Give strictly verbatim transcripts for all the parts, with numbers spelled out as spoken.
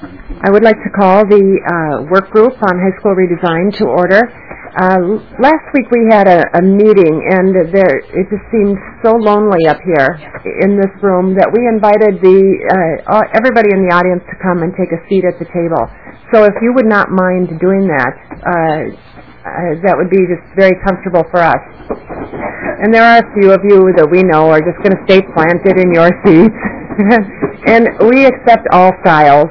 I would like to call the uh, work group on high school redesign to order. Uh, last week we had a, a meeting, and there it just seemed so lonely up here in this room that we invited the uh, everybody in the audience to come and take a seat at the table. So if you would not mind doing that, uh, uh, that would be just very comfortable for us. And there are a few of you that we know are just going to stay planted in your seats. And we accept all styles.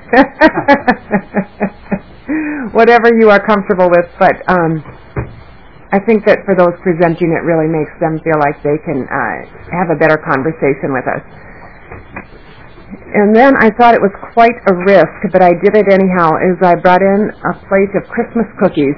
Whatever you are comfortable with, but um, I think that for those presenting, it really makes them feel like they can uh, have a better conversation with us. And then I thought it was quite a risk, but I did it anyhow, is I brought in a plate of Christmas cookies.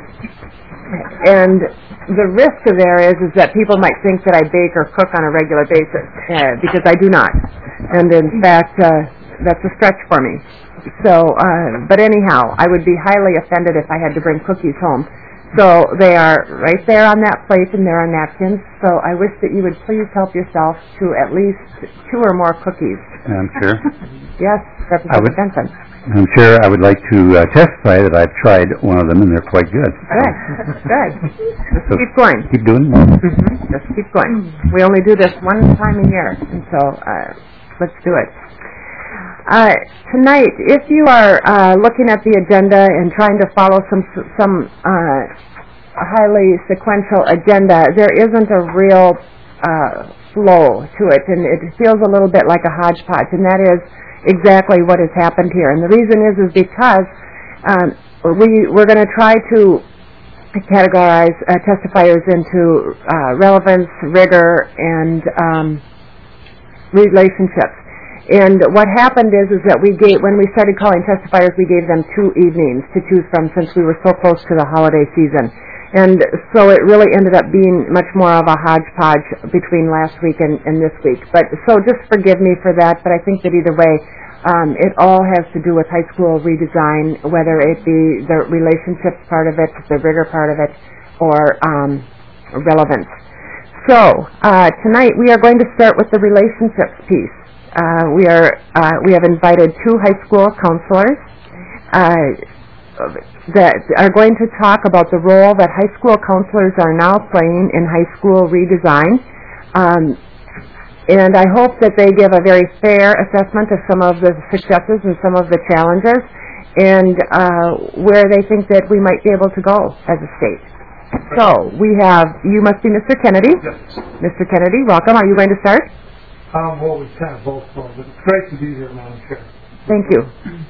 And the risk there is, is that people might think that I bake or cook on a regular basis, uh, because I do not. And in fact, uh, that's a stretch for me. So, uh, but anyhow, I would be highly offended if I had to bring cookies home. So they are right there on that plate, and there are napkins. So I wish that you would please help yourself to at least two or more cookies. Madam Chair? Yes, Representative Benson. Madam Chair, I would like to uh, testify that I've tried one of them, and they're quite good. Good, good. Just So keep going. Keep doing more. Mm-hmm. Just keep going. We only do this one time a year, and so uh, let's do it. Uh, tonight, if you are uh, looking at the agenda and trying to follow some some uh, highly sequential agenda, there isn't a real uh, flow to it, and it feels a little bit like a hodgepodge, and that is exactly what has happened here. And the reason is is because um, we we're going to try to categorize uh, testifiers into uh, relevance, rigor, and um, relationships. And what happened is, is that we gave, when we started calling testifiers, we gave them two evenings to choose from since we were so close to the holiday season. And so it really ended up being much more of a hodgepodge between last week and, and this week. But so just forgive me for that, but I think that either way, um, it all has to do with high school redesign, whether it be the relationships part of it, the rigor part of it, or um, relevance. So uh, tonight we are going to start with the relationships piece. Uh, we are uh, we have invited two high school counselors uh, that are going to talk about the role that high school counselors are now playing in high school redesign. Um, and I hope that they give a very fair assessment of some of the successes and some of the challenges, and uh, where they think that we might be able to go as a state. So we have, you must be Mister Kennedy. Yes. Mister Kennedy, welcome. Are you going to start? Um, well, we kind of both know, but it's great to be here, Madam Chair. Thank you.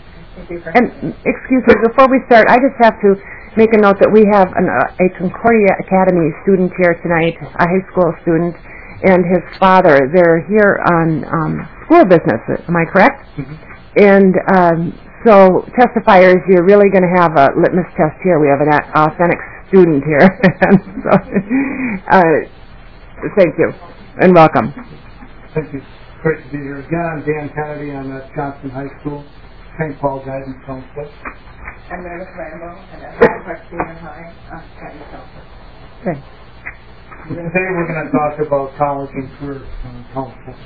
And excuse me, before we start, I just have to make a note that we have an, uh, a Concordia Academy student here tonight, a high school student, and his father. They're here on um, school business, am I correct? Mm-hmm. And um, so testifiers, you're really going to have a litmus test here. We have an authentic student here. so, uh, thank you, and welcome. Thank you. Great to be here again. I'm Dan Kennedy. I'm at Johnson High School, Saint Paul Guidance Counselor. I'm Meredith Rambo, and I'm at Park Senior High, uh, Guidance Counselor. Okay. Today we're going to talk about college and career uh, counseling.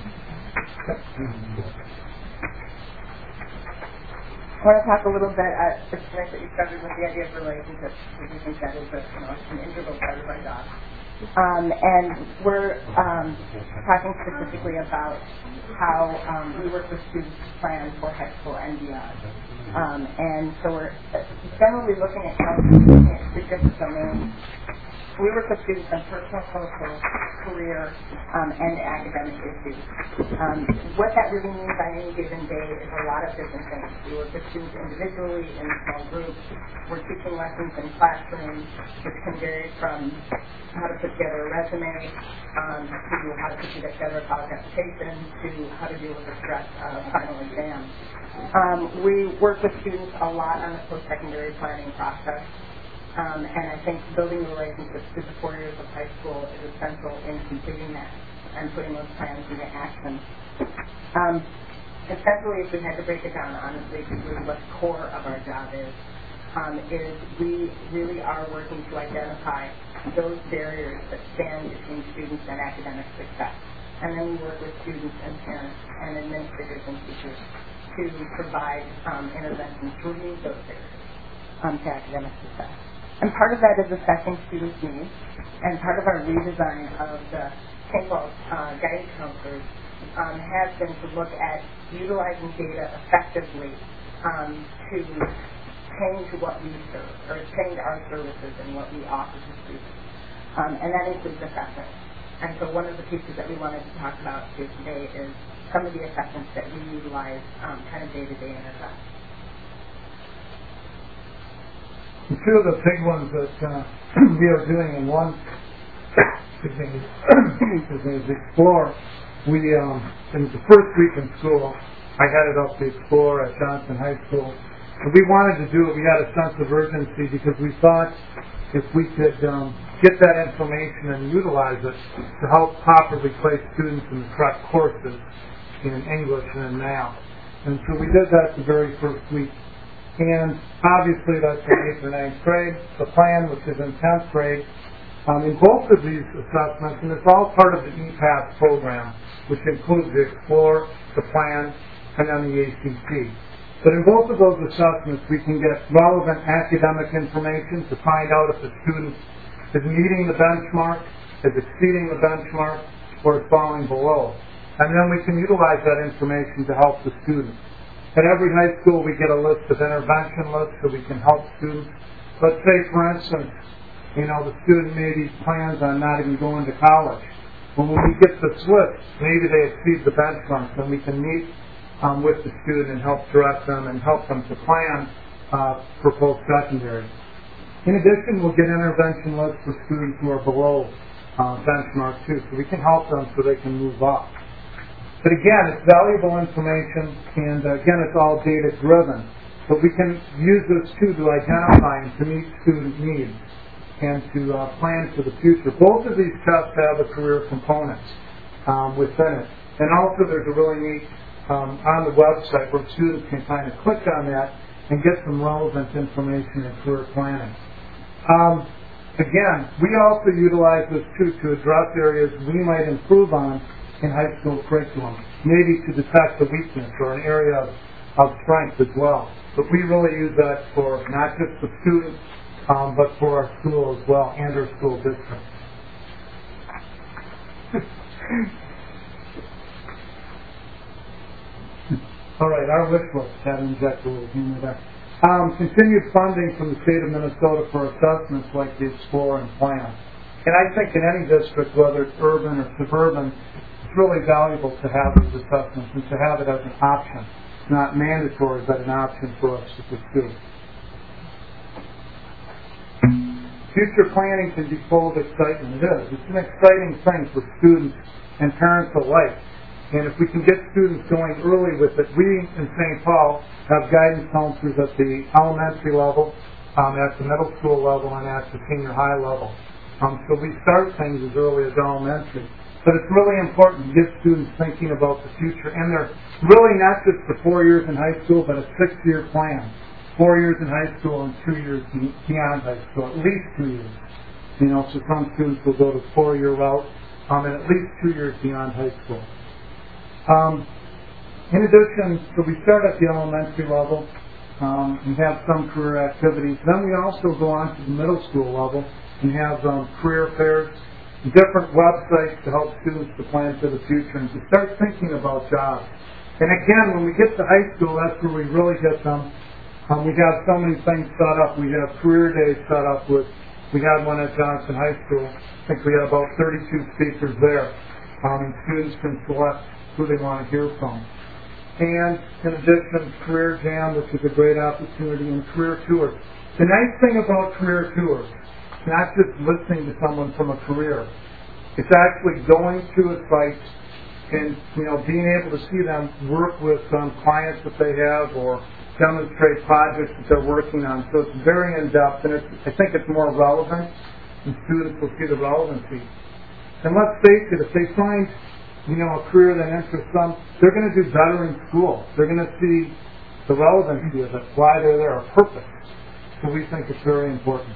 I want to talk a little bit. Uh, it's nice that you started with the idea of relationships, because we think that is a, you know, an integral part of our job. Um, and we're um, talking specifically about how um, we work with students to plan for high school and beyond. Um, and so we're generally looking at counseling, looking at three different domains. We work with students on personal, social, career, um, and academic issues. Um, what that really means on any given day is a lot of different things. We work with students individually, in small groups. We're teaching lessons in classrooms, which can vary from how to put together a resume, um, to how to put together a college application, to how to deal with the stress of a final exam. Um, we work with students a lot on the post-secondary planning process. Um, and I think building relationships through the four years of high school is essential in completing that and putting those plans into action. Um, essentially, if we had to break it down honestly, to really what the core of our job is, um, is we really are working to identify those barriers that stand between students and academic success. And then we work with students and parents and administrators and teachers to provide um, interventions to remove those barriers um, to academic success. And part of that is assessing students' needs, and part of our redesign of the Saint Paul uh, guidance counselors um, has been to look at utilizing data effectively um, to change what we serve, or change our services and what we offer to students. Um, and that includes assessment. And so one of the pieces that we wanted to talk about here today is some of the assessments that we utilize um, kind of day to day in our class. Two of the big ones that uh, we are doing in one excuse me, is Explore. We, um, in the first week in school, I headed up the Explore at Johnson High School. And we wanted to do it. We had a sense of urgency because we thought if we could um, get that information and utilize it to help properly place students in the correct courses in English and in math. And so we did that the very first week. And obviously that's in eighth or ninth grade. The plan, which is in tenth grade, um, in both of these assessments, and it's all part of the E PATH program, which includes the Explore, the plan, and then the A C T. But in both of those assessments, we can get relevant academic information to find out if the student is meeting the benchmark, is exceeding the benchmark, or is falling below. And then we can utilize that information to help the student. At every high school, we get a list of intervention lists so we can help students. Let's say, for instance, you know, the student maybe plans on not even going to college. Well, when we get this list, maybe they exceed the benchmark, then we can meet um, with the student and help direct them and help them to plan uh, for post-secondary. In addition, we'll get intervention lists for students who are below uh, benchmark too, so we can help them so they can move up. But again, it's valuable information, and uh, again, it's all data-driven. But we can use this too to identify and to meet student needs and to uh, plan for the future. Both of these tests have a career component um, within it. And also there's a really neat, um, on the website where students can kind of click on that and get some relevant information in career planning. Um, again, we also utilize this too to address areas we might improve on in high school curriculum, maybe to detect a weakness or an area of, of strength as well. But we really use that for not just the students, um, but for our school as well and our school district. All right, our wish list, had to inject a little humor there. Um, continued funding from the state of Minnesota for assessments like the Explore and Plan. And I think in any district, whether it's urban or suburban, it's really valuable to have these assessments and to have it as an option. It's not mandatory, but an option for us to pursue. Future planning can be full of excitement. It is. It's an exciting thing for students and parents alike. And if we can get students going early with it, we in Saint Paul have guidance counselors at the elementary level, um, at the middle school level, and at the senior high level. Um, so we start things as early as elementary. But it's really important to get students thinking about the future. And they're really not just the four years in high school, but a six-year plan. Four years in high school and two years beyond high school, at least two years. You know, so some students will go the four-year route, um, and at least two years beyond high school. Um, in addition, so we start at the elementary level um, and have some career activities. Then we also go on to the middle school level and have um, career fairs, different websites to help students to plan for the future and to start thinking about jobs. And again, when we get to high school, that's where we really get them. Um, we have so many things set up. We have career days set up with, we had one at Johnson High School. I think we had about thirty-two speakers there. Um, and students can select who they want to hear from. And in addition, Career Jam, which is a great opportunity, and career tours. The nice thing about career tours, it's not just listening to someone from a career. It's actually going to a site and, you know, being able to see them work with um, clients that they have or demonstrate projects that they're working on. So it's very in-depth, and it's, I think it's more relevant, and students will see the relevancy. And let's face it, if they find, you know, a career that interests them, they're going to do better in school. They're going to see the relevancy of it, why they're there, a purpose. So we think it's very important.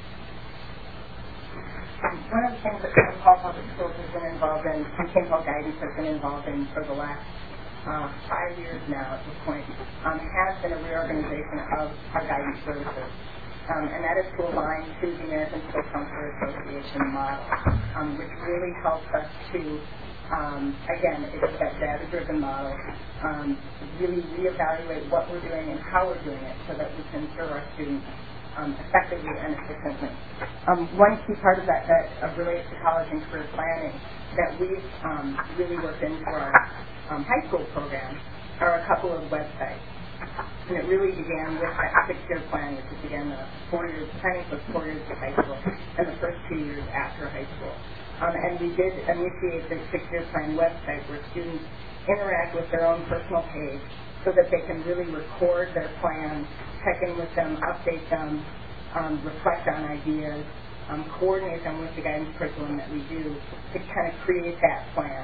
One of the things that Saint Paul Public Schools has been involved in, and Saint Paul Guidance has been involved in for the last uh, five years now at this point, um, has been a reorganization of our guidance services. Um, and that is to align to the American School Counselor Association model, um, which really helps us to, um, again, it's that data-driven model, um, really reevaluate what we're doing and how we're doing it so that we can serve our students um, effectively and efficiently. Um, one key part of that that uh, relates to college and career planning that we've um, really worked into our um, high school program are a couple of websites. And it really began with that six-year plan, which is, again, the four years, planning for four years of high school and the first two years after high school. Um, and we did initiate the six-year plan website where students interact with their own personal page so that they can really record their plans, check in with them, update them, um, reflect on ideas, um, coordinate them with the guidance curriculum that we do to kind of create that plan.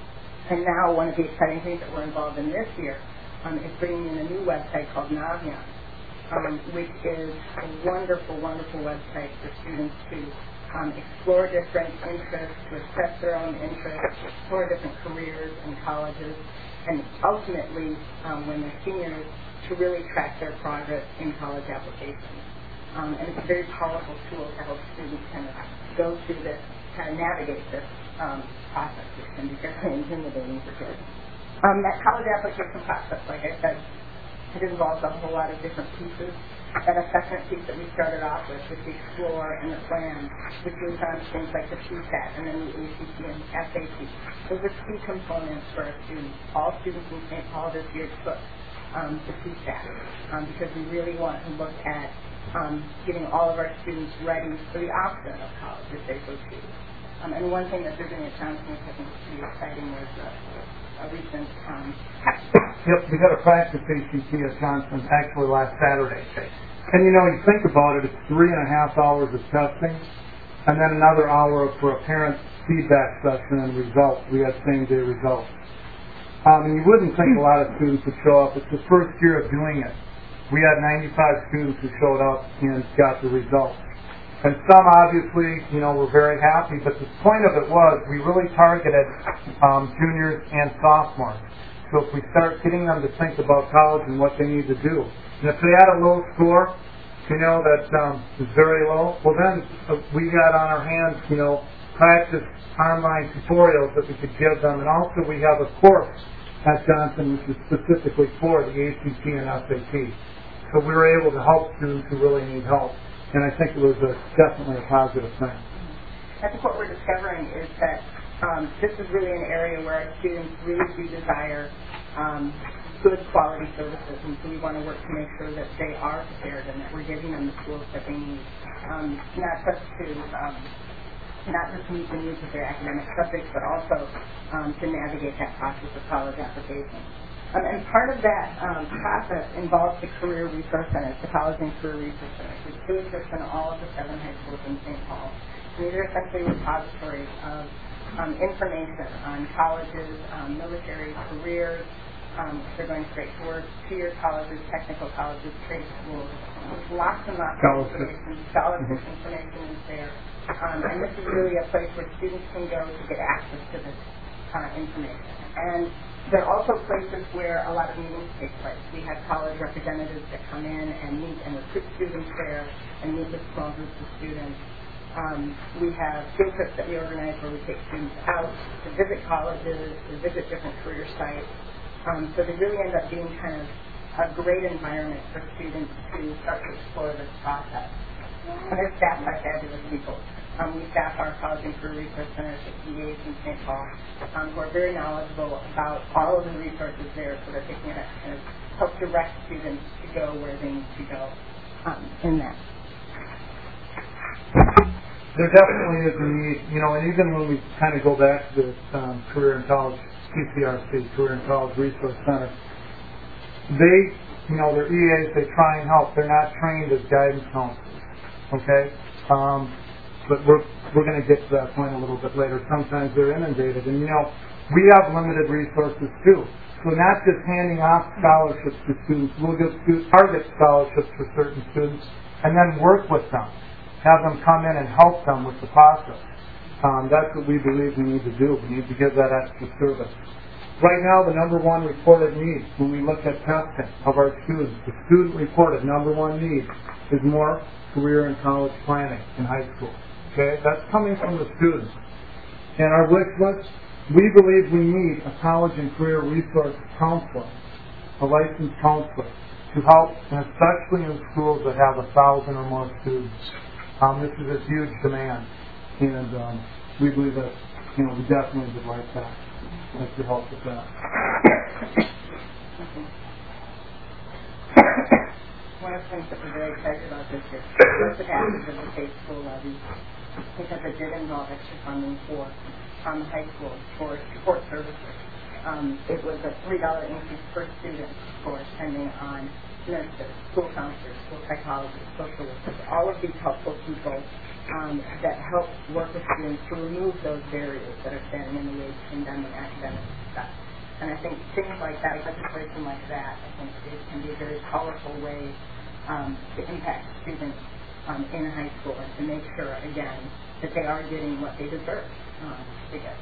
And now one of the exciting things that we're involved in this year Um, is bringing in a new website called Navya, um, which is a wonderful, wonderful website for students to um, explore different interests, to assess their own interests, explore different careers and colleges, and ultimately, um, when they're seniors, to really track their progress in college applications. Um, and it's a very powerful tool to help students kind of go through this, kind of navigate this um, process, which can be very intimidating for kids. Um, that college application process, like I said, it involves a whole lot of different pieces. That assessment piece that we started off with, with the Explore and the Plan, which moves on to things like the PSAT and then the A C T and S A T. Those are key components for our students. All students in Saint Paul this year took um, the PSAT um, because we really want to look at um, getting all of our students ready for the option of college if they so choose. Um, and one thing that they're doing at Johnson, which I think is pretty exciting, was uh, a recent um, Yep, we got a practice A C T at Johnson actually last Saturday. And you know, you think about it, it's three and a half hours of testing, and then another hour for a parent feedback session and results. We had same day results. Um, and you wouldn't think a lot of students would show up. It's the first year of doing it. We had ninety-five students who showed up and got the results. And some obviously, you know, were very happy, but the point of it was we really targeted um, juniors and sophomores. So if we start getting them to think about college and what they need to do, and if they had a low score, you know, that um, is very low, well then uh, we got on our hands, you know, practice online tutorials that we could give them, and also we have a course at Johnson which is specifically for the A C T and S A T. So we were able to help students who really need help. And I think it was a, definitely a positive thing. I think what we're discovering is that um, this is really an area where our students really do desire um, good quality services, and so we want to work to make sure that they are prepared and that we're giving them the tools that they need, um, not just to um, not just meet the needs of their academic subjects, but also um, to navigate that process of college application. Um, and part of that um, process involves the Career Resource Centers, the College and Career Resource Centers, which do exist in all of the seven high schools in Saint Paul. And these are essentially repositories of um, information on colleges, um, military careers, um, if they're going straight to work, two-year colleges, technical colleges, trade schools. There's lots and lots of information. Scholarship mm-hmm. information is there. Um, and this is really a place where students can go to get access to this uh, information. And there are also places where a lot of meetings take place. We have college representatives that come in and meet and recruit students there and meet with small groups of students. Um, we have field trips that we organize where we take students out to visit colleges, to visit different career sites. Um, so they really end up being kind of a great environment for students to start to explore this process. And they're staffed by fabulous people. Um, we staff our College and Career Resource Centers at E As in Saint Paul, um, who are very knowledgeable about all of the resources there so that they can kind of help direct students to go where they need to go um, in that. There definitely is a need, you know, and even when we kind of go back to this um, Career and College, C C R C, Career and College Resource Center, they, you know, they're E As, they try and help. They're not trained as guidance counselors, okay? Um, But we're we're going to get to that point a little bit later. Sometimes they're inundated, and you know we have limited resources too. So not just handing off scholarships to students, we'll give students target scholarships for certain students, and then work with them, have them come in and help them with the process. Um, that's what we believe we need to do. We need to give that extra service. Right now, the number one reported need when we look at testing of our students, the student-reported number one need is more career and college planning in high school. Okay, that's coming from the students. And our wish list, we believe we need a college and career resource counselor, a licensed counselor, to help, and especially in schools that have a thousand or more students. Um, this is a huge demand, and um, we believe that, you know, we definitely would like that. Like to help with that. One of the things that we're very excited about this year was the passage of the state school levy, because it did involve extra funding for um, high school for support services. Um, it was a three dollar increase per student for spending on nurses, school counselors, school psychologists, social workers, all of these helpful people um, that help work with students to remove those barriers that are standing in the way between them and academic success. And I think things like that, legislation like that, I think it can be a very powerful way um, to impact students um, in high school and to make sure, again, that they are getting what they deserve um, to get.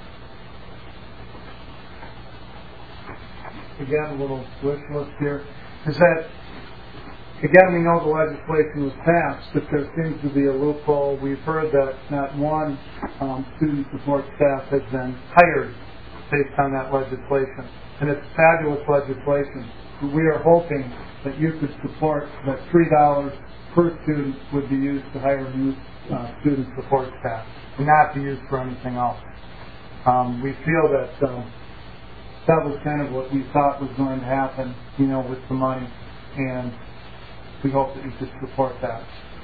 Again, a little wish list here is that, again, we know the legislation was passed, but there seems to be a loophole. We've heard that not one um, student support staff has been hired based on that legislation. And it's fabulous legislation. We are hoping that you could support that three dollars per student would be used to hire new uh, student support staff and not be used for anything else. Um, we feel that um, that was kind of what we thought was going to happen, you know, with the money, and we hope that you could support that.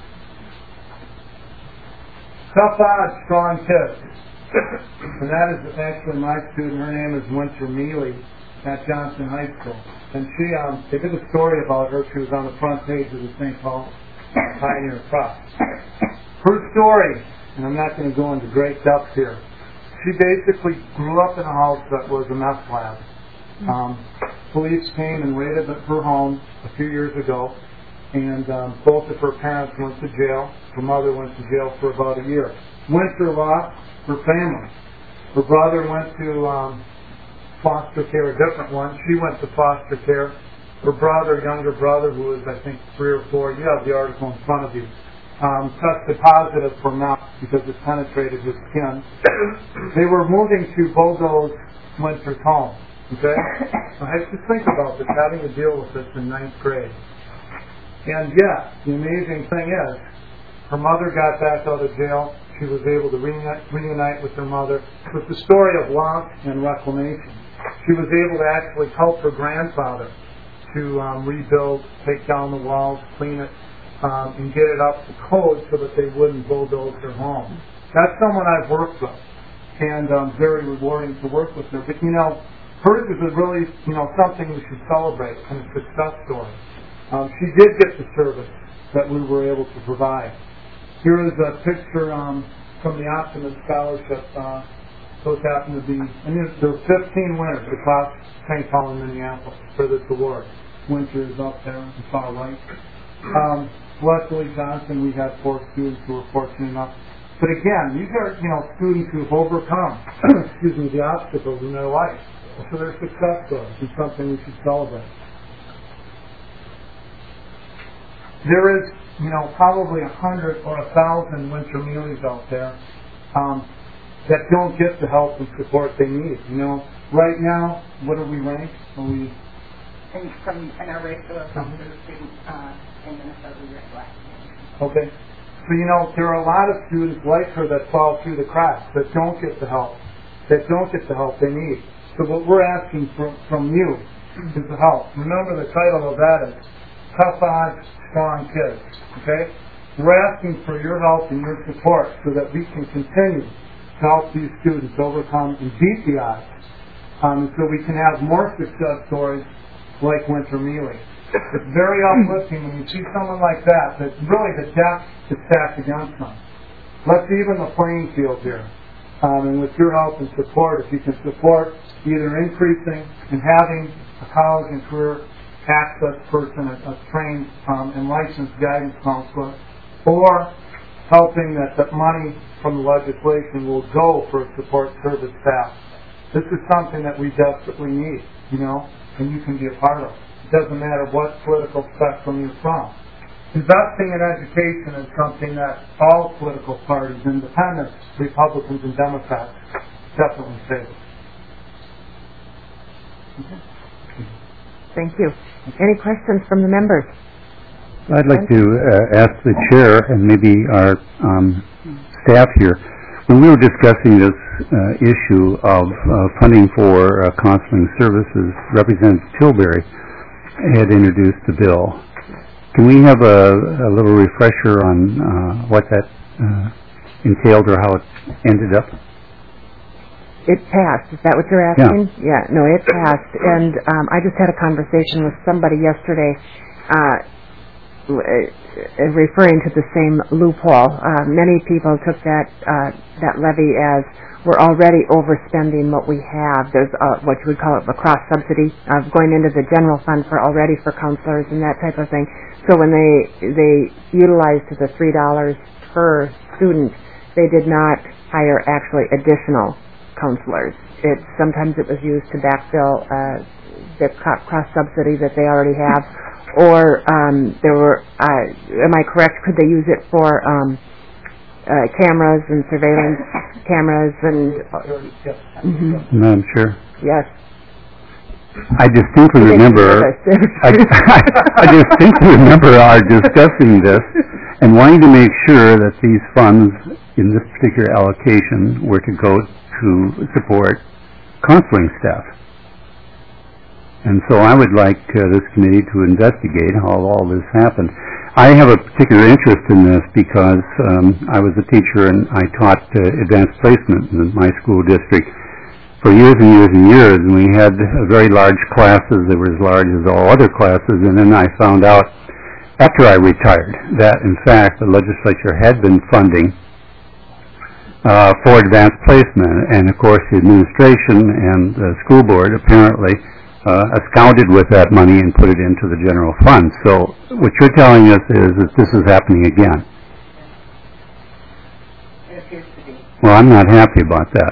Tough odds, strong kids. And that is actually my student. Her name is Winter Mealy at Johnson High School. And she, um, they did a story about her. She was on the front page of the Saint Paul Pioneer Press. Her story, and I'm not going to go into great depth here, she basically grew up in a house that was a meth lab. Um, police came and raided her home a few years ago, and um, both of her parents went to jail. Her mother went to jail for about a year. Winter lost her family. Her brother went to um, foster care, a different one. She went to foster care. Her brother, younger brother, who was, I think, three or four, you have the article in front of you, um, tested positive for meth because it penetrated his skin. They were moving to bulldoze Winter's home. Okay? I just think about this, having to deal with this in ninth grade. And yet, the amazing thing is, her mother got back out of jail. She was able to reunite, reunite with her mother. It was the story of loss and reclamation. She was able to actually help her grandfather to um, rebuild, take down the walls, clean it, um, and get it up to code so that they wouldn't bulldoze their home. That's someone I've worked with, and um, very rewarding to work with her. But, you know, hers is really, you know, something we should celebrate and a success story. Um, she did get the service that we were able to provide. Here is a picture um, from the Optimist Scholarship. Uh, those happen to be, I mean, there were fifteen winners across Saint Paul and Minneapolis for this award. Winter is up there on the far right. Um, Leslie Johnson, we had four students who were fortunate enough. But again, these are, you know, students who've overcome, excuse me, the obstacles in their life. So their success stories is something we should celebrate. There is, you know, probably a hundred or a thousand Winter Mealys out there um, that don't get the help and support they need. You know, right now, what are we ranked? Are we? And from in our ratio of from the students uh, in Minnesota, we are black. Okay. So, you know, there are a lot of students like her that fall through the cracks, that don't get the help, that don't get the help they need. So what we're asking from, from you is the help. Remember the title of that is Tough Odds, Strong Kids. Okay? We're asking for your help and your support so that we can continue to help these students overcome and beat the odds, um, so we can have more success stories like Winter Mealy. It's very uplifting when you see someone like that, that really the deck is stacked against them. Let's even the playing field here. Um, and with your help and support, if you can support either increasing and having a college and career access person, a, a trained um, and licensed guidance counselor, or helping that the money from the legislation will go for a support service staff this is something that we desperately need, you know, and you can be a part of. It doesn't matter what political spectrum you're from. Investing in education is something that all political parties, independents, Republicans, and Democrats, definitely favor. Okay. Thank you. Any questions from the members? I'd like to uh, ask the chair and maybe our um, staff here, when we were discussing this uh, issue of uh, funding for uh, counseling services, Representative Tilbury had introduced the bill. Can we have a, a little refresher on uh, what that uh, entailed or how it ended up? It passed. Is that what you're asking? Yeah. yeah no, it passed. And um, I just had a conversation with somebody yesterday uh, referring to the same loophole. Uh, many people took that uh, that levy as we're already overspending what we have. There's uh, what you would call it a cross subsidy of going into the general fund for already for counselors and that type of thing. So when they they utilized the three dollars per student, they did not hire actually additional counselors. It sometimes it was used to backfill uh, the cross subsidy that they already have, or um, there were. Uh, am I correct? Could they use it for um, uh, cameras and surveillance cameras and? Uh, mm-hmm. No, I'm sure. Yes. I distinctly remember. I, I distinctly remember our discussing this and wanting to make sure that these funds in this particular allocation were to go to support counseling staff. And so I would like uh, this committee to investigate how all this happened. I have a particular interest in this because um, I was a teacher and I taught uh, advanced placement in my school district for years and years and years, and we had very large classes. They were as large as all other classes, and then I found out after I retired that, in fact, the legislature had been funding uh, for advanced placement, and of course the administration and the school board apparently uh, absconded with that money and put it into the general fund. So what you're telling us is that this is happening again. It appears to be. Well, I'm not happy about that.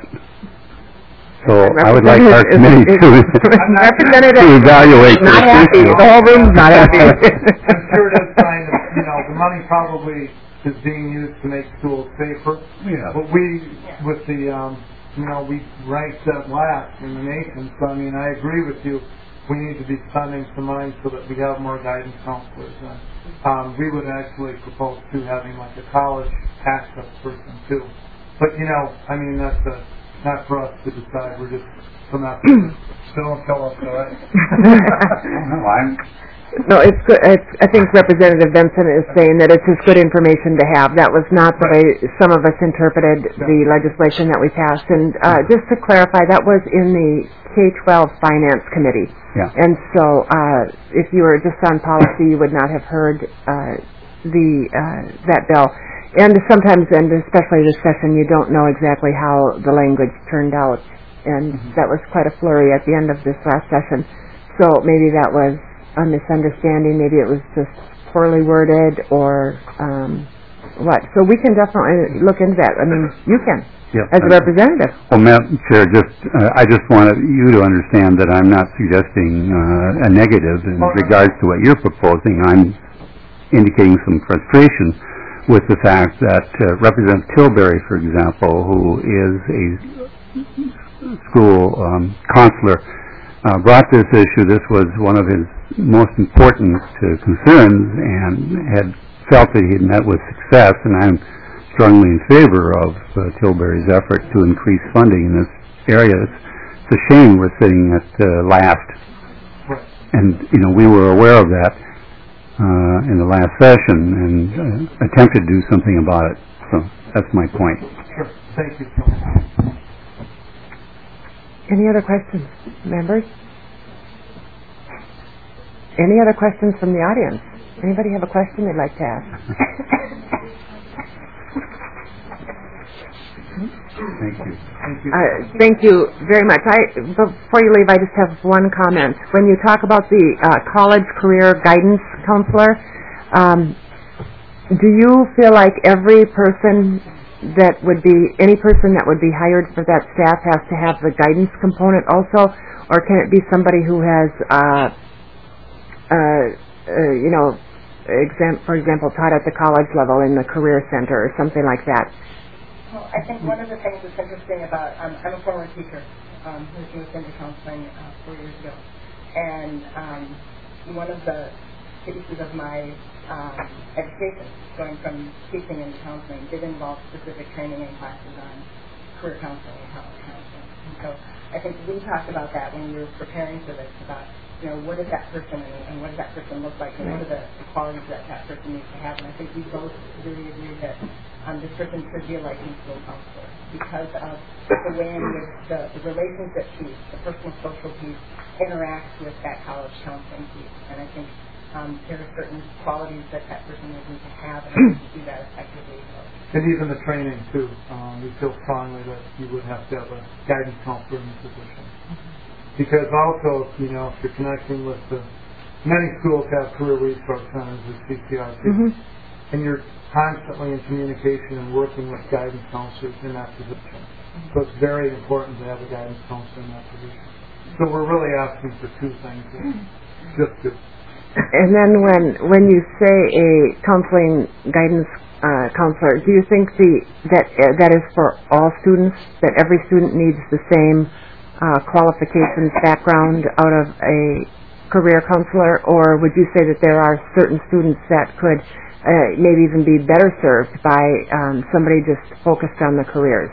So I would like our committee to, to evaluate this. Not happy. The whole room's not happy. I'm sure it is trying to, you know, the money probably is being used to make schools safer. Yeah. But we, with the, um, you know, we ranked that last in the nation. So, I mean, I agree with you. We need to be spending some money so that we have more guidance counselors. And, um, we would actually propose to having like a college access person too. But, you know, I mean, that's a, not for us to decide. We're just from that. So don't tell us, all right? No, I'm. No, it's good. It's, I think Representative Benson is saying that it's just good information to have. That was not the way some of us interpreted the legislation that we passed. And uh, just to clarify, that was in the K twelve Finance Committee. Yeah. And so uh, if you were just on policy, you would not have heard uh, the uh, that bill. And sometimes, and especially this session, you don't know exactly how the language turned out. And mm-hmm. that was quite a flurry at the end of this last session. So maybe that was a misunderstanding. Maybe it was just poorly worded or um, what. So we can definitely look into that. I mean, you can, yep. as a representative. Well, Madam Chair, just uh, I just wanted you to understand that I'm not suggesting uh, a negative in oh, regards to what you're proposing. I'm indicating some frustration with the fact that uh, Representative Tilbury, for example, who is a school um, counselor, uh, brought this issue. This was one of his most important uh, concerns and had felt that he had met with success, and I'm strongly in favor of uh, Tilbury's effort to increase funding in this area. It's, it's a shame we're sitting at uh, last, and, you know, we were aware of that Uh, in the last session and uh, attempted to do something about it. So that's my point. Sure. Thank you. Any other questions, members? Any other questions from the audience? Anybody have a question they'd like to ask? Thank you. Thank you. Uh, thank you very much. I, before you leave, I just have one comment. When you talk about the uh, college career guidance counselor, um, do you feel like every person that would be, any person that would be hired for that staff has to have the guidance component also, or can it be somebody who has, uh, uh, uh, you know, exam- for example, taught at the college level in the career center or something like that? Well, I think one of the things that's interesting about, um, I'm a former teacher um, who moved into counseling uh, four years ago, and um, one of the pieces of my um, education, going from teaching into counseling, did involve specific training and classes on career counseling and college counseling. And so I think we talked about that when we were preparing for this, about, you know, what is that person and, and what does that person look like and what are the qualities that that person needs to have. And I think we both really agree that um, this person should be a licensed school counselor because of the way in which the, the relationship piece, the personal social piece, interacts with that college counseling piece. And I think Um, there are certain qualities that that person would need to have in order to do that effectively. And even the training, too. Um, we feel strongly that you would have to have a guidance counselor in the position. Mm-hmm. Because also, you know, if you're connecting with the, many schools have career resource centers with C C I P, mm-hmm. and you're constantly in communication and working with guidance counselors in that position. Mm-hmm. So it's very important to have a guidance counselor in that position. So we're really asking for two things here. Mm-hmm. Just to And then when when you say a counseling guidance uh, counselor, do you think the that uh, that is for all students, that every student needs the same uh, qualifications background out of a career counselor, or would you say that there are certain students that could uh, maybe even be better served by um, somebody just focused on the careers?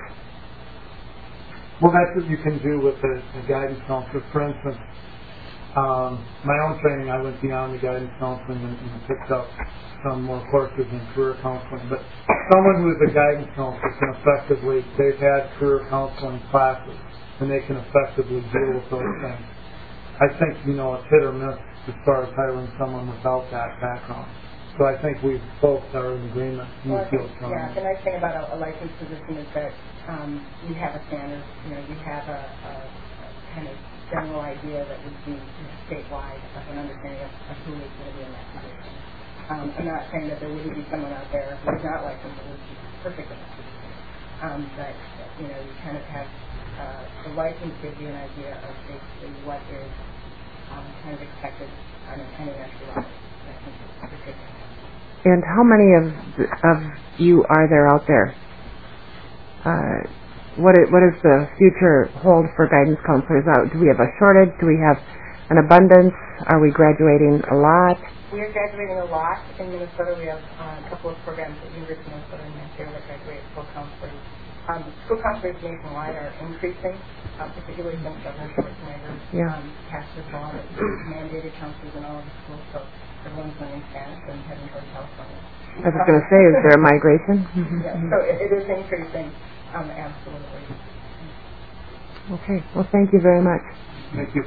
Well, that's what you can do with a, a guidance counselor. For instance, Um, my own training, I went beyond the guidance counseling and, and picked up some more courses in career counseling. But someone who is a guidance counselor can effectively, they've had career counseling classes, and they can effectively deal with those things. I think, you know, it's hit or miss as far as hiring someone without that background. So I think we both are in agreement. Well, I think, yeah, the nice thing about a, a licensed position is that um, you have a standard, you know, you have a, a, a kind of general idea that would be, you know, statewide of an understanding of, of who is going to be in that position. Um, I'm not saying that there wouldn't be someone out there who is not licensed who would be perfect in that position. Um, but, you know, you kind of have, uh, the license gives you an idea of basically what is um, kind of expected on any extra level. I think it's good to have. And how many of of you are there out there? Uh, What is, what does the future hold for guidance counselors out? Do we have a shortage? Do we have an abundance? Are we graduating a lot? We are graduating a lot. In Minnesota, we have uh, a couple of programs at University of Minnesota and Ontario that graduate school counselors. Um, school counselors nationwide are increasing, uh, particularly since Governor Schwarzenegger yeah. um, passed this law that mandated counselors in all of the schools, so everyone's learning Spanish and heading towards California. I was going to say, is there a migration? Yeah, so it, it is increasing. Um, absolutely. Okay. Well, thank you very much. Thank you.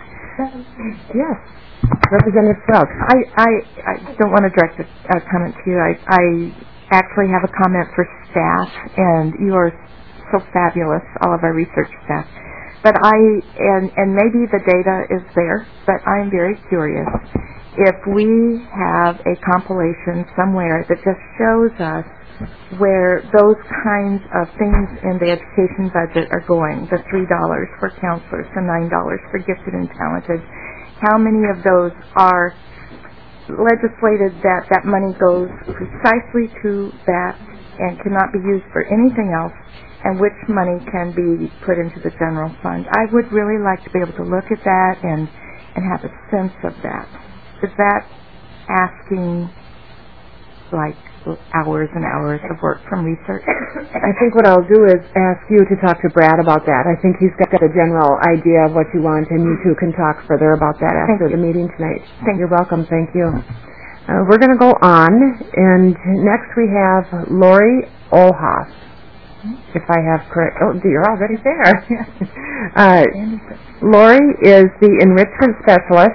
Yes. Representative Strauss. I, I, I don't want to direct a, a comment to you. I, I actually have a comment for staff, and you are so fabulous, all of our research staff. But I, and, and maybe the data is there, but I'm very curious. If we have a compilation somewhere that just shows us where those kinds of things in the education budget are going, the three dollars for counselors, the nine dollars for gifted and talented, how many of those are legislated that that money goes precisely to that and cannot be used for anything else, and which money can be put into the general fund? I would really like to be able to look at that and, and have a sense of that. Is that asking, like, hours and hours of work from research? I think what I'll do is ask you to talk to Brad about that. I think he's got a general idea of what you want, and you two can talk further about that after the meeting tonight. Thank You're welcome. Thank you. Uh, we're going to go on, and next we have Lori Olhoff. If I have correct, oh, you're already there. uh, Lori is the enrichment specialist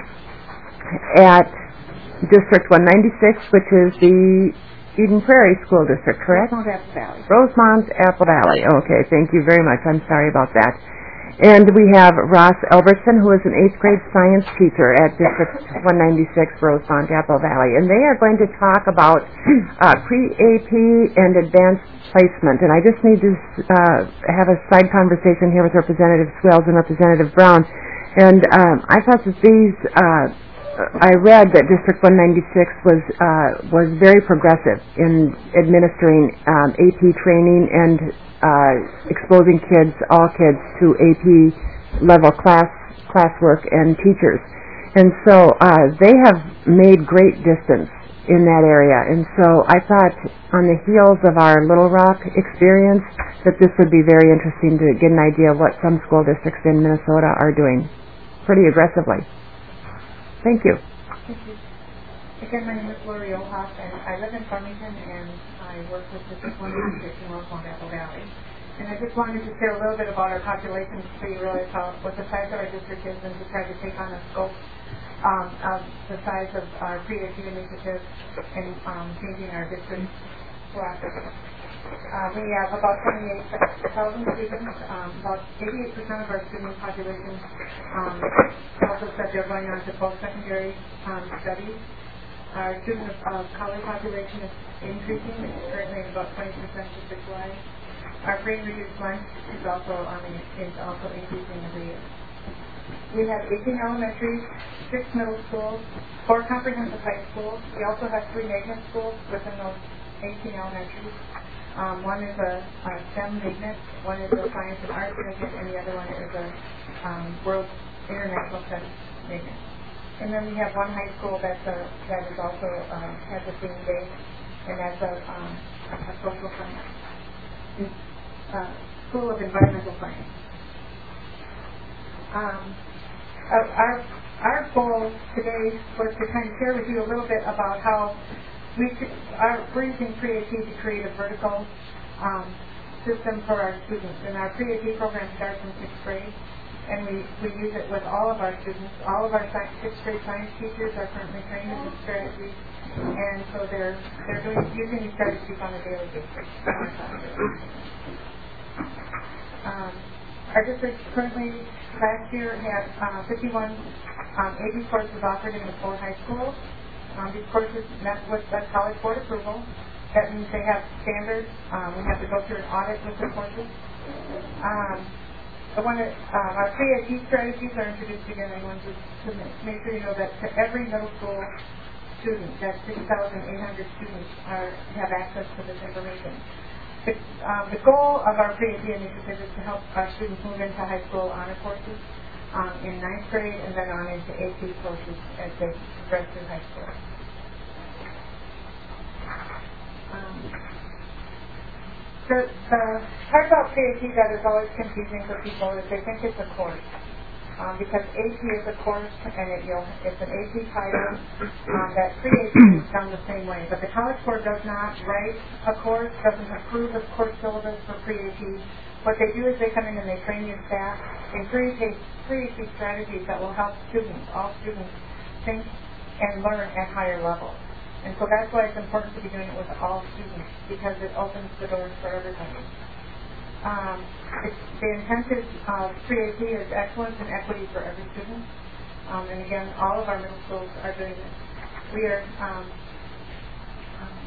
at District one ninety-six, which is the Eden Prairie School District, correct? Rosemont Apple Valley. Rosemont Apple Valley. Okay, thank you very much. I'm sorry about that. And we have Ross Albertson, who is an eighth grade science teacher at District one ninety-six, Rosebond, Apple Valley. And they are going to talk about uh, pre-A P and advanced placement. And I just need to uh, have a side conversation here with Representative Swales and Representative Brown. And um, I thought that these, uh, I read that District one ninety-six was uh, was very progressive in administering um, A P training and uh, exposing kids, all kids, to A P level class classwork and teachers. And so uh, they have made great distance in that area. And so I thought on the heels of our Little Rock experience that this would be very interesting to get an idea of what some school districts in Minnesota are doing pretty aggressively. Thank you. Thank you. Again, my name is Lori Ohoff, and I live in Farmington, and I work with District one ninety-six in Rosebond, Apple Valley. And I just wanted to share a little bit about our population so you realize how, what the size of our district is, and to try to take on a scope um, of the size of our pre-A P initiative and um, changing our district philosophy. Uh, we have about twenty-eight thousand students. Um, about eighty-eight percent of our student population um, tells us that they're going on to post-secondary um, studies. Our student uh, college population is increasing. It's currently at about twenty percent district-wide. Our free and reduced lunch is also on the, is also increasing every year. We have eighteen elementaries, six middle schools, four comprehensive high schools. We also have three magnet schools within those eighteen elementaries. Um, one is a, a STEM magnet, one is a science and arts magnet, and the other one is a um, world international studies magnet. And then we have one high school that's a, that is also uh, has a theme day, and that's a, um, a social science, uh, School of Environmental Science. Um, our, our our goal today was to kind of share with you a little bit about how We are, we're using pre-A P to create a vertical um, system for our students. And our pre-A P program starts in sixth grade, and we, we use it with all of our students. All of our science, sixth grade science teachers are currently trained in this strategy, and so they're they're doing, using these strategies on a daily basis. Um, our district currently, last year, had uh, fifty-one um, A P courses offered in the four high schools. Um, these courses met with the college board approval. That means they have standards. Um, we have to go through an audit with the courses. Um, I want to, um, our pre-A P strategies are introduced again. I want to, to make sure you know that to every middle school student, that six thousand eight hundred students are, have access to this information. The, um, the goal of our pre-A P initiative is to help our students move into high school honor courses Um, in ninth grade and then on into A P courses as they progress through high school. Um, the, the part about pre-A P that is always confusing for people is they think it's a course. Um, because A P is a course and it, you know, it's an A P title um, that pre-A P is done the same way. But the College Board does not write a course, doesn't approve a course syllabus for pre-A P. What they do is they come in and they train your staff in pre-A P strategies that will help students, all students, think and learn at higher levels. And so that's why it's important to be doing it with all students, because it opens the doors for everybody. Um, it's, the intent is uh, pre-A P is excellence and equity for every student. Um, and again, all of our middle schools are doing this. We are um, um,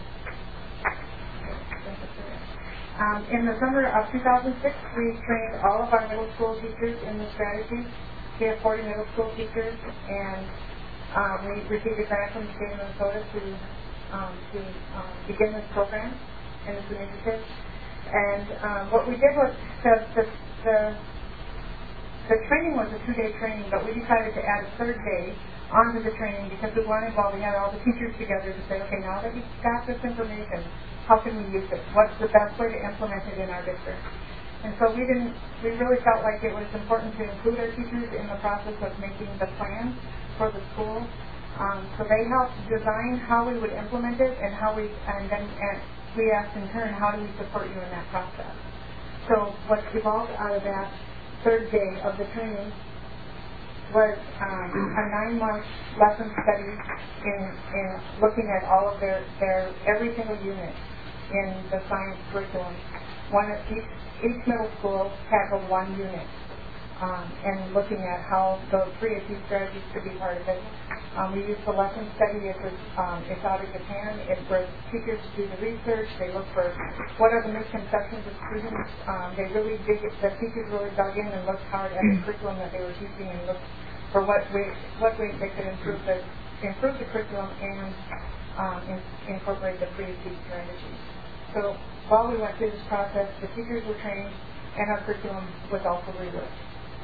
Um, in the summer of two thousand six, we trained all of our middle school teachers in the strategy. We have forty middle school teachers, and um, we received a grant from the state of Minnesota to um, to um, begin this program and this initiative. And um, what we did was the, the the the training was a two-day training, but we decided to add a third day onto the training because we wanted, while we had all the teachers together, to say, okay, now that we've got this information, how can we use it? What's the best way to implement it in our district? And so we didn't, we really felt like it was important to include our teachers in the process of making the plan for the school. Um, so they helped design how we would implement it and how we, and then and we asked in turn, how do we support you in that process? So what evolved out of that third day of the training was um, a nine-month lesson study in, in looking at all of their, their every single unit in the science curriculum. One of each, each middle school tackled one unit um, and looking at how those pre-A P strategies could be part of it. Um, we use the lesson study. It was, um, it's out of Japan. It where teachers do the research. They look for what are the misconceptions of students. Um, they really dig it. The teachers really dug in and looked hard at the curriculum that they were teaching and looked for what ways, what ways they could improve the improve the curriculum and um, in, incorporate the pre-A P strategies. So while we went through this process, the teachers were trained and our curriculum was also reworked.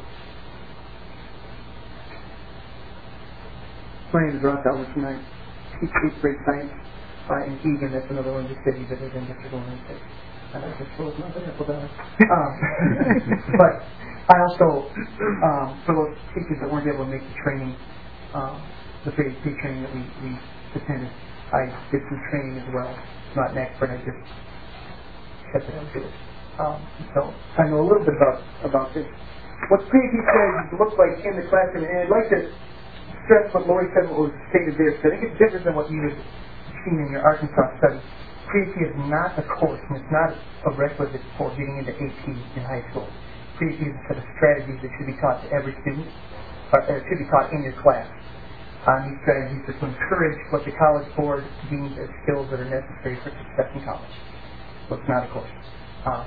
My name is Ross Albert, and I teach eighth grade science uh, in Egan. That's another one of the cities that is in District one ninety-six. I know this was not an apple dollar. Um, but I also, um, for those teachers that weren't able to make the training, um, the pre-A P training that we, we attended, I did some training as well. Not an expert, I just kept it into it. Um, so I know a little bit about, about this. What pre-A P strategies look like in the classroom, and I'd like to stress what Lori said, what was stated there, because I think it's different than what you had seen in your Arkansas study. Pre-A P is not a course, and it's not a requisite for getting into A P in high school. Pre-A P is a set of strategies that should be taught to every student, or uh, should be taught in your class. Um, these strategies are to encourage what the College Board deems as skills that are necessary for success in college. So it's not a course. Um,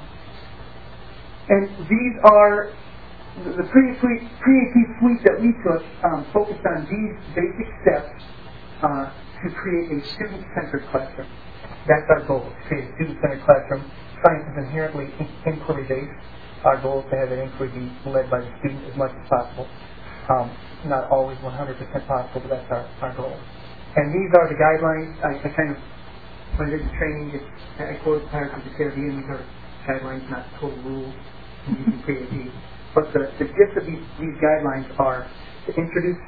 and these are the pre-A P suite that we took um, focused on these basic steps uh, to create a student-centered classroom. That's our goal, to create a student-centered classroom. Science is inherently inquiry-based. Our goal is to have that inquiry be led by the student as much as possible. Um, not always one hundred percent possible, but that's our, our goal. And these are the guidelines. I, I kind of, when I did the training, it, I quoted Pirates of the Caribbean. These are guidelines, not total rules in using pre-A P. But the, the gist of these, these guidelines are to introduce,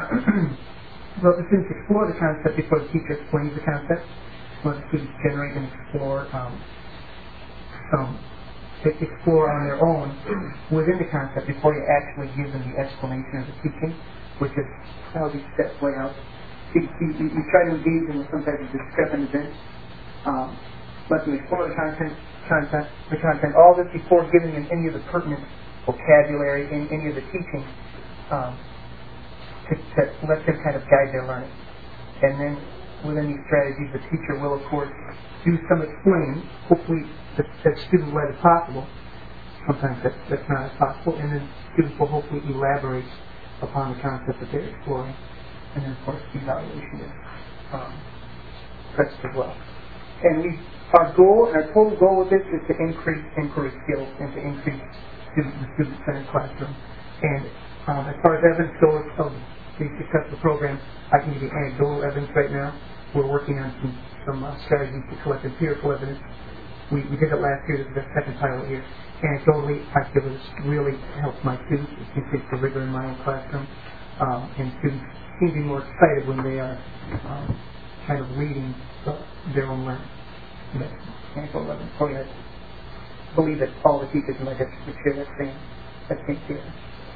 well, the students explore the concept before the teacher explains the concept. Let the students generate and explore um, some, to explore on their own within the concept before you actually give them the explanation or the teaching, which is how these steps lay out. You, you, you try to engage them with some type of discrepant event. Um, let them explore the content, content, the content, all this before giving them any of the pertinent vocabulary in any of the teaching um, to, to let them kind of guide their learning. And then within these strategies, the teacher will, of course, do some explaining, hopefully as, as student-led as possible. Sometimes that, that's not as possible. And then students will hopefully elaborate upon the concept that they're exploring. And then, of course, the evaluation is um, pressed as well. And we, our goal, and our total goal with this is to increase inquiry skills and to increase student, the student-centered classroom. And um, as far as evidence goes of the successful program, I can give you anecdotal evidence right now. We're working on some, some uh, strategies to collect empirical evidence. We, we did it last year. This is the second pilot year. Anecdotally, I feel it's really helped my students. It increased the rigor in my own classroom. Um, and students seem to be more excited when they are um, kind of leading uh, their own learning. Anecdotal evidence. Oh, yeah. I believe that all the teachers in my district would share that same, that same feeling.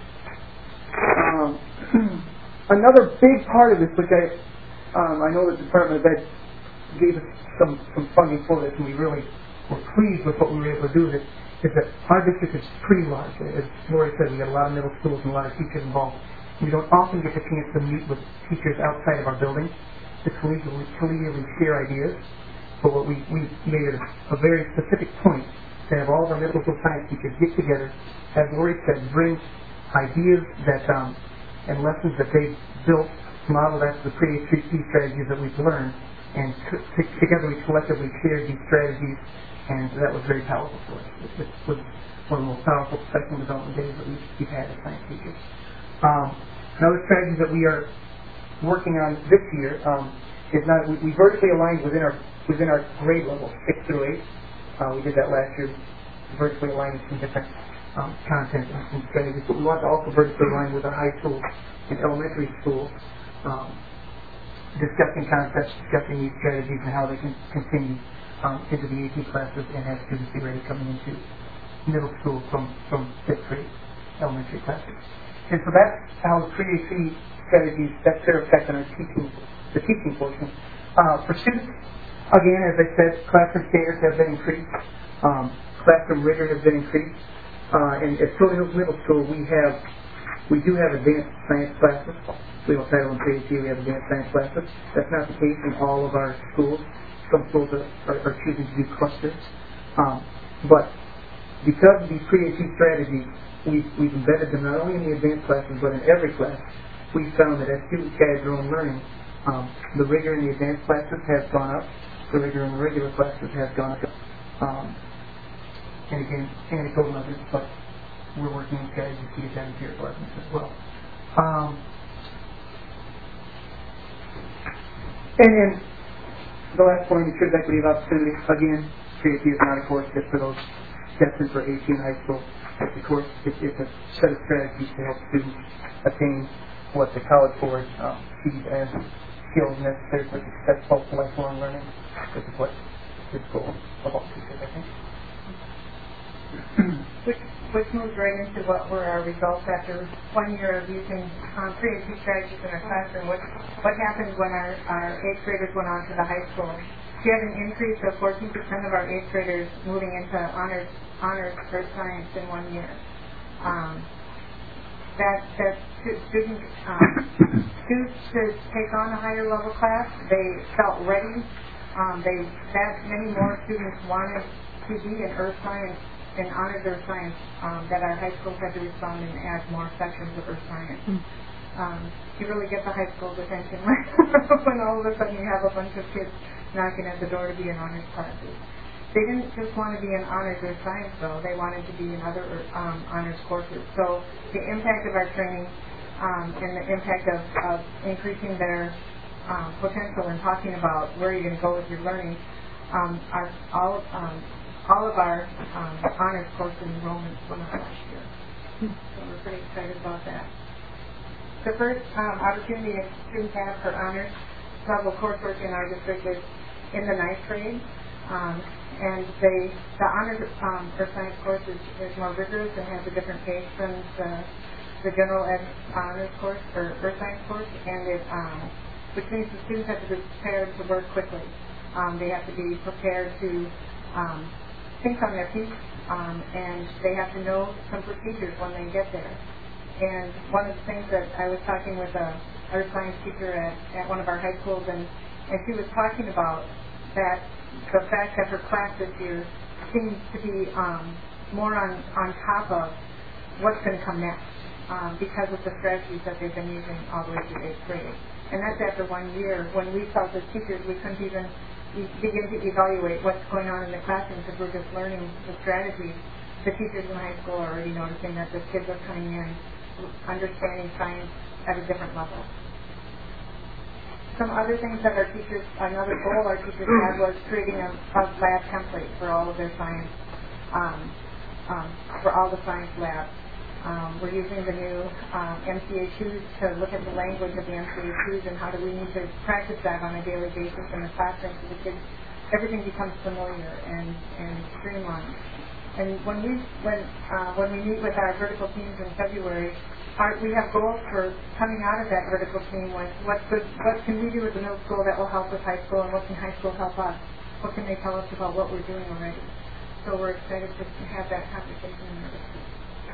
Um, another big part of this, which I, um, I know the Department of Ed gave us some, some funding for this, and we really were pleased with what we were able to do with it, is that our district is pretty large. As Lori said, we got a lot of middle schools and a lot of teachers involved. We don't often get the chance to meet with teachers outside of our building to collegially, collegially share ideas. But what we, we made it a, a very specific point to have all of our middle school science teachers get together, as Lori said, bring ideas that um, and lessons that they've built, modeled after the pre-A P strategies that we've learned, and t- t- together we collectively shared these strategies, and that was very powerful for us. It, it was one of the most powerful professional development days that we've, we've had as science teachers. Um, another strategy that we are working on this year um, is not we, we vertically aligned within our within our grade level, six through eight. Uh, we did that last year, vertically aligning some different um, content and some strategies. But we want to also vertically align with our high school and elementary schools, um, discussing concepts, discussing these strategies and how they can continue um, into the A P classes and have students be ready coming into middle school from, from fifth grade elementary classes. And so that's how the pre-A P strategies, that's their effect on our teaching, the teaching portion. Uh, for students, again, as I said, classroom standards have been increased. Um, classroom rigor has been increased. Uh, and at Stony Hills Middle School, we have we do have advanced science classes. We don't title them P H D, we have advanced science classes. That's not the case in all of our schools. Some schools are, are, are choosing to do clusters. Um, but because of these pre-H D strategies, we've, we've embedded them not only in the advanced classes, but in every class. We found that as students guide their own learning, um, the rigor in the advanced classes has gone up. The rigor in the regular classes has gone up. Um, and again, anecdotal evidence, but we're working with guys to see that in empirical evidence as well. Um, and then the last point, ensures equity of opportunity. Again, P H D is not a course just for those destined for A P in high school. It's a course, it's, it's a set of strategies to help students attain what the College Board um, sees as skills necessary for successful lifelong learning. This is what the goal of all teachers, I think. Which, which moves right into what were our results after one year of using um, pre H D strategies in our classroom. What, what happened when our, our eighth graders went on to the high school? We had an increase of fourteen percent of our eighth graders moving into honors, honors for science in one year. Um, that that students um, choose to take on a higher level class. They felt ready. Um, they that many more students wanted to be in earth science and honors earth science. Um, that our high schools had to respond and add more sections of earth science. Um, you really get the high school's attention when all of a sudden you have a bunch of kids knocking at the door to be in honors classes. They didn't just want to be in honors or science, though. They wanted to be in other um, honors courses. So the impact of our training um, and the impact of, of increasing their um, potential and talking about where you're going to go with your learning, um, our, all, um, all of our um, honors course enrollments went up last year. So we're pretty excited about that. The first um, opportunity students have for honors level coursework in our district is in the ninth grade. Um, and they, the honors um, for science course is, is more rigorous and has a different pace than the, the general ed honors course or earth science course, and it, um, which means the students have to be prepared to work quickly. Um, they have to be prepared to um, think on their feet, um, and they have to know some procedures when they get there. And one of the things that I was talking with a earth science teacher at, at one of our high schools, and, and she was talking about that the fact that her class this year seems to be um, more on, on top of what's going to come next um, because of the strategies that they've been using all the way through eighth grade. And that's after one year when we felt as teachers we couldn't even begin to evaluate what's going on in the classroom because we're just learning the strategies. The teachers in high school are already noticing that the kids are coming in understanding science at a different level. Some other things that our teachers, another goal our teachers had was creating a, a lab template for all of their science, um, um, for all the science labs. Um, we're using the new um, M C A twos to look at the language of the M C A twos and how do we need to practice that on a daily basis in the classroom so the kids, everything becomes familiar and, and streamlined. And when we when uh, when we meet with our vertical teams in February, our, we have goals for coming out of that vertical team with what could what can we do at the middle school that will help with high school, and what can high school help us? What can they tell us about what we're doing already? So we're excited to have that conversation in middle school.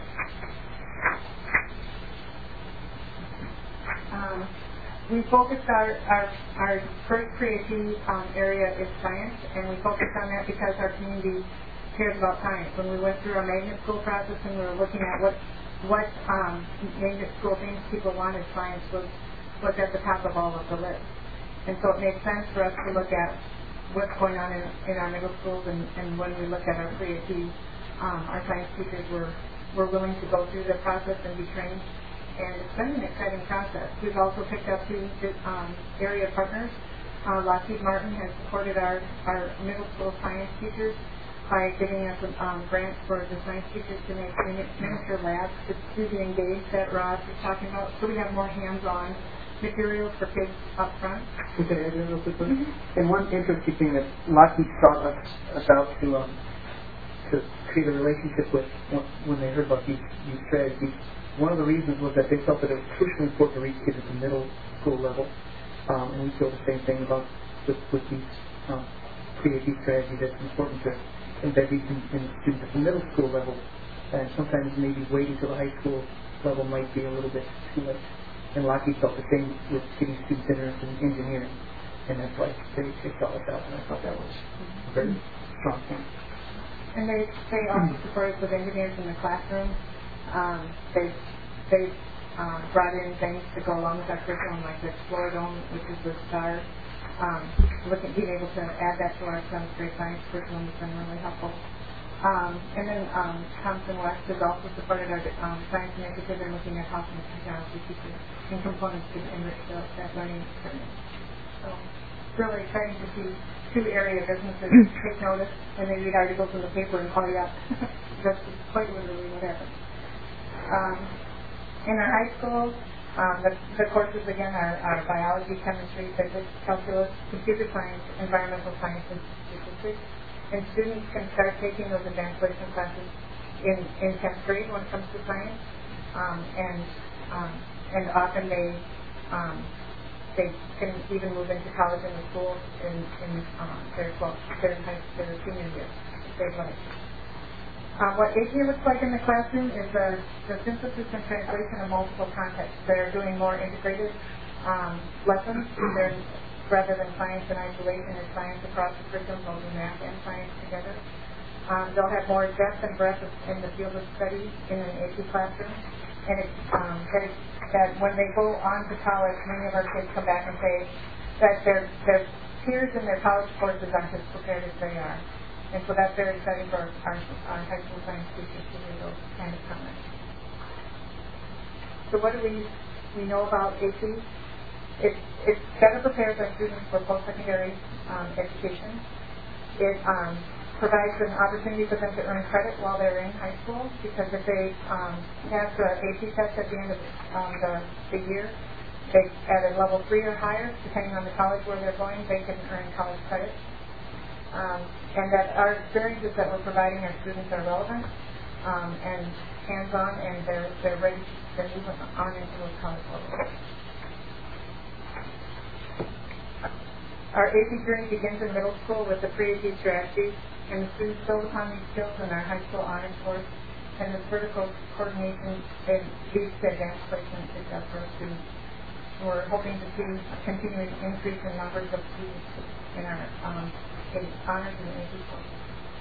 Um, we focused our our, our first creative um, area is science, and we focused on that because our community cares about science. When we went through our magnet school process and we were looking at what what um, magnet school things people wanted, science was was at the top of all of the list. And so it made sense for us to look at what's going on in, in our middle schools, and, and when we looked at our pre-A P, um, our science teachers were, were willing to go through the process and be trained. And it's been an exciting process. We've also picked up two um, area partners. Uh, Lockheed Martin has supported our, our middle school science teachers by giving us um, grants for the science teachers to make miniature labs to do the engage that Ross was talking about. So we have more hands-on materials for kids up front. Okay, I real quickly. Mm-hmm. And one interesting thing that Lockheed taught us about to um, to create a relationship with when they heard about these, these strategies, one of the reasons was that they felt that it was crucially important to reach kids at the middle school level. Um, and we feel the same thing about with, with these um, pre-A P strategies. It's important to embed these in, in students at the middle school level and sometimes maybe waiting till the high school level might be a little bit too much. And Lockheed felt the same with getting students interested in engineering, and that's why they, they saw us out, and I thought that was a very strong point. And they they also support us with engineers in the classroom. Um, they they um, brought in things to go along with our curriculum, like the Explore Dome, which is the STAR. Um, looking, being able to add that to our seventh grade science curriculum has been really helpful. Um, and then um, Thompson West has also supported our um, science initiative and looking at how some technology teachers and components to enrich the, that learning experience. So it's really exciting to see two area businesses take notice when they read articles in the paper and call you up. That's quite literally what happens. Um, in our high school, um, the, the courses again are, are biology, chemistry, physics, calculus, computer science, environmental science, and statistics. And students can start taking those advanced placement classes in, in tenth grade when it comes to science, um, and um, and often they um, they can even move into college in the school in, in um, their twelfth, their, their senior year, if they'd like. Uh, what A P looks like in the classroom is the, the synthesis and translation of multiple contexts. They're doing more integrated um, lessons. They're rather than science in isolation, it's science across the curriculum, both math and science together. Um, they'll have more depth and breadth of, in the field of study in an A P classroom. And it's, um, that, it's, that when they go on to college, many of our kids come back and say that their, their peers in their college courses aren't as prepared as they are. And so that's very exciting for our, our high school science teachers to hear those kind of comments. So what do we, we know about A P? It, it better prepares our students for post-secondary um, education. It um, provides an opportunity for them to earn credit while they're in high school, because if they um, have the A P test at the end of um, the, the year, they at a level three or higher, depending on the college where they're going, they can earn college credit. Um, and that our experiences that we're providing our students are relevant um, and hands-on, and they're, they're ready to move on into those college levels. Our A P journey begins in middle school with the pre-A P strategies, and the students build upon these skills in our high school honors course, and the vertical coordination leads to advanced placement success for our students. We're hoping to see a continuing increase in numbers of students in our um, in honors and A P courses.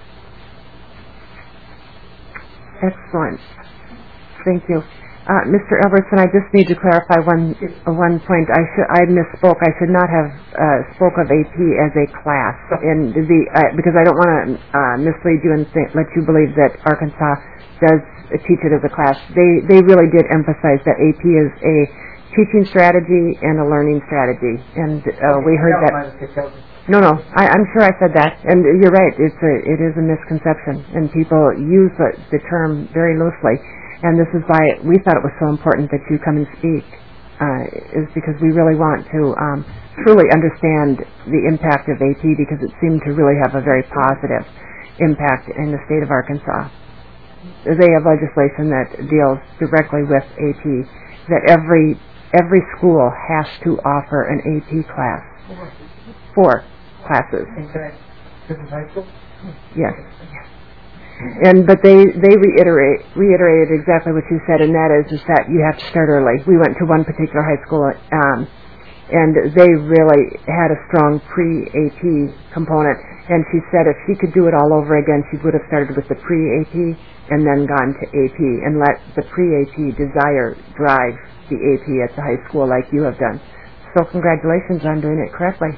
Excellent. Thank you. Uh, Mister Albertson, I just need to clarify one uh, one point. I should I misspoke. I should not have uh, spoke of A P as a class, and the uh, because I don't want to uh, mislead you and think, let you believe that Arkansas does teach it as a class. They they really did emphasize that A P is a teaching strategy and a learning strategy, and uh, we heard that. No, no, I, I'm sure I said that, and you're right. It's a it is a misconception, and people use the, the term very loosely. And this is why we thought it was so important that you come and speak, uh, is because we really want to um, truly understand the impact of A P, because it seemed to really have a very positive impact in the state of Arkansas. They have legislation that deals directly with A P, that every every school has to offer an A P class. Four classes. This is high school? Yes. And but they they reiterate reiterated exactly what you said, and that is is that you have to start early. We went to one particular high school, um, and they really had a strong pre-A P component. And she said if she could do it all over again, she would have started with the pre-A P and then gone to A P and let the pre-A P desire drive the A P at the high school like you have done. So congratulations on doing it correctly.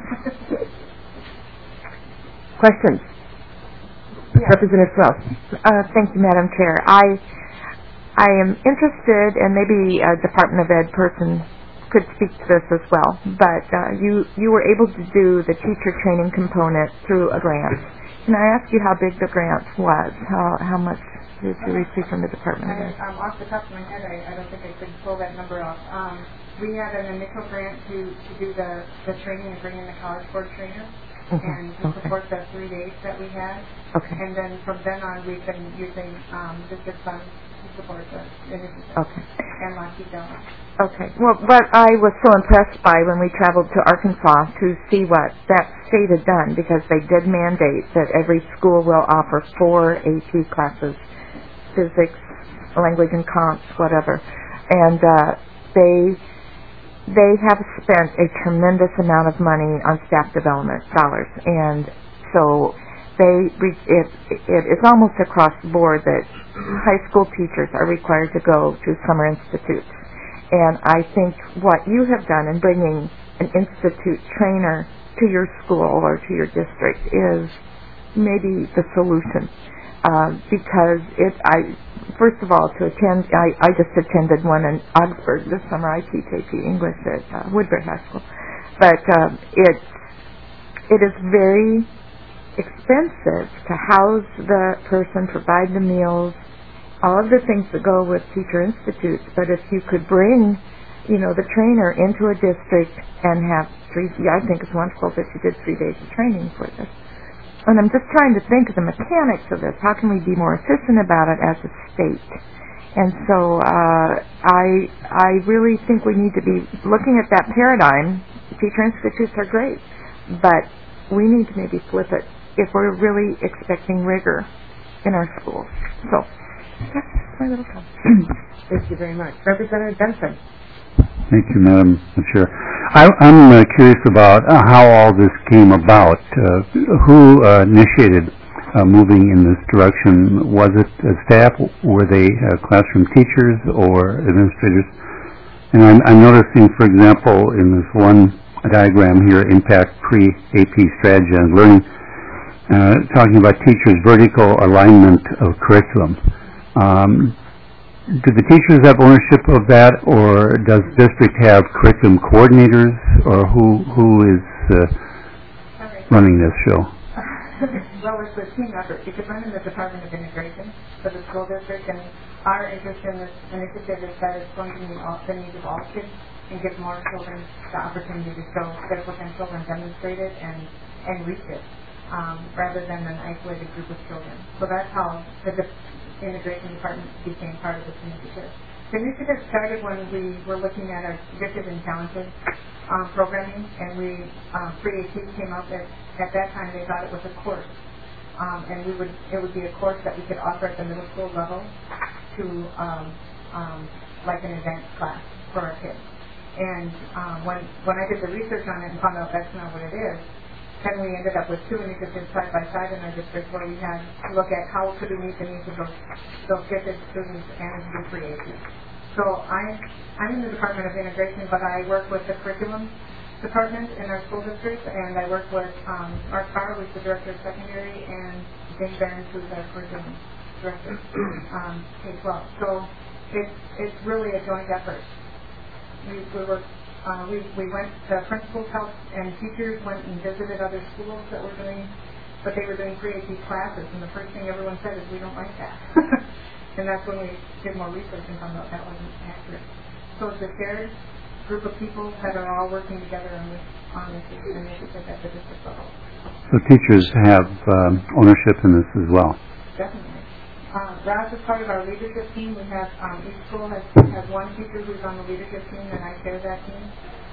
Questions? Yes. Representative Wells. Uh, thank you, Madam Chair. I I am interested, and maybe a Department of Ed person could speak to this as well, but uh, you, you were able to do the teacher training component through a grant. Can I ask you how big the grant was? How how much did you receive from the Department of Ed? I, um, off the top of my head, I, I don't think I could pull that number off. Um, we had an initial grant to, to do the, the training and bring in the College Board trainer. Mm-hmm. And to okay. support the three days that we had. Okay. And then from then on, we've been using um, district funds to support the initiative. Okay. And Lockheed Dome. Okay. Well, what I was so impressed by when we traveled to Arkansas to see what that state had done, because they did mandate that every school will offer four A P classes physics, language and comps, whatever. And uh, they they have spent a tremendous amount of money on staff development dollars, and so they it it is almost across the board that high school teachers are required to go to summer institutes. And I think what you have done in bringing an institute trainer to your school or to your district is maybe the solution. Uh, because it, I, first of all, to attend, I, I just attended one in Augsburg this summer. I teach A P English at uh, Woodbury High School, but um, it it is very expensive to house the person, provide the meals, all of the things that go with teacher institutes. But if you could bring, you know, the trainer into a district and have three, yeah, I think it's wonderful that you did three days of training for this. And I'm just trying to think of the mechanics of this. How can we be more efficient about it as a state? And so uh, I I really think we need to be looking at that paradigm. Teacher institutes are great, but we need to maybe flip it if we're really expecting rigor in our schools. So that's my little comment. Thank you very much. Representative Benson. Thank you, Madam Chair. I, I'm uh, curious about uh, how all this came about. Uh, who uh, initiated uh, moving in this direction? Was it uh, staff? Were they uh, classroom teachers or administrators? And I'm, I'm noticing, for example, in this one diagram here, impact pre-A P strategy and learning, uh, talking about teachers' vertical alignment of curriculum. Um, Do the teachers have ownership of that, or does the district have curriculum coordinators, or who who is uh, running this show? Well, it's a team effort because I'm in the Department of Integration for the school district, and our interest in this initiative is that it's going to meet all the needs of all kids and give more children the opportunity to show their potential and demonstrate it and, and reach it, um, rather than an isolated group of children. So that's how the de- Integration Department became part of this initiative. The initiative started when we were looking at our gifted and talented um, programming, and we um, pre-A P came up at, at that time they thought it was a course, um, and we would it would be a course that we could offer at the middle school level to um, um, like an advanced class for our kids. And um, when when I did the research on it and found out that's not what it is, then we ended up with two initiatives side by side in our district where we had to look at how could we meet the needs of those, those gifted students and do pre-A P. So I, I'm in the Department of Integration, but I work with the curriculum department in our school district, and I work with um, Mark Carr, who's the director of secondary, and Jane Barnes, who's our curriculum director, um, K twelve. So it's, it's really a joint effort. We, we work Uh, we, we went, the principals helped, and teachers went and visited other schools that were doing, but they were doing pre-A P classes, and the first thing everyone said is, we don't like that. And that's when we did more research and found out that wasn't accurate. So it's a shared group of people that are all working together on this, on this initiative at the district level. So teachers have um, ownership in this as well? Definitely. Uh, Roz is part of our leadership team. We have, um, each school has, has one teacher who's on the leadership team, and I chair that team.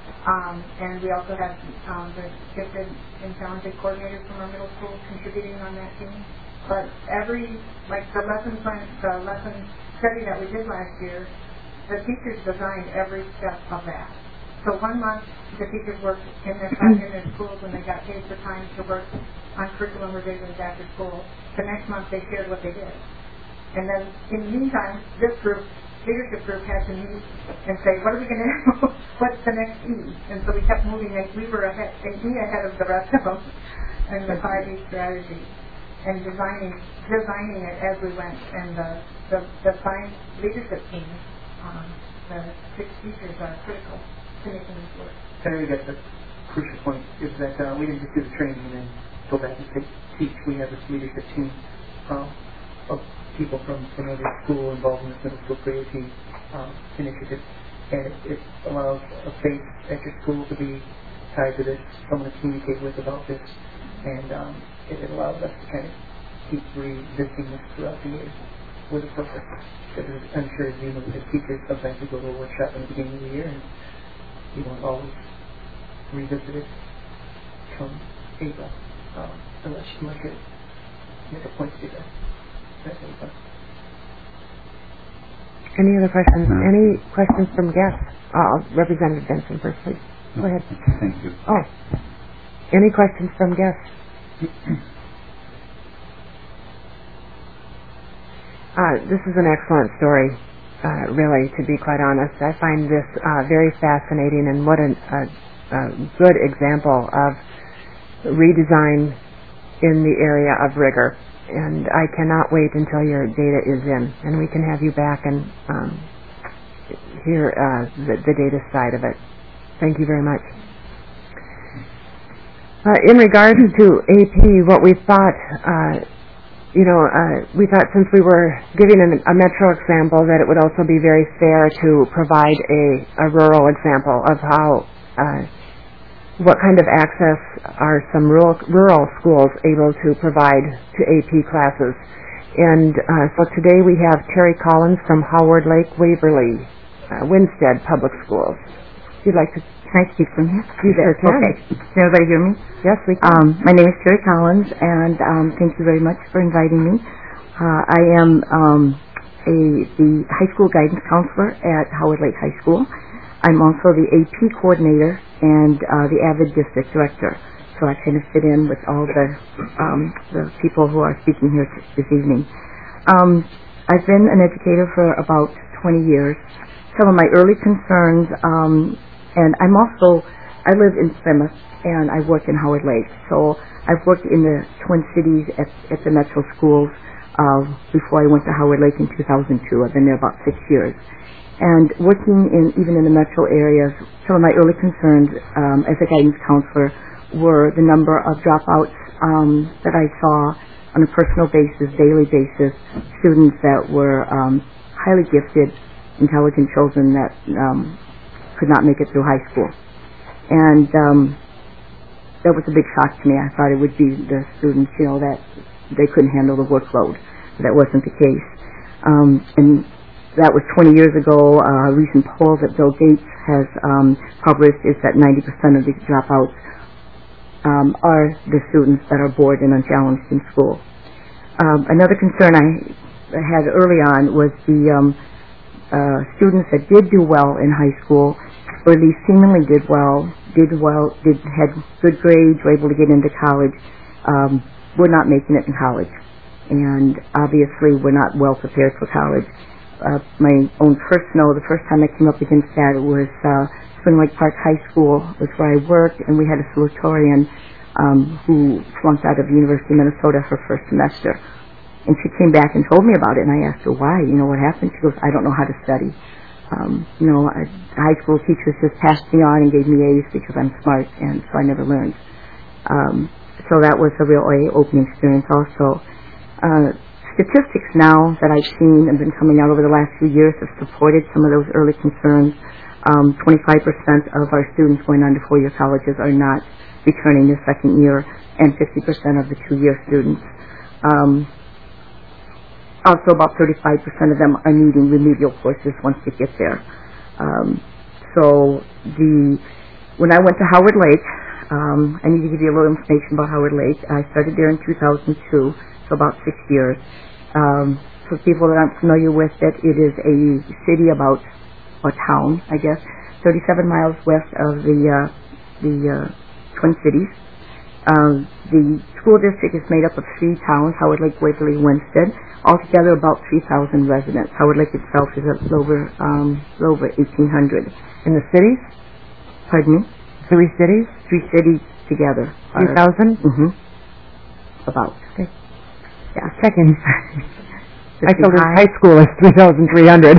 Um, and we also have um, the gifted and talented coordinators from our middle school contributing on that team. But every, like the lesson plan, the lesson study that we did last year, the teachers designed every step of that. So one month, the teachers worked in their in their schools when they got paid for time to work on curriculum revisions after school. The next month, they shared what they did. And then, in the meantime, this group, leadership group, had to meet and say, what are we going to do? What's the next E? And so we kept moving. Like we were ahead, an E ahead of the rest of them in the five E strategy, and designing designing it as we went. And the the, the science leadership team, um, the six teachers are critical to making this work. I think that's the crucial point, is that uh, we didn't just do the training and then go back and take, teach. We have this leadership team uh, of people from, from every school involved in this middle school pre-A P um, initiative, and it, it allows a face at your school to be tied to this, someone to communicate with about this, and um, it, it allows us to kind of keep revisiting this throughout the year with a purpose. Because I'm sure as you know, as teachers, sometimes we go to a workshop in the beginning of the year, and you won't always revisit it come April, um, unless you make it make a point to do that. Any other questions? No. Any questions from guests? Uh, Representative Benson first, please. Go ahead. Thank you. Oh, any questions from guests? Uh, this is an excellent story, uh, really, to be quite honest. I find this uh, very fascinating, and what an, a, a good example of redesign in the area of rigor. And I cannot wait until your data is in, and we can have you back and um, hear uh, the, the data side of it. Thank you very much. Uh, in regards to A P, what we thought, uh, you know, uh, we thought since we were giving an, a metro example that it would also be very fair to provide a, a rural example of how, uh, what kind of access are some rural, rural schools able to provide to A P classes. And uh, so today we have Terry Collins from Howard Lake Waverly, uh, Winstead Public Schools. If you'd like to... Can I speak from here? You sure can. Okay. Can everybody hear me? Yes, we can. Um, my name is Terry Collins, and um, thank you very much for inviting me. Uh, I am um, a, the high school guidance counselor at Howard Lake High School. I'm also the A P coordinator and uh, the AVID district director. So I kind of fit in with all the um, the people who are speaking here t- this evening. Um, I've been an educator for about twenty years. Some of my early concerns, um, and I'm also, I live in Plymouth and I work in Howard Lake. So I've worked in the Twin Cities at, at the Metro schools uh, before I went to Howard Lake in two thousand two. I've been there about six years. And working in even in the metro areas, some of my early concerns um, as a guidance counselor were the number of dropouts um, that I saw on a personal basis, daily basis, students that were um, highly gifted, intelligent children that um, could not make it through high school. And um, that was a big shock to me. I thought it would be the students, you know, that they couldn't handle the workload. But that wasn't the case. Um, and that was twenty years ago. Uh, a recent poll that Bill Gates has um, published is that ninety percent of these dropouts um, are the students that are bored and unchallenged in school. Um, another concern I had early on was the um, uh, students that did do well in high school, or at least seemingly did well, did well, did had good grades, were able to get into college, um, were not making it in college, and obviously were not well prepared for college. Uh, my own personal, the first time I came up against that was uh, Spring Lake Park High School was where I worked, and we had a salutatorian um, who flunked out of the University of Minnesota her first semester. And she came back and told me about it, and I asked her why, you know, what happened? She goes, I don't know how to study. Um, you know, I, high school teachers just passed me on and gave me A's because I'm smart, and so I never learned. Um, so that was a real eye-opening experience also. Uh, Statistics now that I've seen and been coming out over the last few years have supported some of those early concerns. Um, twenty-five percent of our students going on to four-year colleges are not returning their second year, and fifty percent of the two-year students. Um, also, about thirty-five percent of them are needing remedial courses once they get there. Um, so the when I went to Howard Lake, um, I need to give you a little information about Howard Lake. I started there in two thousand two. About six years. Um, for people that aren't familiar with it, it is a city about, or town, I guess, thirty-seven miles west of the uh, the uh, Twin Cities. Um, the school district is made up of three towns: Howard Lake, Waverly, Winstead. Altogether, about three thousand residents. Howard Lake itself is a little over um, little over eighteen hundred. In the cities? Pardon me? Three cities? Three cities together. Three thousand? Mm-hmm. About. Okay. Yeah. Checking. I told her high school is three thousand three hundred.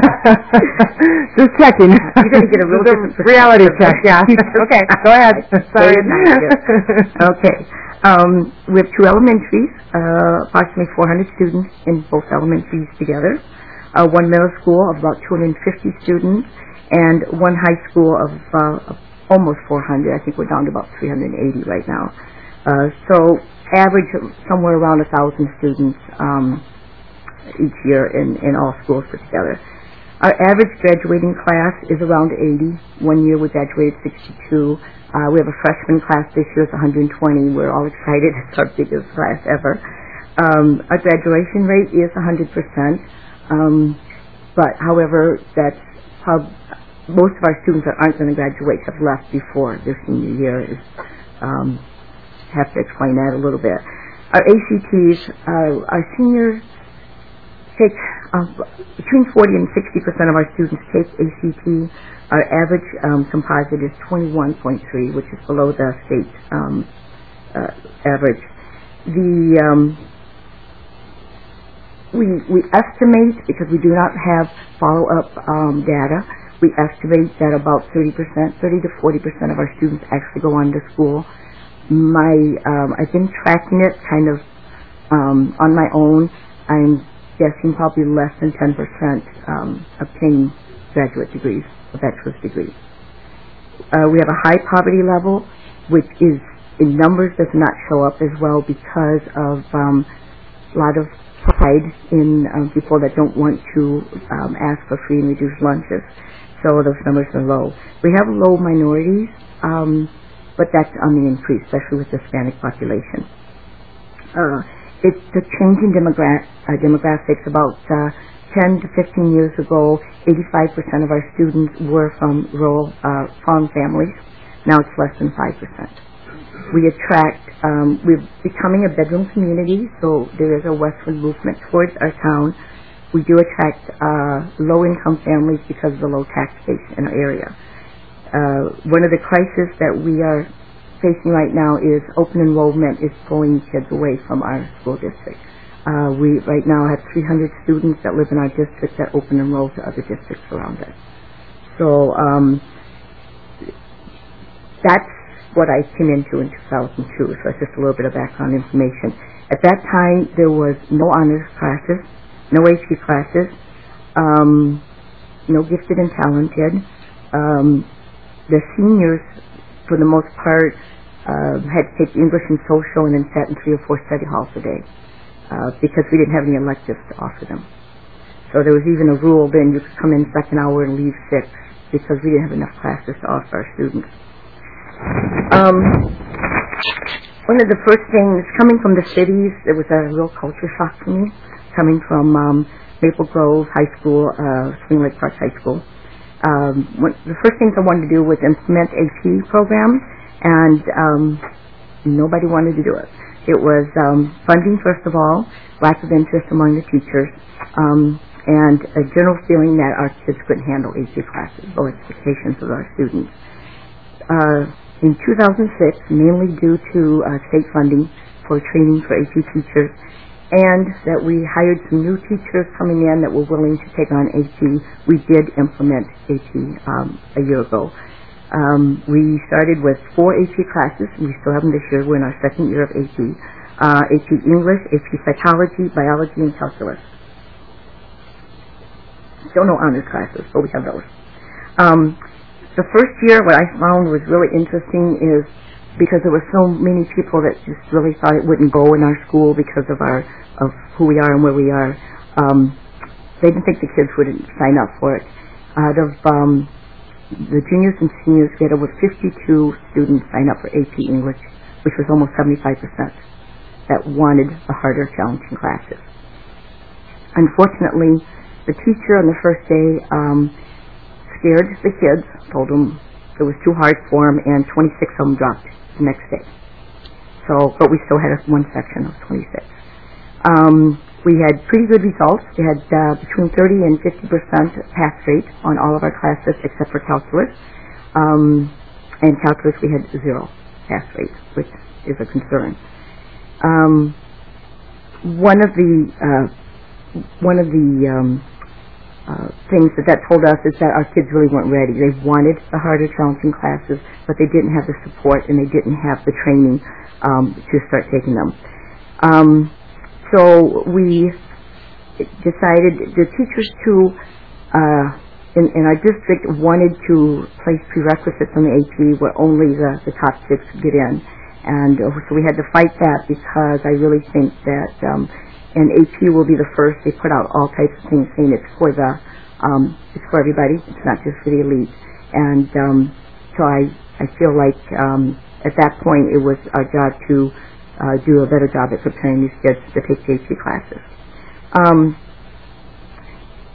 Just checking. You're going to get a real different reality check, yeah. Okay, go ahead. Sorry. Okay. Um, we have two elementaries, uh, approximately four hundred students in both elementaries together, uh, one middle school of about two hundred fifty students, and one high school of uh, almost four hundred. I think we're down to about three hundred eighty right now. Uh, so average somewhere around a thousand students um, each year in, in all schools put together. Our average graduating class is around eighty. One year we graduated sixty-two. Uh, we have a freshman class this year, it's one hundred twenty. We're all excited. It's our biggest class ever. Um, our graduation rate is one hundred percent. Um, but, however, that's how most of our students that aren't going to graduate have left before their senior year. Is, um, have to explain that a little bit. Our A C Ts, uh, our seniors take uh, between forty and sixty percent of our students take A C T. Our average um, composite is twenty-one point three, which is below the state um, uh, average. The um, we we estimate, because we do not have follow-up um, data, we estimate that about thirty percent, thirty to forty percent of our students actually go on to school. My um, I've been tracking it kind of um, on my own. I'm guessing probably less than ten percent um, obtain graduate degrees, a bachelor's degree. Uh, we have a high poverty level, which is in numbers does not show up as well because of um, a lot of pride in um, people that don't want to um, ask for free and reduced lunches. So those numbers are low. We have low minorities, um, but that's on the increase, especially with the Hispanic population. Uh, it's the changing demogra- uh, demographics. About uh, ten to fifteen years ago, eighty-five percent of our students were from rural uh, farm families. Now it's less than five percent. We attract, um, we're becoming a bedroom community, so there is a westward movement towards our town. We do attract uh, low-income families because of the low tax base in our area. Uh, one of the crises that we are facing right now is open enrollment is pulling kids away from our school district. Uh, we right now have three hundred students that live in our district that open enroll to other districts around us. So um, that's what I came into in two thousand two, so that's just a little bit of background information. At that time, there was no honors classes, no A P classes, um, no gifted and talented. Um, the seniors, for the most part, uh, had to take English and social and then sat in three or four study halls a day uh, because we didn't have any electives to offer them. So there was even a rule then you could come in second hour and leave six because we didn't have enough classes to offer our students. Um, one of the first things, coming from the cities, it was a real culture shock for me, coming from um, Maple Grove High School, uh, Spring Lake Park High School. Um, one, the first things I wanted to do was implement A P programs, and um, nobody wanted to do it. It was um, funding, first of all, lack of interest among the teachers, um, and a general feeling that our kids couldn't handle A P classes, low expectations of our students. Uh, in two thousand six, mainly due to uh, state funding for training for A P teachers, and that we hired some new teachers coming in that were willing to take on A P, we did implement A P um, a year ago. Um, we started with four A P classes. We still have them this year. We're in our second year of A P. Uh, A P English, A P Psychology, Biology, and Calculus. Still no honors classes, but we have those. Um, The first year, what I found was really interesting is because there were so many people that just really thought it wouldn't go in our school because of our of who we are and where we are. Um, they didn't think the kids would sign up for it. Out of um, the juniors and seniors, we had over fifty-two students sign up for A P English, which was almost seventy-five percent that wanted the harder, challenging classes. Unfortunately, the teacher on the first day um, scared the kids, told them it was too hard for them, and twenty-six of them dropped the next day. So, but we still had one section of twenty-six. Um, we had pretty good results. We had uh, between thirty and fifty percent pass rate on all of our classes except for calculus. Um, and calculus we had zero pass rate, which is a concern. Um, one of the uh, one of the um, Uh, things that that told us is that our kids really weren't ready. They wanted the harder, challenging classes, but they didn't have the support and they didn't have the training um, to start taking them. Um, so we decided the teachers too uh, in, in our district wanted to place prerequisites on the A P where only the, the top six could get in, and uh, so we had to fight that because I really think that. Um, And A P will be the first. They put out all types of things saying it's for the, um, it's for everybody. It's not just for the elite. And um, so I, I feel like um, at that point it was our job to uh, do a better job at preparing these kids to take the A P classes. Um,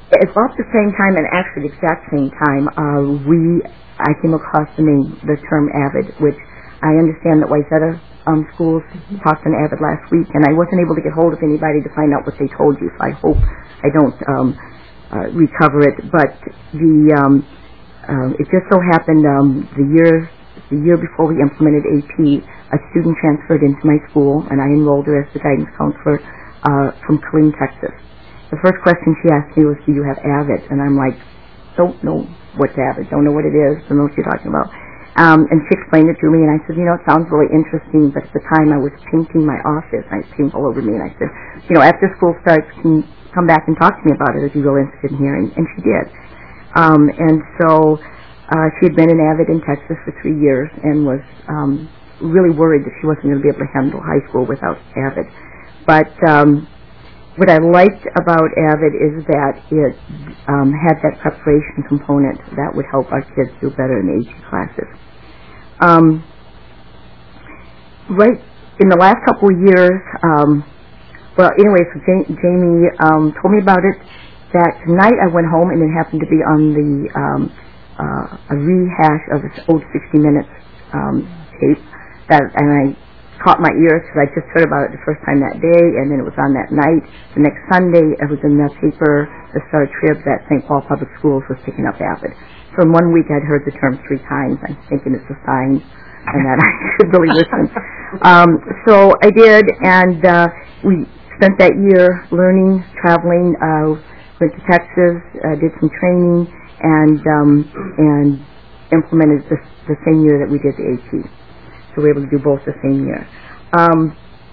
at about the same time, and actually the exact same time, uh, we I came across the name, the term AVID, which I understand that Wayzata um, schools talked on AVID last week, and I wasn't able to get hold of anybody to find out what they told you, so I hope I don't um, uh, recover it. But the um, uh, it just so happened um, the year the year before we implemented A P, a student transferred into my school, and I enrolled her as the guidance counselor uh, from Killeen, Texas. The first question she asked me was, do you have AVID? And I'm like, don't know what's AVID, don't know what it is, don't know what you're talking about. Um, and she explained it to me, and I said, you know, it sounds really interesting, but at the time I was painting my office, and I had paint all over me, and I said, you know, after school starts, can you come back and talk to me about it if you're really interested in hearing? And she did. Um, and so uh, she had been in AVID in Texas for three years and was um, really worried that she wasn't going to be able to handle high school without AVID. But um, what I liked about AVID is that it um, had that preparation component that would help our kids do better in the A P classes. Um, right in the last couple of years, um, well, anyway, so Jamie um, told me about it. That night I went home and it happened to be on the um, uh, a rehash of this old sixty minutes um, tape. That and I. caught my ears because I just heard about it the first time that day, and then it was on that night. The next Sunday, it was in the paper, the Star Trib, that Saint Paul Public Schools was picking up AVID. So in one week, I'd heard the term three times. I'm thinking it's a sign, and that I should really listen. Um, so I did, and uh, we spent that year learning, traveling. Uh, went to Texas, uh, did some training, and um, and implemented this the same year that we did the A P. So we were able to do both the same year. Um,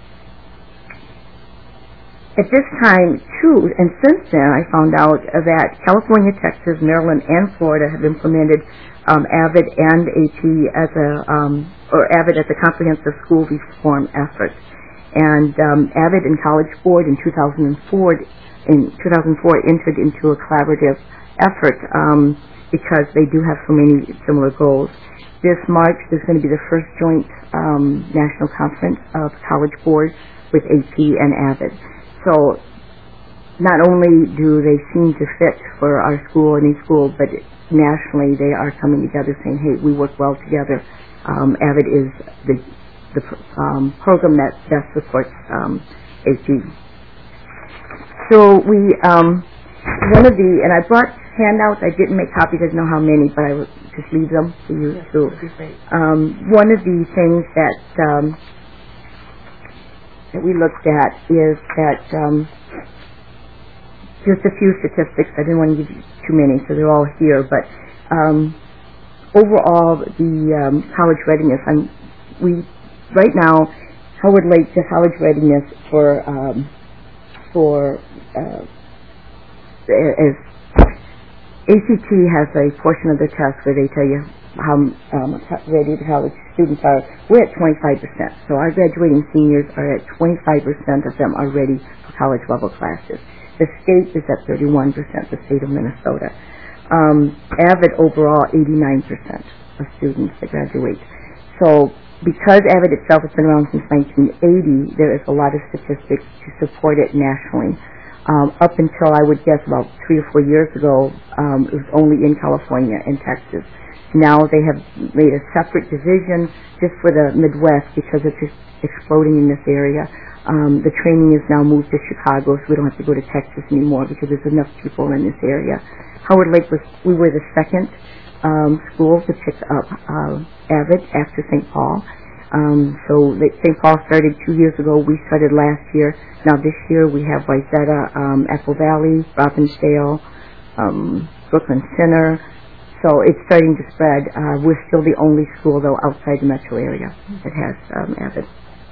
at this time, too, and since then, I found out that California, Texas, Maryland, and Florida have implemented um, AVID and A P as a, um, or AVID as a comprehensive school reform effort. And um, AVID and College Board in two thousand four, in two thousand four entered into a collaborative effort um, because they do have so many similar goals. This March, there's going to be the first joint um, national conference of College Board with A P and AVID. So not only do they seem to fit for our school, any school, but nationally they are coming together saying, hey, we work well together. Um, AVID is the, the um, program that best supports um, A P. So we, um, one of the, and I brought handouts. I didn't make copies. I don't know how many, but I would just leave them for you yes, too. Um, one of the things that um, that we looked at is that um, just a few statistics. I didn't want to give you too many, so they're all here. But um, overall, the um, college readiness. I'm, we right now Howard Lake the college readiness for um, for uh, as A C T has a portion of the test where they tell you how um, ready the college students are. We're at twenty-five percent. So our graduating seniors are at twenty-five percent of them are ready for college level classes. The state is at thirty-one percent, the state of Minnesota. Um, AVID overall, eighty-nine percent of students that graduate. So because AVID itself has been around since nineteen eighty, there is a lot of statistics to support it nationally. Um, up until I would guess about three or four years ago, um, it was only in California and Texas. Now they have made a separate division just for the Midwest because it's just exploding in this area. Um, the training is now moved to Chicago, so we don't have to go to Texas anymore because there's enough people in this area. Howard Lake was, we were the second um, school to pick up uh, AVID after Saint Paul. Um, so Saint Paul started two years ago. We started last year. Now this year we have Wayzata, um, Echo Valley, Robbinsdale, um, Brooklyn Center. So it's starting to spread. Uh, we're still the only school, though, outside the metro area that has um, AVID.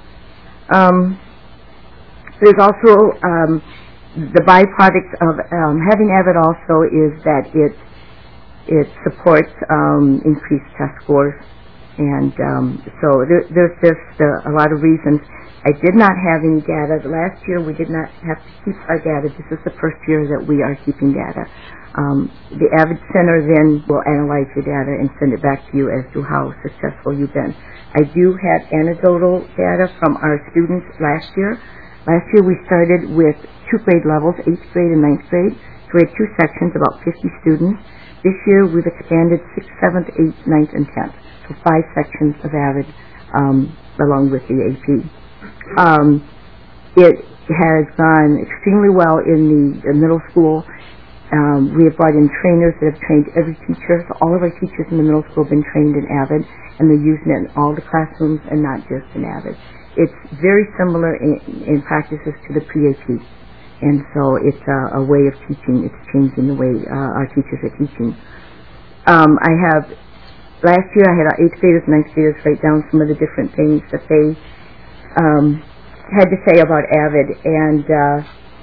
Um, there's also um, the byproduct of um, having AVID also is that it it supports um, increased test scores. And um, so there, there's just uh, a lot of reasons. I did not have any data. Last year we did not have to keep our data. This is the first year that we are keeping data. Um, the AVID Center then will analyze your data and send it back to you as to how successful you've been. I do have anecdotal data from our students last year. Last year we started with two grade levels, eighth grade and ninth grade. So we had two sections, about fifty students. This year we've expanded sixth, seventh, eighth, ninth, and tenth. So five sections of AVID um, along with the A P. Um, it has gone extremely well in the, the middle school. Um, we have brought in trainers that have trained every teacher. So all of our teachers in the middle school have been trained in AVID, and they're using it in all the classrooms and not just in AVID. It's very similar in, in practices to the pre-A P, and so it's a, a way of teaching. It's changing the way uh, our teachers are teaching. Um, I have, last year I had our eighth graders and ninth graders write down some of the different things that they um, had to say about AVID, and uh,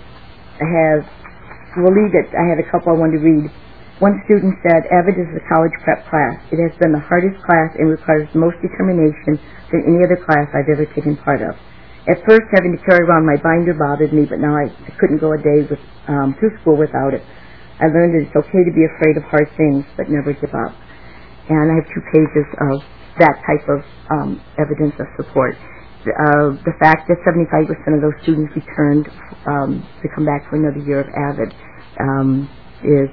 I have We'll leave it. I had a couple I wanted to read. One student said, AVID is a college prep class. It has been the hardest class and requires the most determination than any other class I've ever taken part of. At first, having to carry around my binder bothered me, but now I couldn't go a day with, um, through school without it. I learned that it's okay to be afraid of hard things, but never give up. And I have two pages of that type of um, evidence of support. Uh, the fact that seventy-five percent of those students returned um, to come back for another year of AVID um, is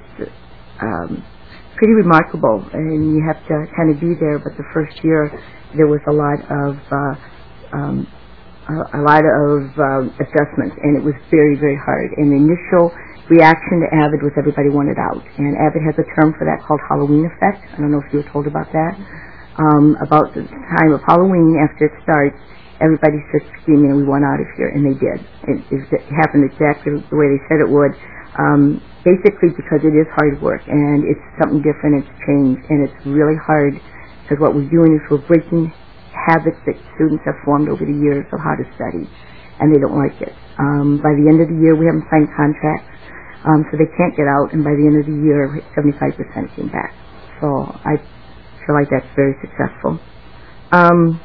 um, pretty remarkable, and you have to kind of be there. But the first year, there was a lot of uh, um, a, a lot of uh, adjustments, and it was very, very hard. And the initial reaction to AVID was everybody wanted out, and AVID has a term for that called Halloween effect. I don't know if you were told about that. Um, about the time of Halloween, after it starts, everybody starts screaming, and we want out of here, and they did. It, it happened exactly the way they said it would, um, basically because it is hard work, and it's something different, it's changed, and it's really hard, because what we're doing is we're breaking habits that students have formed over the years of how to study, and they don't like it. Um, by the end of the year, we haven't signed contracts, um, so they can't get out, and by the end of the year, seventy-five percent came back. So I feel like that's very successful. Um,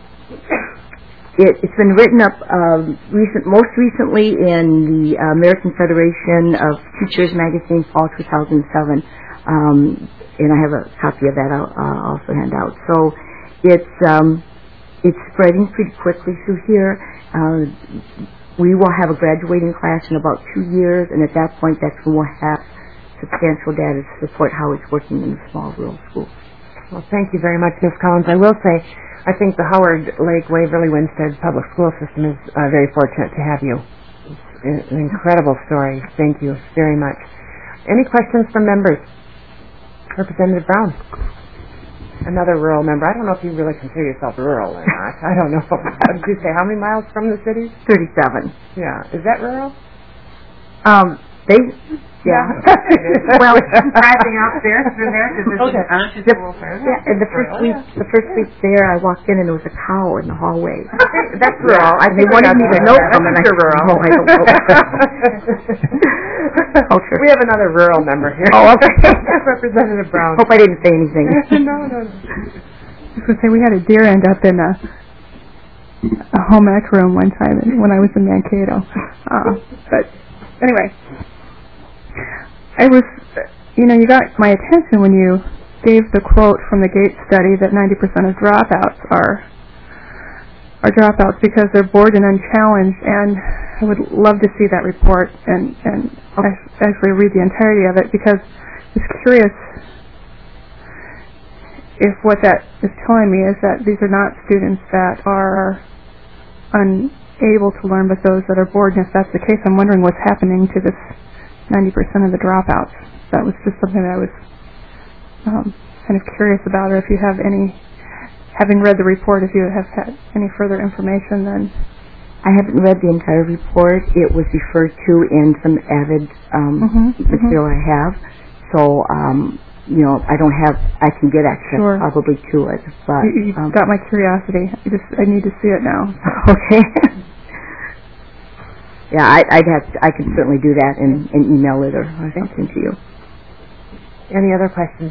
It, it's been written up um, recent, most recently in the uh, American Federation of Teachers magazine, fall two thousand seven, um, and I have a copy of that I'll uh, also hand out. So it's um, it's spreading pretty quickly through here. Uh, we will have a graduating class in about two years, and at that point, that's when we'll have substantial data to support how it's working in the small rural schools. Well, thank you very much, Miz Collins. I will say, I think the Howard Lake Waverly Winstead public school system is uh, very fortunate to have you. It's an incredible story. Thank you very much. Any questions from members? Representative Brown. Another rural member. I don't know if you really consider yourself rural or not. I don't know. What did you say? How many miles from the city? thirty-seven. Yeah. Is that rural? Um, they... Yeah. Well, driving up there through there to visit Okay. Aunt is The, a little further. yeah, and the first week, the first week there, I walked in and there was a cow in the hallway. That's rural. I They think wanted me to know That's them, and I for said, rural. "No, I don't know." Culture. We have another rural member here. Oh, okay. Representative Brown. Hope I didn't say anything. no, no, no. I was going to say, we had a deer end up in a, a home ec room one time when I was in Mankato. Uh, but anyway, I was, you know, you got my attention when you gave the quote from the Gates study that ninety percent of dropouts are are dropouts because they're bored and unchallenged, and I would love to see that report and, and actually read the entirety of it, because I was curious if what that is telling me is that these are not students that are unable to learn, but those that are bored. And if that's the case, I'm wondering what's happening to this ninety percent of the dropouts. That was just something that I was um, kind of curious about, or if you have any, having read the report, if you have had any further information then. I haven't read the entire report. It was referred to in some AVID um, mm-hmm, material mm-hmm. I have. So, um, you know, I don't have, I can get access sure. probably to it. But You, you um, got my curiosity. I just, I need to see it now. Okay. Yeah, I, I'd have to, I can certainly do that and, and email it or, or something to you. Any other questions?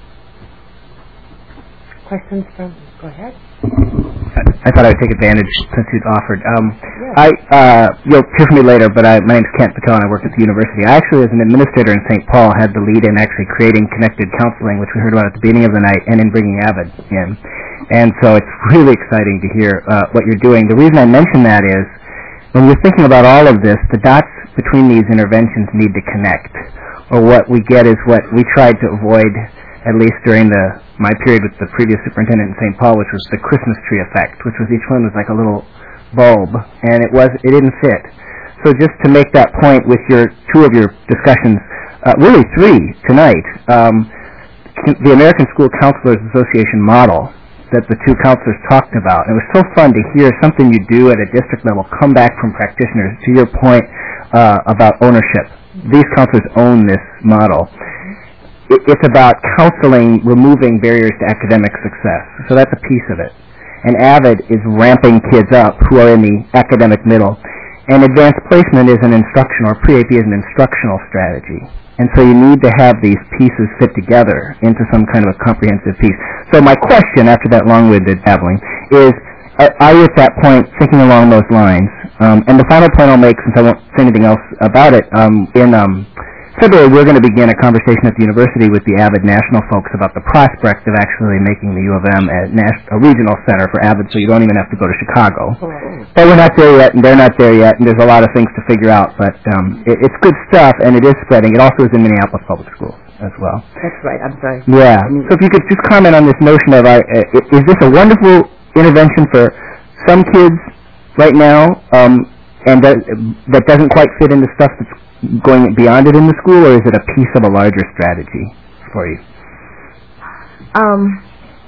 Questions from, go ahead. I thought I would take advantage since you'd offered. Um, yes. I, uh, you'll hear from me later, but I, my name's Kent Patel and I work at the university. I actually, as an administrator in Saint Paul, had the lead in actually creating connected counseling, which we heard about at the beginning of the night, and in bringing AVID in. And so it's really exciting to hear uh, what you're doing. The reason I mention that is, when you're thinking about all of this, the dots between these interventions need to connect. or what we get is what we tried to avoid, at least during the my period with the previous superintendent in Saint Paul, which was the Christmas tree effect, which was each one was like a little bulb, and it was it didn't fit. So just to make that point with your two of your discussions, uh, really three tonight, um, the American School Counselors Association model that the two counselors talked about. It was so fun to hear something you do at a district level come back from practitioners. To your point uh, about ownership, these counselors own this model. It, it's about counseling, removing barriers to academic success. So that's a piece of it. And AVID is ramping kids up who are in the academic middle. And advanced placement is an instructional, or pre-A P is an instructional strategy. And so you need to have these pieces fit together into some kind of a comprehensive piece. So my question, after that long-winded babbling, is, are you at that point thinking along those lines? Um, and the final point I'll make, since I won't say anything else about it, um, in um, February we're going to begin a conversation at the university with the AVID national folks about the prospect of actually making the U of M a, nas- a regional center for AVID, so you don't even have to go to Chicago. But we're not there yet, and they're not there yet, and there's a lot of things to figure out. But um, it, it's good stuff, and it is spreading. It also is in Minneapolis Public Schools as well. That's right. I'm sorry. Yeah. So if you could just comment on this notion of, uh, is this a wonderful intervention for some kids right now, um, and that, that doesn't quite fit into stuff that's going beyond it in the school, or is it a piece of a larger strategy for you? Um,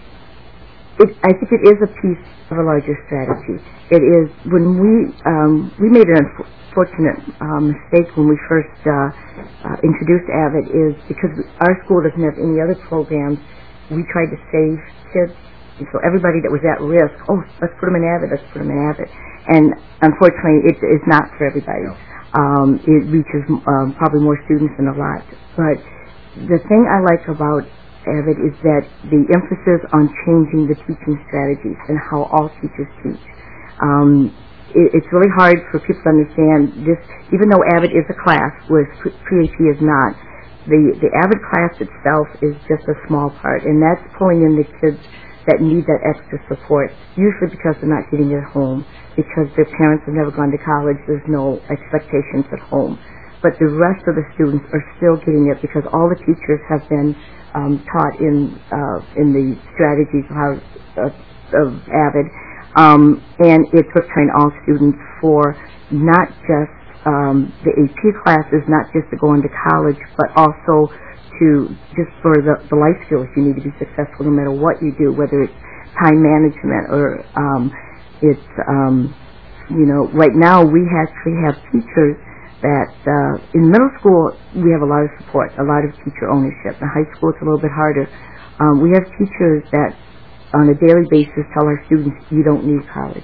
it, I think it is a piece of a larger strategy. It is when we um, we made an unfortunate um, mistake when we first uh, uh, introduced AVID, is because our school doesn't have any other programs. We tried to save kids, and so everybody that was at risk, oh, let's put them in AVID, let's put them in AVID, and unfortunately, it is not for everybody. Um, it reaches um, probably more students than a lot. But the thing I like about AVID is that the emphasis on changing the teaching strategies and how all teachers teach. Um, it, it's really hard for people to understand this, even though AVID is a class, whereas pre-A P is not. The, the AVID class itself is just a small part, and that's pulling in the kids that need that extra support, usually because they're not getting it at home, because their parents have never gone to college, there's no expectations at home. But the rest of the students are still getting it because all the teachers have been um, taught in uh, in the strategies of, how, of, of AVID, um, and it's preparing all students for not just um, the A P classes, not just to go into college, but also to just for the, the life skills you need to be successful no matter what you do, whether it's time management or um, it's, um, you know, right now we actually have teachers that uh, in middle school we have a lot of support, a lot of teacher ownership. In high school it's a little bit harder. Um, we have teachers that on a daily basis tell our students you don't need college.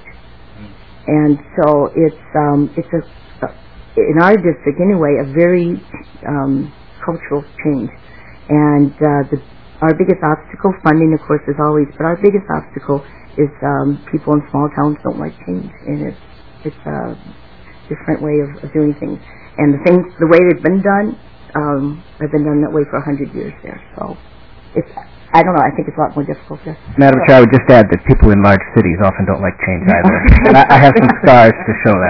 And so it's, um, it's a, in our district anyway, a very um, cultural change. And uh, the, our biggest obstacle, funding of course is always, but our biggest obstacle is um, people in small towns don't like change, and it's it's a different way of, of doing things. And the things, the way they've been done, um, have been done that way for a hundred years there. So it's, I don't know, I think it's a lot more difficult there. Madam Chair, I would just add that people in large cities often don't like change either. And I, I have some scars to show that.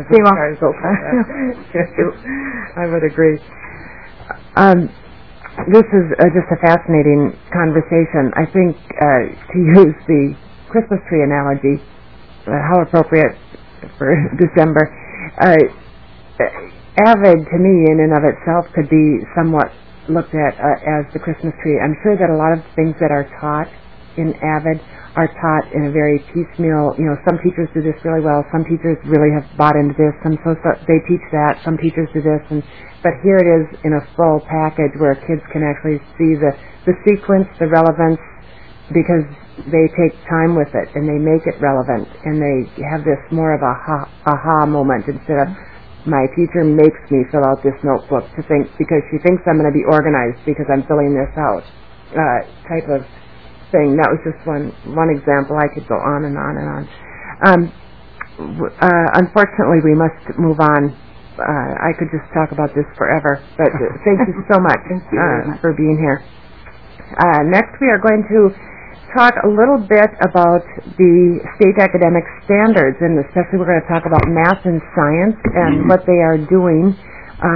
I would agree. Um, this is uh, just a fascinating conversation. I think uh, to use the Christmas tree analogy, uh, how appropriate for December, uh, AVID to me in and of itself could be somewhat looked at uh, as the Christmas tree. I'm sure that a lot of things that are taught in AVID are taught in a very piecemeal, you know, some teachers do this really well, some teachers really have bought into this, some so, so they teach that, some teachers do this, and but here it is in a full package where kids can actually see the, the sequence, the relevance, because they take time with it and they make it relevant and they have this more of a ha, aha moment instead of my teacher makes me fill out this notebook to think because she thinks I'm going to be organized because I'm filling this out uh, type of thing. That was just one one example. I could go on and on and on. Um, uh, unfortunately, we must move on. Uh, I could just talk about this forever, but thank you so much uh, for being here. Uh, next, we are going to talk a little bit about the state academic standards, and especially we're going to talk about math and science and what they are doing uh,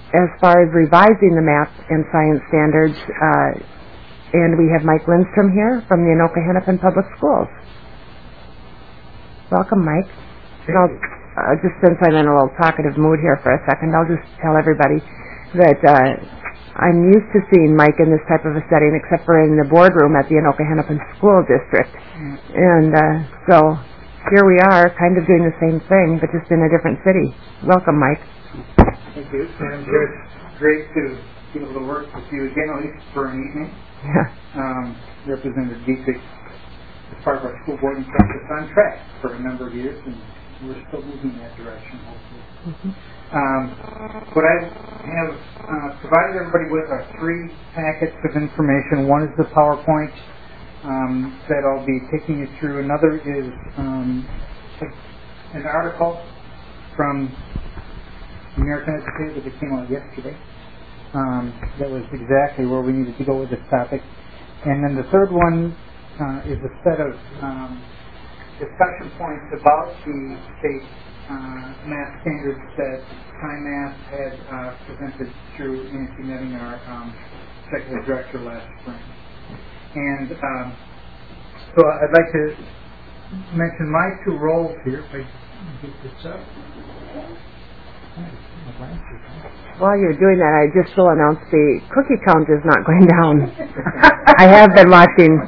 as far as revising the math and science standards, uh, and we have Mike Lindstrom here from the Anoka Hennepin Public Schools. Welcome, Mike. And I'll, uh, just since I'm in a little talkative mood here for a second, I'll just tell everybody that uh, I'm used to seeing Mike in this type of a setting, except for in the boardroom at the Anoka Hennepin School District. Mm. And uh, so here we are, kind of doing the same thing, but just in a different city. Welcome, Mike. Thank you. And it's great to be able to work with you again, at least for an evening. Yeah. Um, Representative Dietrich, as part of our school board and practice, on track for a number of years, and we're still moving in that direction, hopefully. Mm-hmm. Um, what I have uh, provided everybody with are three packets of information. One is the PowerPoint um, that I'll be taking you through. Another is um, an article from American Educator that came out yesterday. Um, that was exactly where we needed to go with this topic. And then the third one uh, is a set of um, discussion points about the state uh, math standards that Time Math had uh, presented through Nancy Netting, our um, executive director, last spring. And um, so I'd like to mention my two roles here. If I get this up. While you're doing that, I just will announce the cookie count is not going down. I have been watching.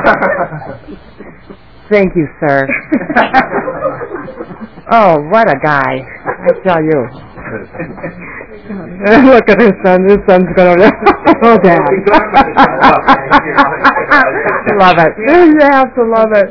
Thank you, sir. Oh, what a guy. I tell you. Look at his son. His son's going to... Oh, Dad. Love it. You have to love it.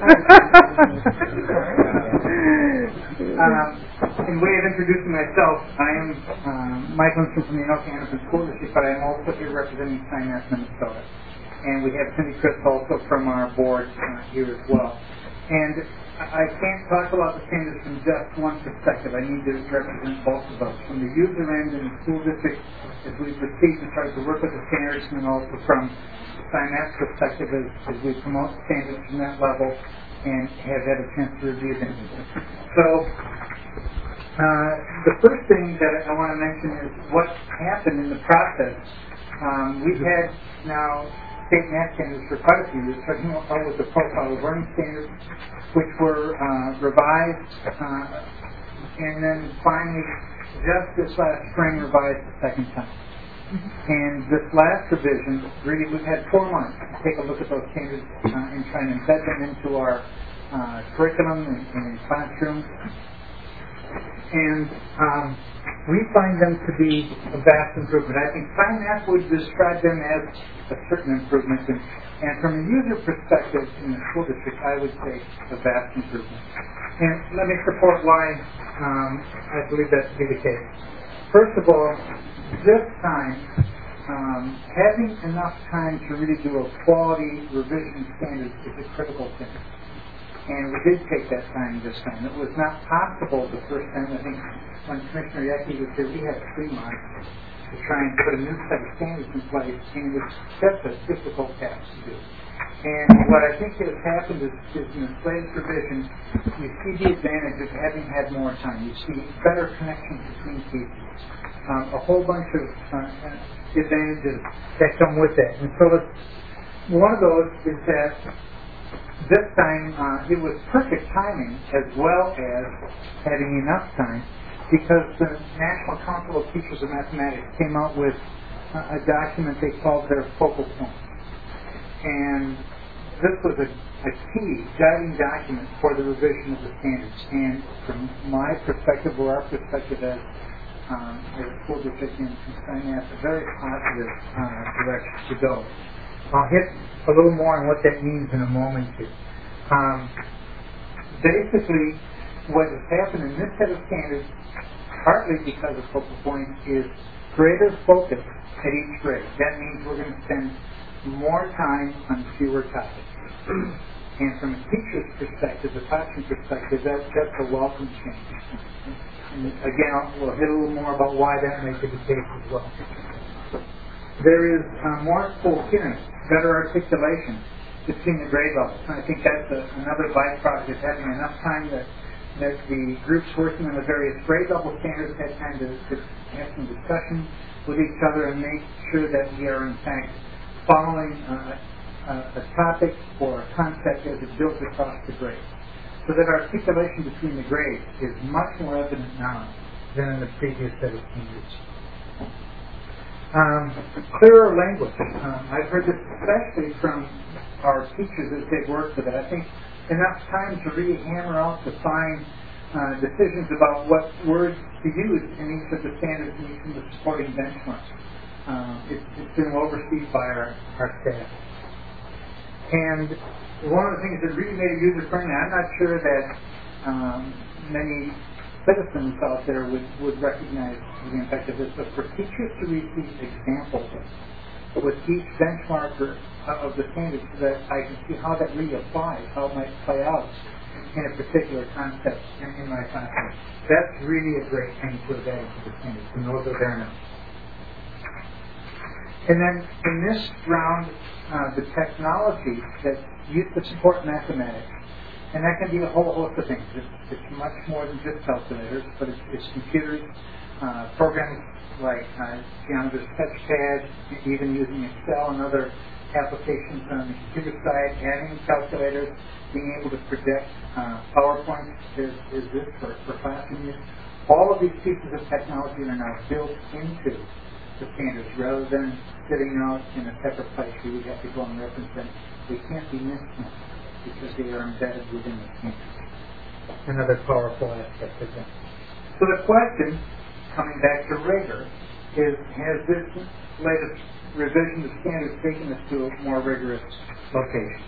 um, In way of introducing myself, I am um, Mike Lindstrom from the Anoka Hennepin School District, but I am also here representing Time Math Minnesota. And we have Cindy Crisp also from our board uh, here as well. And I can't talk about the standards from just one perspective. I need to represent both of us. From the user end and the school district, as we proceed to try to work with the standards, and also from Time Math's perspective as, as we promote standards from that level and have had a chance to review them. So, Uh, the first thing that I want to mention is what happened in the process. Um, we've had now state math standards for quite a few years, starting out with the profile of learning standards, which were uh, revised, uh, and then finally, just this last spring, revised the second time. Mm-hmm. And this last revision, really, we've had four months to take a look at those standards uh, and try and embed them into our uh, curriculum and, and classrooms. And um, we find them to be a vast improvement. I think Time Math would describe them as a certain improvement. And, and from a user perspective in the school district, I would say a vast improvement. And let me support why um, I believe that to be the case. First of all, this time, um, having enough time to really do a quality revision standard is a critical thing. And we did take that time this time. It was not possible the first time. I think when Commissioner Yecke was here, we had three months to try and put a new set of standards in place, and it was just a difficult task to do. And what I think has happened is, is in this latest revision, you see the advantage of having had more time. You see better connections between teachers, um, a whole bunch of uh, advantages that come with that. And so it's, one of those is that this time, uh, it was perfect timing as well as having enough time, because the National Council of Teachers of Mathematics came out with uh, a document they called their focal point. And this was a, a key guiding document for the revision of the standards. And from my perspective, or our perspective as, um, as a school district in Time Math, a very positive uh, direction to go. I'll hit a little more on what that means in a moment here. Um, basically, what has happened in this set of standards, partly because of focal point, is greater focus at each grade. That means we're going to spend more time on fewer topics. And from a teacher's perspective, the classroom perspective, that's just a welcome change. And again, we'll hit a little more about why that may be the case as well. There is uh, more coherence, better articulation between the grade levels. And I think that's a, another byproduct of having enough time that, that the groups working on the various grade level standards had time to, to have some discussion with each other and make sure that we are in fact following uh, a, a topic or a concept as it builds across the grade. So that articulation between the grades is much more evident now than in the previous set of standards. Um, clearer language. Um, I've heard this especially from our teachers as they've worked with it. I think enough time to really hammer out, define uh, decisions about what words to use in each of the standards and each of the supporting benchmarks. Um, it, it's been well received by our, our staff. And one of the things that really made it user-friendly, I'm not sure that um, many citizens out there would, would recognize the impact of this, but for teachers to receive examples with each benchmark of the standards so that I can see how that really applies, how it might play out in a particular concept in, in my classroom. That's really a great thing to add into the standards, and those are there now. And then in this round, uh, the technology that's used to support mathematics, and that can be a whole host of things. It's, it's much more than just calculators, but it's, it's computers, uh, programs like uh, Geometra's Sketchpad, even using Excel and other applications on the computer side, adding calculators, being able to project uh, PowerPoint is, is this for, for classroom use. All of these pieces of technology are now built into the standards rather than sitting out in a separate place where we have to go and reference them. They can't be missed now because they are embedded within the standards. Another powerful aspect of them. So the question, coming back to rigor, is has this latest revision of standards taken us to a more rigorous location?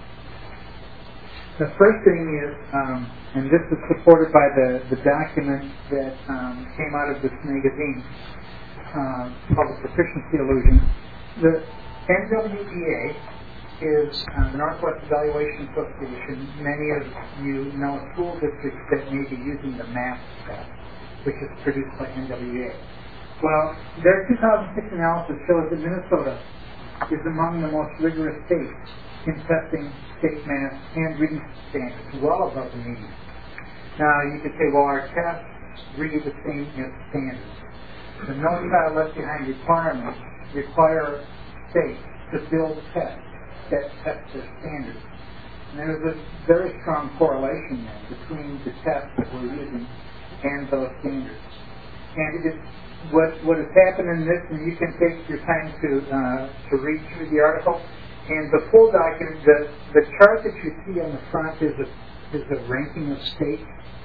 The first thing is, um, and this is supported by the, the document that um, came out of this magazine uh, called the Proficiency Illusion. The N W E A is uh, the Northwest Evaluation Association. Many of you know school districts that may be using the MAP test, which is produced by N W E A. Well, their two thousand six analysis shows that Minnesota is among the most rigorous states in testing state math and reading standards, well above the median. Now, you could say, well, our tests read the same as standards. The No Child Left Behind requirements require states to build tests that test their standards. And there's a very strong correlation there between the tests that we're using and those standards. And it's what what has happened in this, and you can take your time to uh, to read through the article. And the full document, the, the chart that you see on the front is a is a ranking of states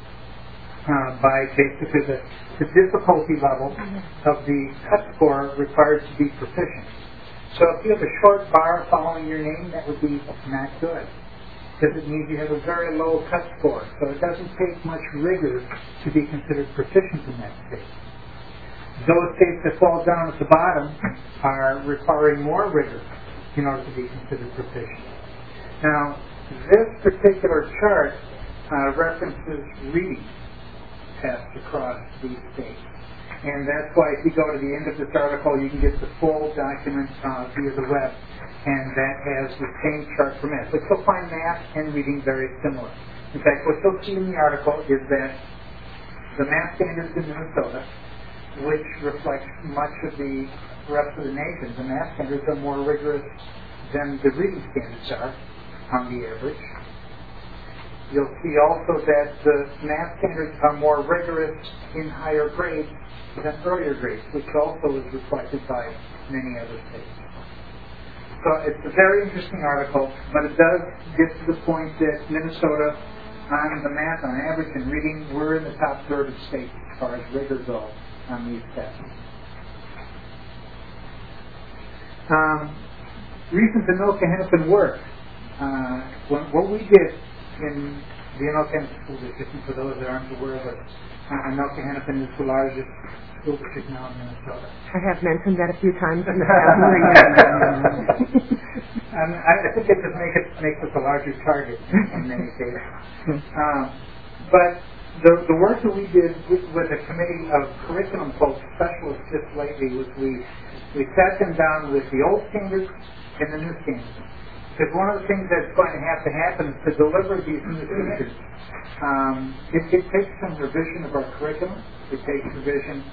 uh, by basically the, the difficulty level of the cut score required to be proficient. So if you have a short bar following your name, that would be not good, because it means you have a very low cut score. So it doesn't take much rigor to be considered proficient in that state. Those states that fall down at the bottom are requiring more rigor in order to be considered proficient. Now, this particular chart uh, references reading tests across these states. And that's why if you go to the end of this article, you can get the full document uh, via the web, and that has the same chart for math. But you'll find math and reading very similar. In fact, what you'll see in the article is that the math standards in Minnesota, which reflects much of the rest of the nation, the math standards are more rigorous than the reading standards are on the average. You'll see also that the math standards are more rigorous in higher grades than earlier grades, which also is reflected by many other states. So it's a very interesting article, but it does get to the point that Minnesota, on the math, on average, in reading, we're in the top third of states as far as rigor goes on these tests. Um, recent Anoka Hennepin work. Uh, when, what we did in the Anoka Hennepin School District, and for those that aren't aware of it, uh, Anoka Hennepin is the largest school district now in Minnesota. I have mentioned that a few times in the past. um, I, I think it just make it, makes us a larger target in many cases. Um, but the, the work that we did with, with a committee of curriculum folks, specialists just lately, was we We sat them down with the old standards and the new standards. Because one of the things that's going to have to happen is to deliver these new standards. Um, it, it takes some revision of our curriculum. It takes revision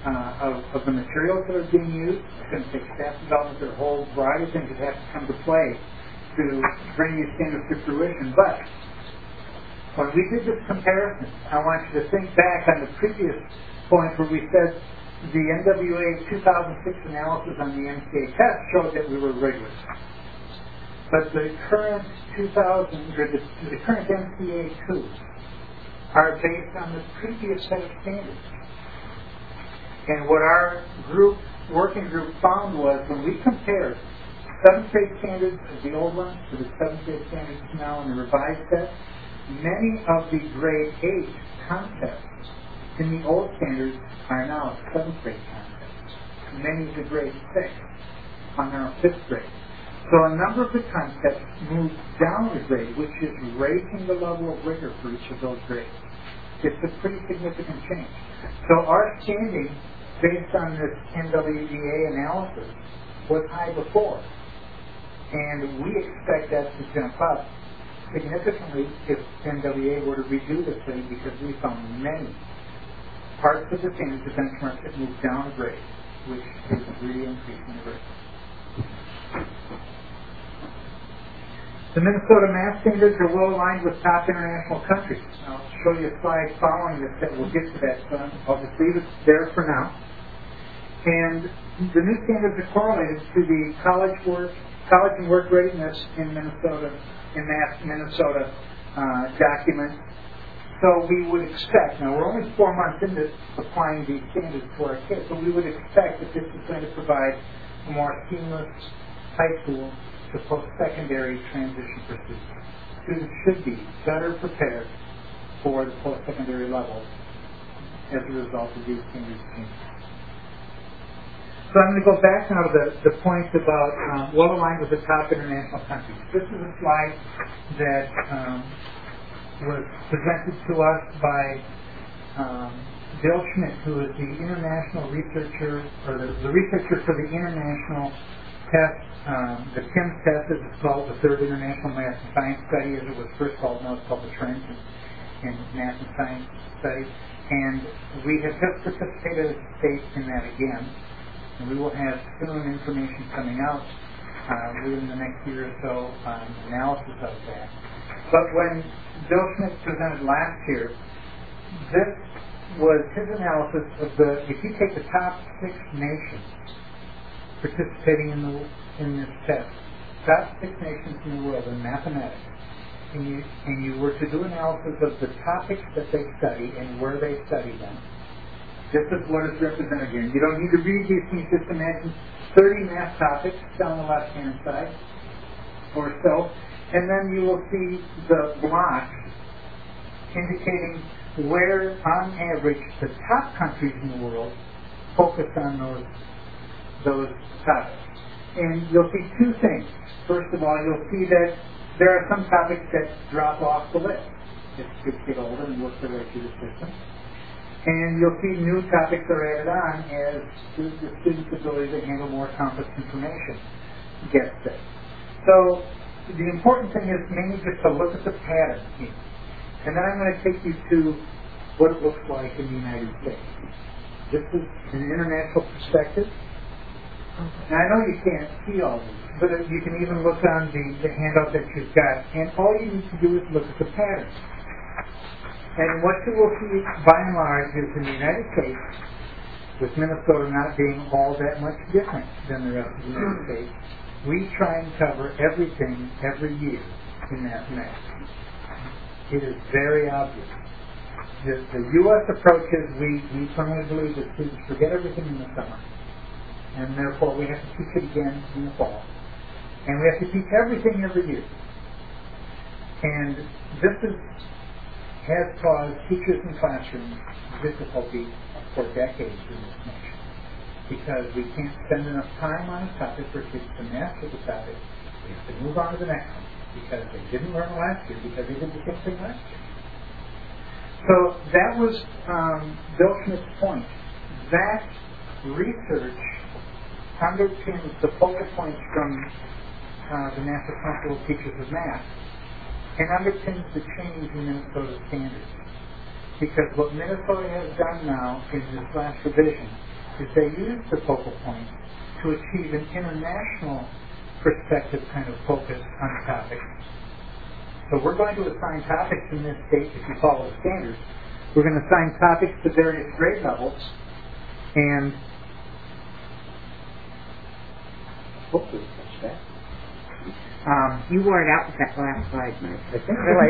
uh, of, of the materials that are being used. It's going to take staff development. There are a whole variety of things that have to come to play to bring these standards to fruition. But when we did this comparison, I want you to think back on the previous point where we said the N W A two thousand six analysis on the M C A test showed that we were rigorous. But the current two thousand, or the, the current M C A two are based on the previous set of standards. And what our group, working group found was when we compared seventh grade standards of the old ones to the seventh grade standards now in the revised set, many of the grade eight concepts in the old standards are now seventh grade concepts. Many of the grade six are now fifth grade. So a number of the concepts moved down a grade, which is raising the level of rigor for each of those grades. It's a pretty significant change. So our standing, based on this N W D A analysis, was high before. And we expect that to jump up significantly if N W A were to redo this thing, because we found many parts of the standards of benchmarks that moved down a grade, which is really increasing the grade. The Minnesota math standards are well aligned with top international countries. I'll show you a slide following this that will get to that, so I'll just leave it there for now. And the new standards are correlated to the college work, college and work readiness in Minnesota, in Math Minnesota uh, document. So we would expect, now we're only four months into applying these standards to our kids, but we would expect that this is going to provide a more seamless high school to post-secondary transition for students. Students should be better prepared for the post-secondary level as a result of these standards changes. So I'm going to go back now to the, the point about um, well aligned with the top international countries. This is a slide that um, was presented to us by um, Bill Schmidt, who is the international researcher, or the, the researcher for the international test, um, the TIMSS test, as it's called, the Third International Math and Science Study, as it was first called. Now it's called the Trends in, in Math and Science Study. And we have just participated as a state in that again. And we will have soon information coming out uh, within the next year or so on analysis of that. But when Bill Schmidt presented last year, this was his analysis of the, if you take the top six nations participating in the in this test, top six nations in the world in mathematics, and you and you were to do analysis of the topics that they study and where they study them, this is what is represented here. You don't need to read these things, just imagine thirty math topics down the left hand side or so, and then you will see the blocks indicating where on average the top countries in the world focus on those those topics. And you'll see two things. First of all, you'll see that there are some topics that drop off the list as kids get older and work their way through the system. And you'll see new topics are added on as the student's ability to handle more complex information gets there. So the important thing is mainly just to look at the pattern here. And then I'm going to take you to what it looks like in the United States. This is an international perspective. Now, I know you can't see all these, but you can even look on the, the handout that you've got, and all you need to do is look at the pattern. And what you will see, by and large, is in the United States, with Minnesota not being all that much different than the rest of the United States, we try and cover everything every year in mathematics. It is very obvious. The, the U S approach is we, we firmly believe that students forget everything in the summer, and therefore we have to teach it again in the fall. And we have to teach everything every year. And this is, has caused teachers in classrooms difficulty for decades in this nation, because we can't spend enough time on a topic for kids to master the topic. We have to move on to the next one, because they didn't learn last year, because they did the same thing last year. So that was um, Bill Schmidt's point. That research underpins the focal points from uh, the National Council of Teachers of Math and underpins the change in Minnesota standards. Because what Minnesota has done now in this last revision is they use the focal points to achieve an international perspective kind of focus on topics. So we're going to assign topics in this state, if you follow the standards. We're going to assign topics to various grade levels, and hopefully catch that. Um, you wore it out with that last slide, Mike. Really?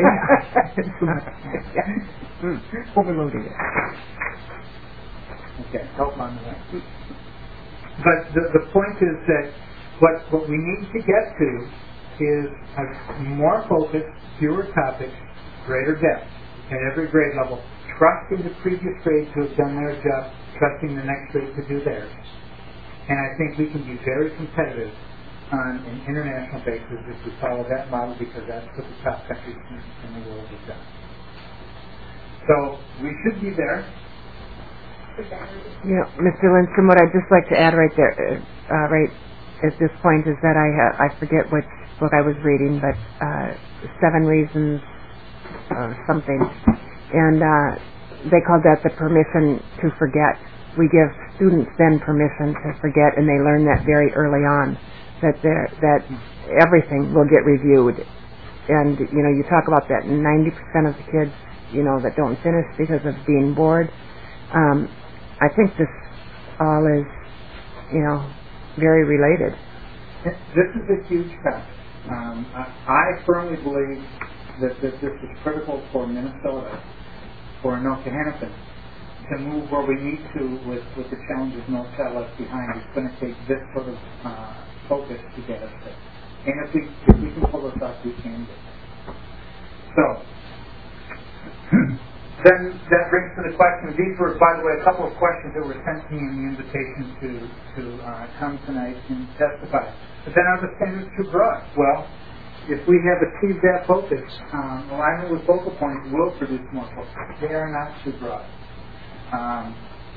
mm. Overloaded it. Okay, help on that. But the, the point is that what, what we need to get to is a more focused, fewer topics, greater depth at every grade level, trusting the previous grade to have done their job, trusting the next grade to do theirs. And I think we can be very competitive on an international basis if we follow that model, because that's what the top countries in the world have done. So we should be there. Yeah, Mister Lindstrom, what I'd just like to add right there, uh, right at this point, is that I ha- I forget which book I was reading, but uh, Seven Reasons uh, something, and uh, they called that the permission to forget. We give students then permission to forget, and they learn that very early on, that that everything will get reviewed. And you know, you talk about that ninety percent of the kids, you know, that don't finish because of being bored. Um, I think this all is, you know, very related. This is a huge fact. Um, I, I firmly believe that, that this is critical for Minnesota, for Anoka Hennepin, to move where we need to with, with the challenges No Child Left Behind. It's going to take this sort of uh, focus to get us there. And if we, if we can pull this off, we can get there. So, then that brings to the question. These were, by the way, a couple of questions that were sent to me in the invitation to, to uh, come tonight and testify. But then are the standards too broad? Well, if we have achieved that focus, um, alignment with focal points will produce more focus. They are not too broad. Um,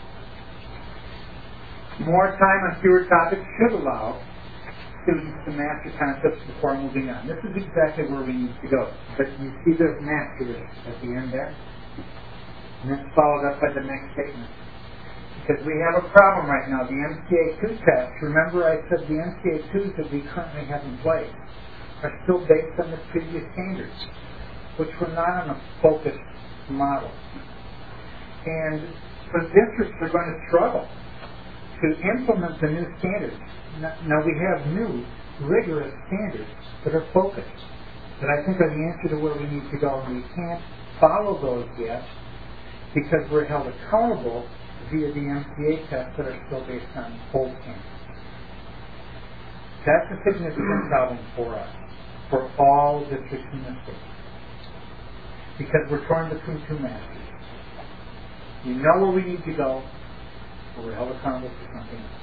more time on fewer topics should allow students to master concepts before moving on. This is exactly where we need to go. But you see there's mastery at the end there. And it's followed up by the next statement. Because we have a problem right now. The M C A two test, remember I said the M C A twos that we currently have in place are still based on the previous standards, which were not on a focused model. And so districts are going to struggle to implement the new standards. Now we have new, rigorous standards that are focused, that I think are the answer to where we need to go, and we can't follow those yet because we're held accountable via the M C A tests that are still based on old standards. That's a significant problem for us, for all districts in the state, because we're torn between two masters. We know where we need to go, but we're held accountable for something else.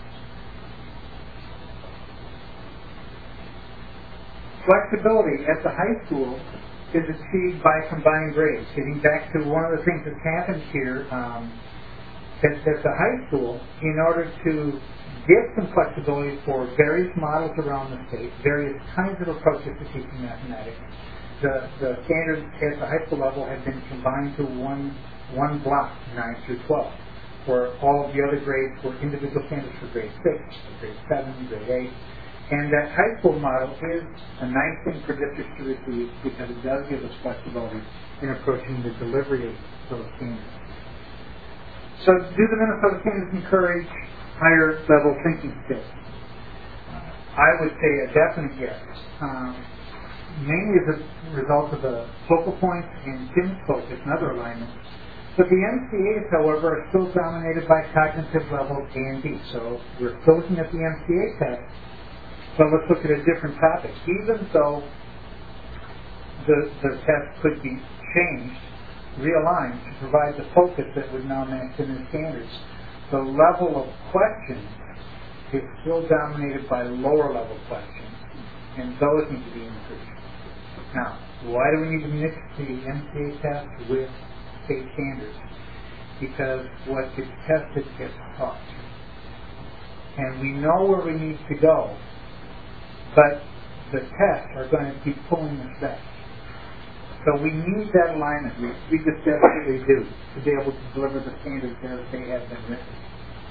Flexibility at the high school is achieved by combined grades. Getting back to one of the things that's happened here um, at, at the high school, in order to get some flexibility for various models around the state, various kinds of approaches to teaching mathematics, the, the standards at the high school level have been combined to one one block, nine through twelve, where all of the other grades were individual standards for grade six, grade seven, grade eight. And that high school model is a nice thing for districts to receive because it does give us flexibility in approaching the delivery of those standards. So do the Minnesota standards encourage higher level thinking skills? I would say a definite yes. Um, mainly as a result of the focal points and Tim's focus and other alignments. But the M C As, however, are still dominated by cognitive levels A and B. So we're still looking at the M C A test. So let's look at a different topic. Even though the, the test could be changed, realigned, to provide the focus that would now match the new standards, the level of questions is still dominated by lower level questions, and those need to be increased. Now, why do we need to mix the M C A test with state standards? Because what gets tested gets taught. And we know where we need to go, but the tests are going to keep pulling us back. So we need that alignment. We, we just desperately do to be able to deliver the standards as they have been written.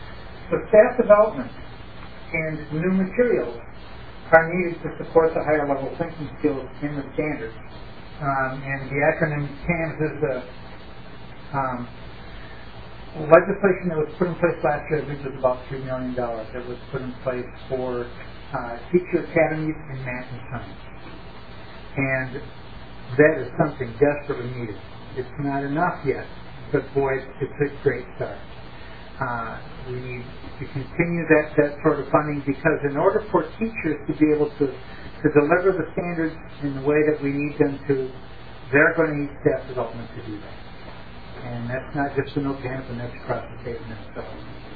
So staff development and new materials are needed to support the higher level thinking skills in the standards. Um, and the acronym CAMS is the um, legislation that was put in place last year. I think was about three million dollars that was put in place for uh, teacher academies in math and science. And that is something desperately needed. It's not enough yet, but boy, it's a great start. Uh, we need to continue that, that sort of funding, because in order for teachers to be able to, to deliver the standards in the way that we need them to, they're going to need staff development to do that. And that's not just in Okanapin, that's across the state of Minnesota.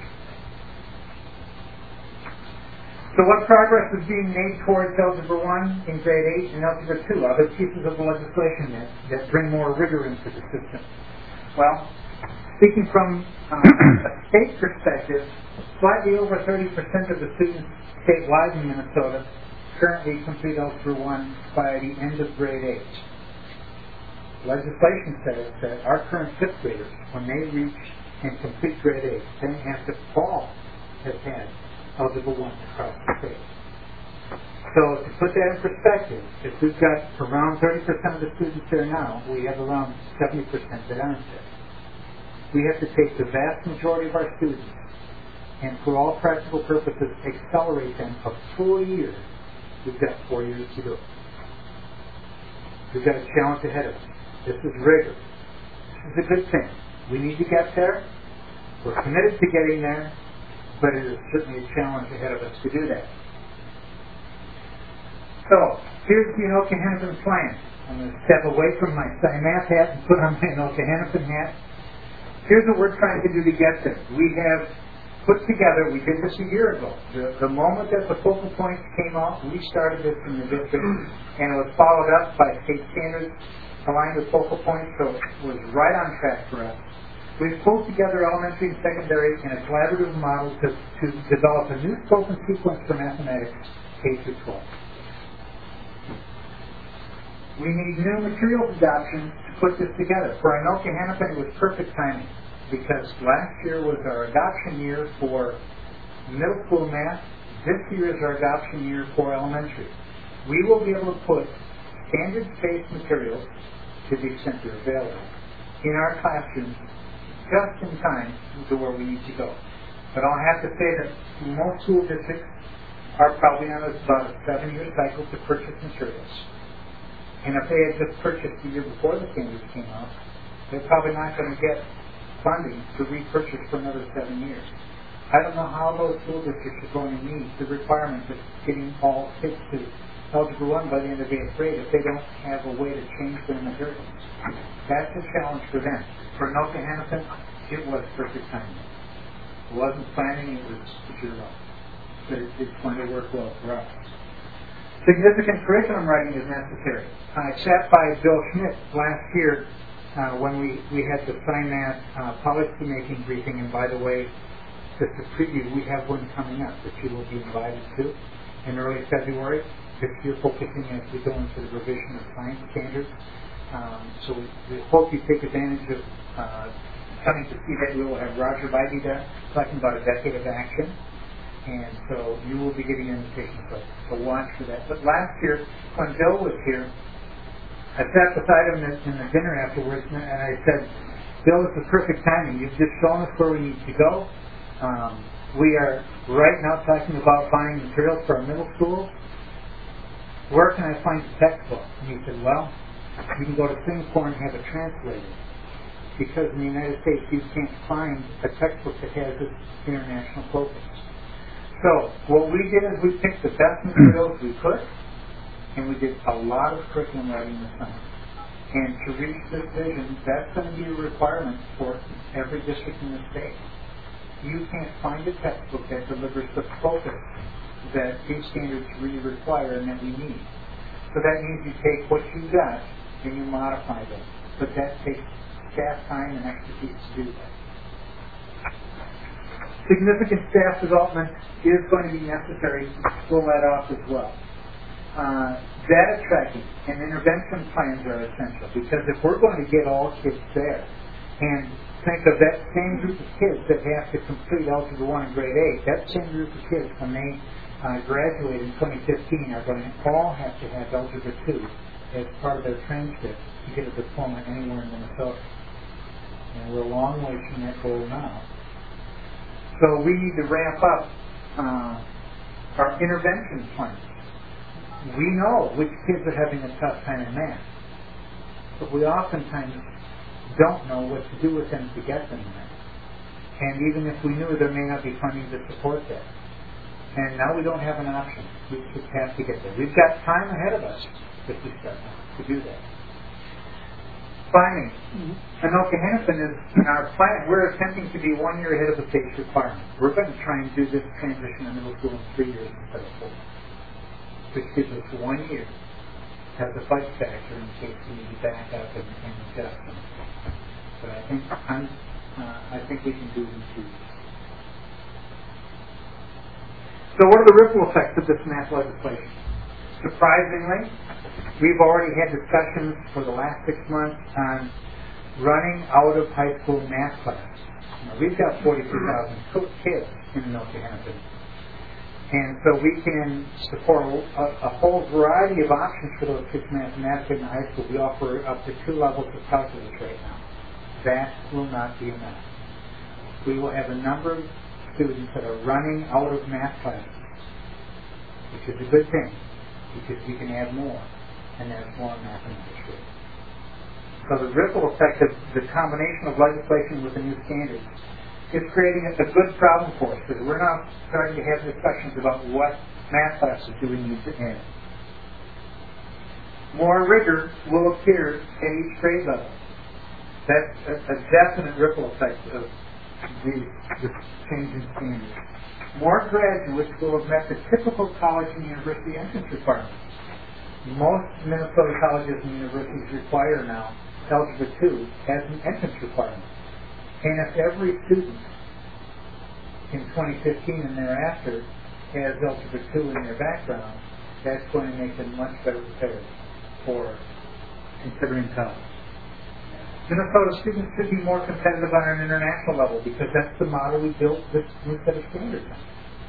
So what progress is being made towards Algebra one in grade eight and Algebra two, other pieces of legislation that, that bring more rigor into the system? Well, speaking from um, a state perspective, slightly over thirty percent of the students statewide in Minnesota currently complete Algebra one by the end of grade eight. Legislation says that our current fifth graders, when they reach and complete grade eight, then after all has had Algebra one across the state. So to put that in perspective, if we've got around thirty percent of the students there now, we have around seventy percent that aren't there. We have to take the vast majority of our students and, for all practical purposes, accelerate them a full year. We've got four years to do it. We've got a challenge ahead of us. This is rigor. This is a good thing. We need to get there. We're committed to getting there, but it is certainly a challenge ahead of us to do that. So, here's the Anoka Hennepin plan. I'm going to step away from my SciMath hat and put on my Anoka Hennepin hat. Here's what we're trying to do to get there. We have put together, we did this a year ago. The, the moment that the focal points came out, we started this in the district, and it was followed up by state standards aligned with focal points, so it was right on track for us. We've pulled together elementary and secondary in a collaborative model to, to develop a new scope and sequence for mathematics K through twelve. We need new materials adoption to put this together. For Anoka Hennepin, it was perfect timing, because last year was our adoption year for middle school math. This year is our adoption year for elementary. We will be able to put standards-based materials, to the extent they're available, in our classrooms just in time to where we need to go. But I'll have to say that most school districts are probably on about a seven-year cycle to purchase materials. And if they had just purchased the year before the standards came out, they're probably not going to get funding to repurchase for another seven years. I don't know how those school districts are going to meet the requirements of getting all kids to Algebra one by the end of eighth grade if they don't have a way to change their materials. That's a challenge for them. For Anoka Hennepin, it was perfect timing. It wasn't planning, it was zero. But it, it's going to work well for us. Significant curriculum writing is necessary. I sat by Bill Schmidt last year uh, when we, we had the SciMath uh, policy making briefing, and by the way, just a preview, we have one coming up that you will be invited to in early February. This year, focusing as we go into the revision of science standards. Um, so we, we hope you take advantage of uh, coming to see that. We will have Roger Bidey there talking about a decade of action. And so you will be getting an invitation to, to watch for that. But last year, when Bill was here, I sat beside him in, in the dinner afterwards, and I said, Bill, it's the perfect timing. You've just shown us where we need to go. Um, we are right now talking about buying materials for our middle schools. Where can I find the textbook? And he said, well, you can go to Singapore and have it translated. Because in the United States, you can't find a textbook that has this international focus. So what we did is we picked the best materials we could, and we did a lot of curriculum writing this summer. And to reach this vision, that's going to be a requirement for every district in the state. You can't find a textbook that delivers the focus that these standards really require and that we need. So that means you take what you got and you modify them. But that takes staff time and expertise to do that. Significant staff development is going to be necessary to pull that off as well. Uh, data tracking and intervention plans are essential, because if we're going to get all kids there, and think of that same group of kids that have to complete Algebra one in grade eight, that same group of kids, when they uh, graduate in twenty fifteen, are going to all have to have Algebra two as part of their transcript to get a diploma anywhere in Minnesota. And we're a long way from that goal now. So we need to ramp up uh, our intervention plans. We know which kids are having a tough time in math, but we oftentimes don't know what to do with them to get them there. And even if we knew, there may not be funding to support that. And now we don't have an option. We just have to get there. We've got time ahead of us if we start now to do that. Finally, mm-hmm. Anoka Hennepin is in our plan. We're attempting to be one year ahead of the state's requirement. We're going to try and do this transition in middle school in three years instead of four, which gives us one year as a fight factor in case we need to back up and, and adjust. But I think I'm, uh, I think we can do it in two years. So what are the ripple effects of this math legislation? Surprisingly, we've already had discussions for the last six months on running out of high school math classes. Now, we've got forty-two thousand kids in Anoka Hennepin. And so we can support a, a whole variety of options for those kids mathematically in the high school. We offer up to two levels of calculus right now. That will not be enough. We will have a number of students that are running out of math classes, which is a good thing, because we can add more, and there's more mathematics. So the ripple effect of the combination of legislation with the new standards is creating a, a good problem for us, because we're now starting to have discussions about what math classes do we need to add. More rigor will appear at each grade level. That's a, a definite ripple effect of the, the change in standards. More graduates will have met the typical college and university entrance requirements. Most Minnesota colleges and universities require now Algebra two as an entrance requirement. And if every student in twenty fifteen and thereafter has Algebra two in their background, that's going to make them much better prepared for considering college. Minnesota students should be more competitive on an international level, because that's the model we built this new set of standards on.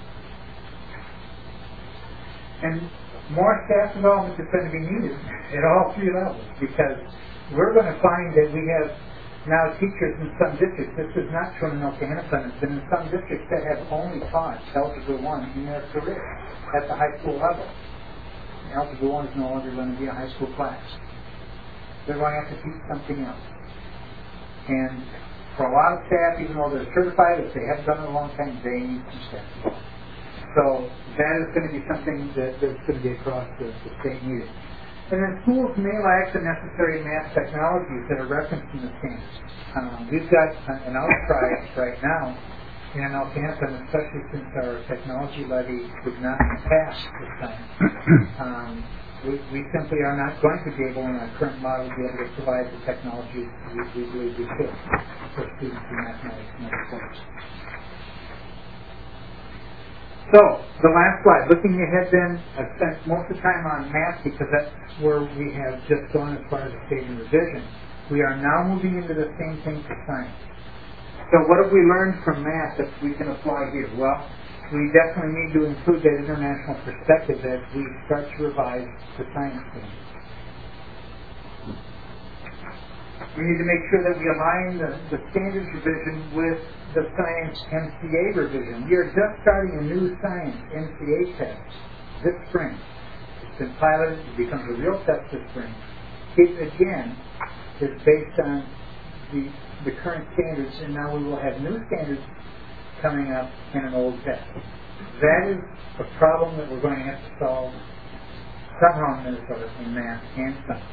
And more staff development is going to be needed at all three levels, because we're going to find that we have now teachers in some districts. This is not true in Anoka Hennepin, but in some districts that have only taught Algebra one in their career at the high school level. Algebra one is no longer going to be a high school class. They're going to have to teach something else. And for a lot of staff, even though they're certified, if they haven't done it in a long time, they need some staff. So that is going to be something that, that's going to be across the, the state needed. And then schools may lack the necessary math technologies that are referenced in the standards. Um, we've got an outcry right now in Anoka Hennepin, especially since our technology levy did not pass this time. Um, we, we simply are not going to be able, in our current model, to be able to provide the technology we, we believe we could for students in mathematics and other courses. So, the last slide. Looking ahead then, I've spent most of the time on math because that's where we have just gone as far as the state and revision. We are now moving into the same thing for science. So what have we learned from math that we can apply here? Well, we definitely need to include that international perspective as we start to revise the science standards. We need to make sure that we align the, the standards revision with the science M C A revision. We are just starting a new science M C A test this spring. It's been piloted. It becomes a real test this spring. It, again, is based on the, the current standards, and now we will have new standards coming up in an old test. That is a problem that we're going to have to solve somehow in Minnesota in math and science.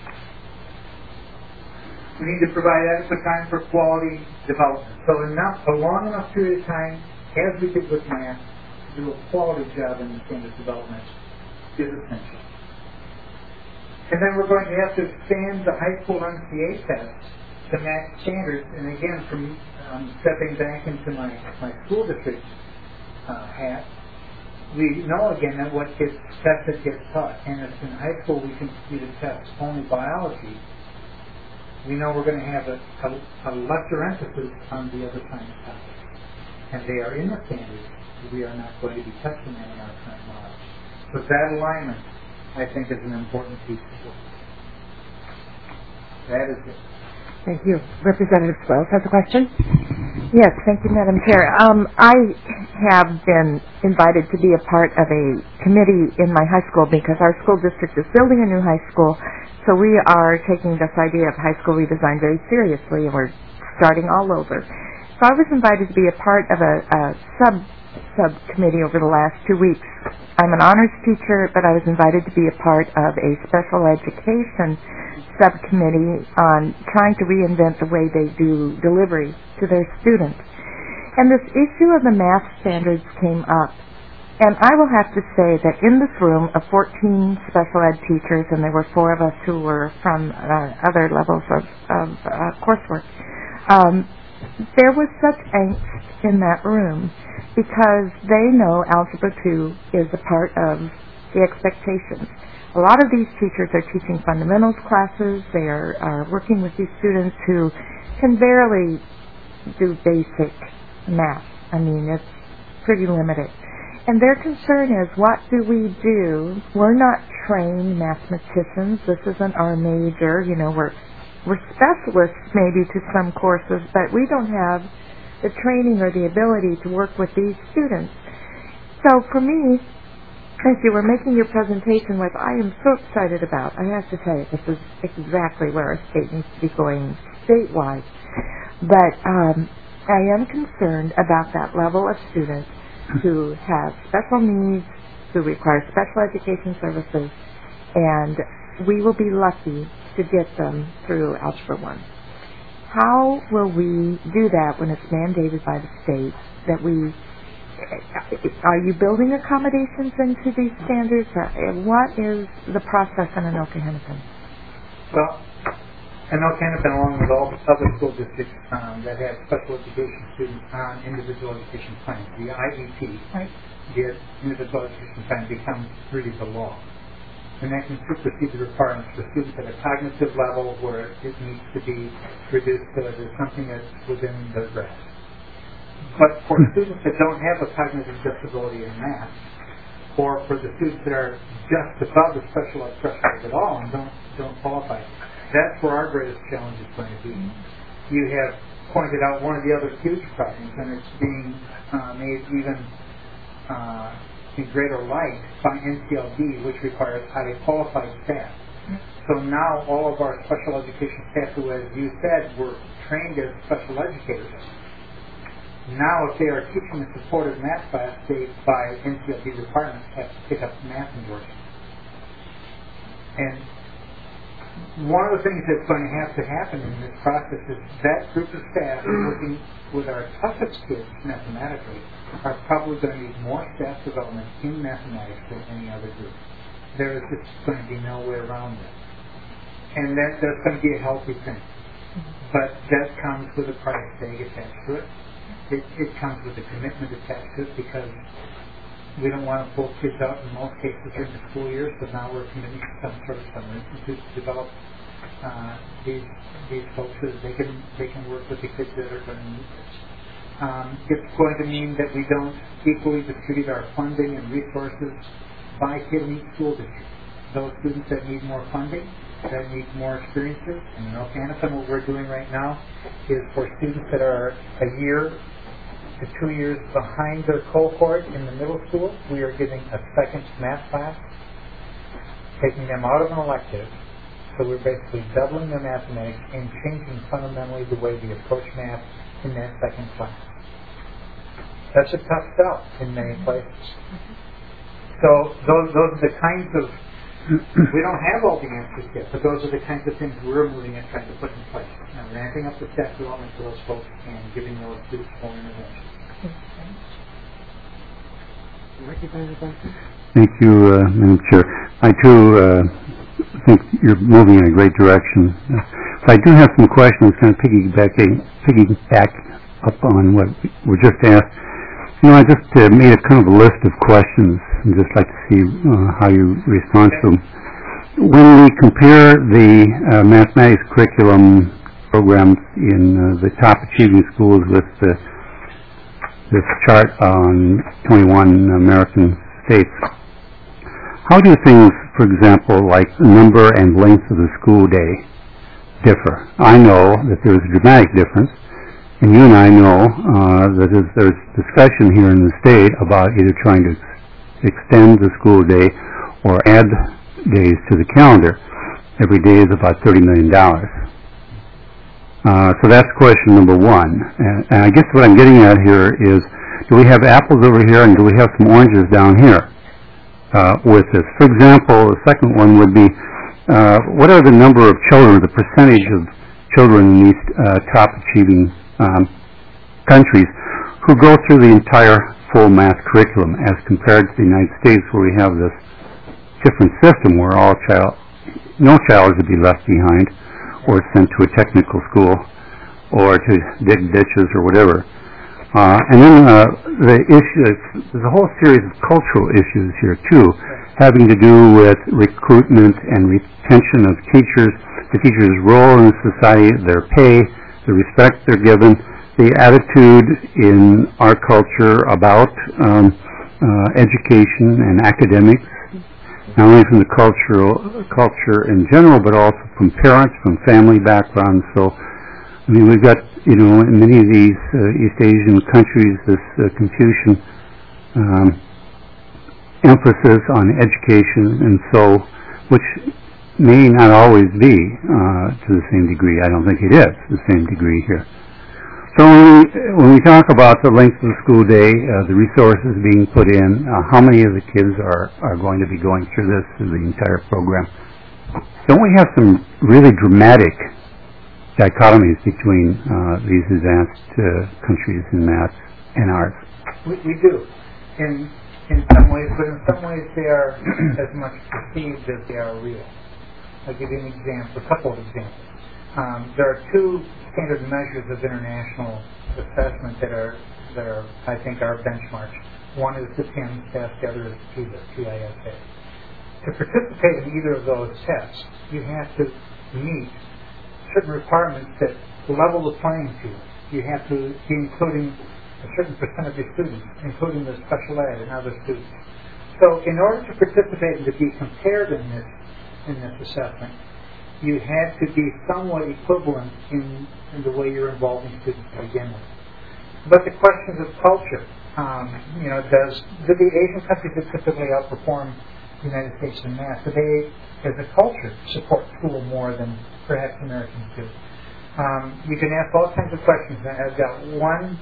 We need to provide adequate time for quality development. So enough, a long enough period of time, as we did with math, to do a quality job in the standards development is essential. And then we're going to have to expand the high school M C A test to match standards. And again, from um, stepping back into my, my school district uh, hat, we know again that what gets tested gets taught. And if in high school we continue to test only biology, we know we're going to have a, a, a lesser emphasis on the other science topics. And they are in the standards. We are not going to be touching them in our current model. So that alignment, I think, is an important piece of work. That is it. Thank you. Representative Swales has a question? Yes, thank you, Madam Chair. Um, I have been invited to be a part of a committee in my high school because our school district is building a new high school, so we are taking this idea of high school redesign very seriously, and we're starting all over. So I was invited to be a part of a, a sub subcommittee over the last two weeks. I'm an honors teacher, but I was invited to be a part of a special education subcommittee on trying to reinvent the way they do delivery to their students. And this issue of the math standards came up. And I will have to say that in this room of fourteen special ed teachers, and there were four of us who were from uh, other levels of, of uh, coursework, um, there was such angst in that room because they know Algebra two is a part of the expectations. A lot of these teachers are teaching fundamentals classes. They are, are working with these students who can barely do basic math. I mean, it's pretty limited. And their concern is, what do we do? We're not trained mathematicians. This isn't our major. You know, we're, we're specialists maybe to some courses, but we don't have the training or the ability to work with these students. So for me, as you were making your presentation, what I am so excited about, I have to tell you, this is exactly where our state needs to be going statewide. But um, I am concerned about that level of students who have special needs, who require special education services, and we will be lucky to get them through Algebra one. How will we do that when it's mandated by the state that we are you building accommodations into these standards? What is the process in Anoka Hennepin? Well, Anoka Hennepin, along with all the other school districts um, that have special education students on individual education plans, the I E P, right. The individual education plan becomes really the law. And that can supersede the requirements for students at a cognitive level where it needs to be reduced to there's something that's within the rest. But for students that don't have a cognitive disability in math, or for the students that are just above the special ed threshold at all and don't, don't qualify, that's where our greatest challenge is going to be. You have pointed out one of the other huge problems, and it's being uh, made even uh, in greater light by N C L B, which requires highly qualified staff. So now all of our special education staff who, as you said, were trained as special educators, now, if they are teaching a supported math class, they, by N C L B requirements, have to pick up math endorsement. And one of the things that's going to have to happen in this process is that group of staff working with our toughest kids mathematically are probably going to need more staff development in mathematics than any other group. There is just going to be no way around it. And that, that's going to be a healthy thing. But that comes with a price tag attached to it. It, it comes with a commitment attached to it because we don't want to pull kids out in most cases during the school year, so now we're committing to some sort of summer institute to develop uh, these these folks so that they can they can work with the kids that are going to need this. Um, it's going to mean that we don't equally distribute our funding and resources by kid in each school district. Those students that need more funding, that need more experiences, and in Anoka Hennepin, what we're doing right now is for students that are a year to two years behind their cohort in the middle school, we are giving a second math class, taking them out of an elective, so we're basically doubling their mathematics and changing fundamentally the way they approach math in that second class. That's a tough sell in many places. So those, those are the kinds of we don't have all the answers yet, but those are the kinds of things we're moving and trying to put in place. Now, ramping up the staff development for those folks and giving those students more intervention. Thank you, uh, Madam Chair. I, too, uh, think you're moving in a great direction. Uh, but I do have some questions kind of piggybacking, piggyback up on what were just asked. You know, I just uh, made a kind of a list of questions and just like to see uh, how you respond to them. when we compare the uh, mathematics curriculum programs in uh, the top achieving schools with the, this chart on twenty-one American states, how do things, for example, like the number and length of the school day differ? I know that there's a dramatic difference, and you and I know uh, that there's, there's discussion here in the state about either trying to ex- extend the school day or add days to the calendar. Every day is about thirty million dollars. Uh, so that's question number one. And, and I guess what I'm getting at here is, do we have apples over here and do we have some oranges down here uh, with this? For example, the second one would be, uh, what are the number of children, the percentage of children in these uh, top achieving um, countries who go through the entire full math curriculum as compared to the United States, where we have this different system where all child, no child is to be left behind or sent to a technical school or to dig ditches or whatever. Uh, and then uh, the issue, there's a whole series of cultural issues here too, having to do with recruitment and retention of teachers, the teachers' role in society, their pay, the respect they're given, the attitude in our culture about um, uh, education and academics, not only from the cultural culture in general, but also from parents, from family backgrounds. So, I mean, we've got, you know, in many of these uh, East Asian countries, this uh, Confucian um, emphasis on education, and so, which may not always be uh, to the same degree. I don't think it is to the same degree here. So when we, when we talk about the length of the school day, uh, the resources being put in, uh, how many of the kids are, are going to be going through this, through the entire program, don't we have some really dramatic dichotomies between uh, these advanced uh, countries in math and ours? We, we do, in, in some ways, but in some ways they are as much perceived as they are real. I'll give you an example, a couple of examples. Um, there are two standard measures of international assessment that are, that are, I think, are benchmarks. One is the TIMSS test, the other is PISA, P I S A. To participate in either of those tests, you have to meet certain requirements that level the playing field. You have to be including a certain percent of your students, including the special ed and other students. So in order to participate and to be compared in this, in this assessment, you had to be somewhat equivalent in, in the way you're involving students to begin with. But the questions of culture, um, you know, does do the Asian countries that typically outperform the United States in math, do they, as a culture, support school more than perhaps Americans do? Um, you can ask all kinds of questions. I've got one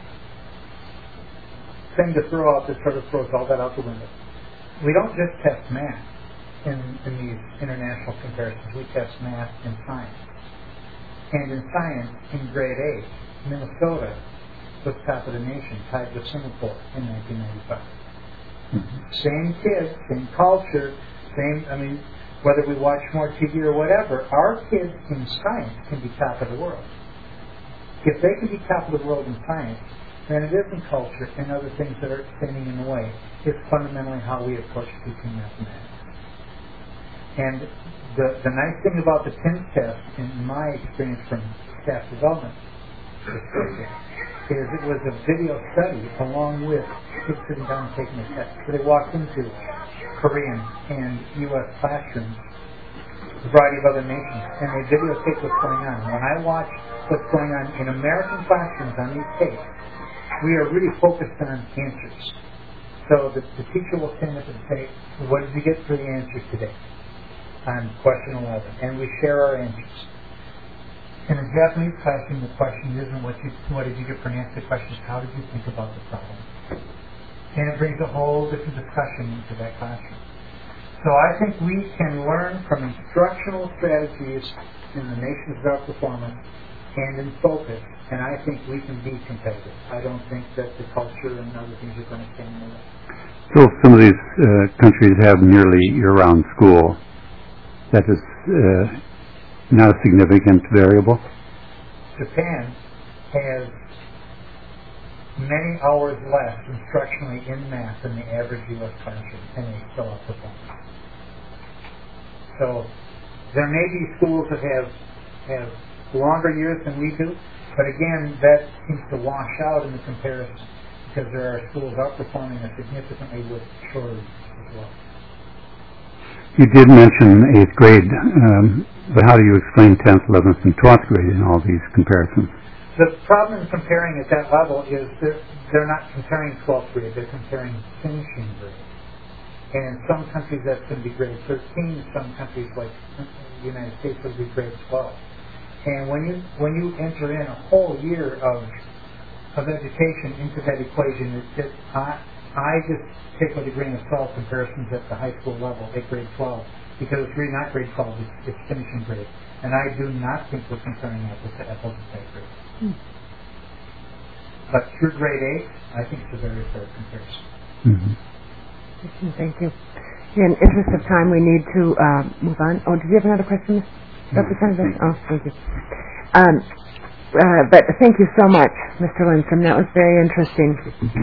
thing to throw out that sort of throws all that out the window. We don't just test math. In, in these international comparisons, we test math and science. And in science, in grade eight, Minnesota was top of the nation, tied with Singapore in nineteen ninety-five. Mm-hmm. Same kids, same culture, same, I mean, whether we watch more T V or whatever, our kids in science can be top of the world. If they can be top of the world in science, then it isn't culture and other things that are standing in the way. It's fundamentally how we approach teaching mathematics. And the, the nice thing about the TIMSS test, in my experience from staff development is it was a video study along with kids sitting down and taking the test. So they walked into Korean and U S classrooms, a variety of other nations, and they videotaped what's going on. When I watch what's going on in American classrooms on these tapes, we are really focused on answers. So the, the teacher will stand up and say, what did you get for the answer today? On question eleven, and we share our answers. In a Japanese classroom, the question isn't what you, what did you get for an answer. The question is, how did you think about the problem? And it brings a whole different discussion into that classroom. So I think we can learn from instructional strategies in the nations of our performance and in focus, and I think we can be competitive. I don't think that the culture and other things are going to stand in the way. So some of these uh, countries have nearly year-round school. That is uh, not a significant variable. Japan has many hours less instructionally in math than the average U S classroom, and they still outperform. So there may be schools that have have longer years than we do, but again, that seems to wash out in the comparison because there are schools outperforming us significantly with shorter as well. You did mention eighth grade, um, but how do you explain tenth, eleventh, and twelfth grade in all these comparisons? The problem in comparing at that level is that they're not comparing twelfth grade, they're comparing finishing grade. And in some countries that's going to be grade thirteen, some countries like the United States will be grade twelve. And when you when you enter in a whole year of of education into that equation, it, it, I, I just take with a grain of salt comparisons at the high school level at grade twelve, because it's really not grade twelve, it's, it's finishing grade. And I do not think we're comparing apples to apples at that grade. Hmm. But through grade eight, I think it's a very fair comparison. Mm-hmm. Thank you. In interest of time, we need to uh, move on. Oh, did you have another question, Representative? Oh, thank you. Um, uh, but thank you so much, Mister Lindstrom. That was very interesting.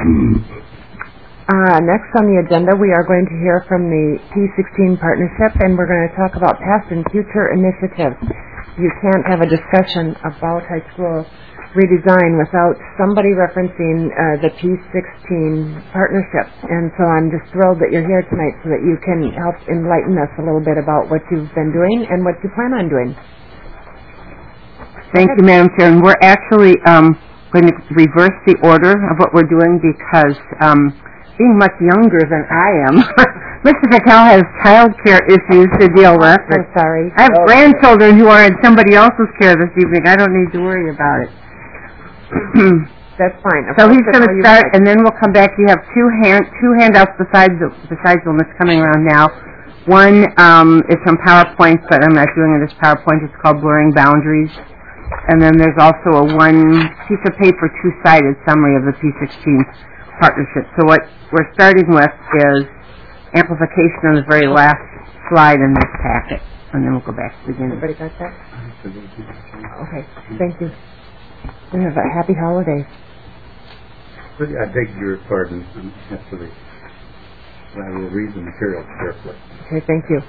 Uh, next on the agenda, we are going to hear from the P sixteen partnership, and we're going to talk about past and future initiatives. You can't have a discussion about high school redesign without somebody referencing uh, the P sixteen partnership. And so I'm just thrilled that you're here tonight so that you can help enlighten us a little bit about what you've been doing and what you plan on doing. Thank you, Madam Chair. And we're actually um, going to reverse the order of what we're doing because um, being much younger than I am, Mister Patel has child care issues to deal with. I'm sorry. I have oh, grandchildren who are in somebody else's care this evening. I don't need to worry about it. That's fine. So he's going to start, and then we'll come back. You have two hand two handouts besides the, besides the one that's coming around now. One um, is from PowerPoint, but I'm not doing it as PowerPoint. It's called Blurring Boundaries. And then there's also a one piece of paper, two-sided summary of the P sixteen partnership. So what we're starting with is amplification on the very last slide in this packet, and then we'll go back to the beginning. Everybody got that? Okay. Thank you. We have a happy holidays. I beg your pardon, actually. I will read the material carefully. Okay, thank you.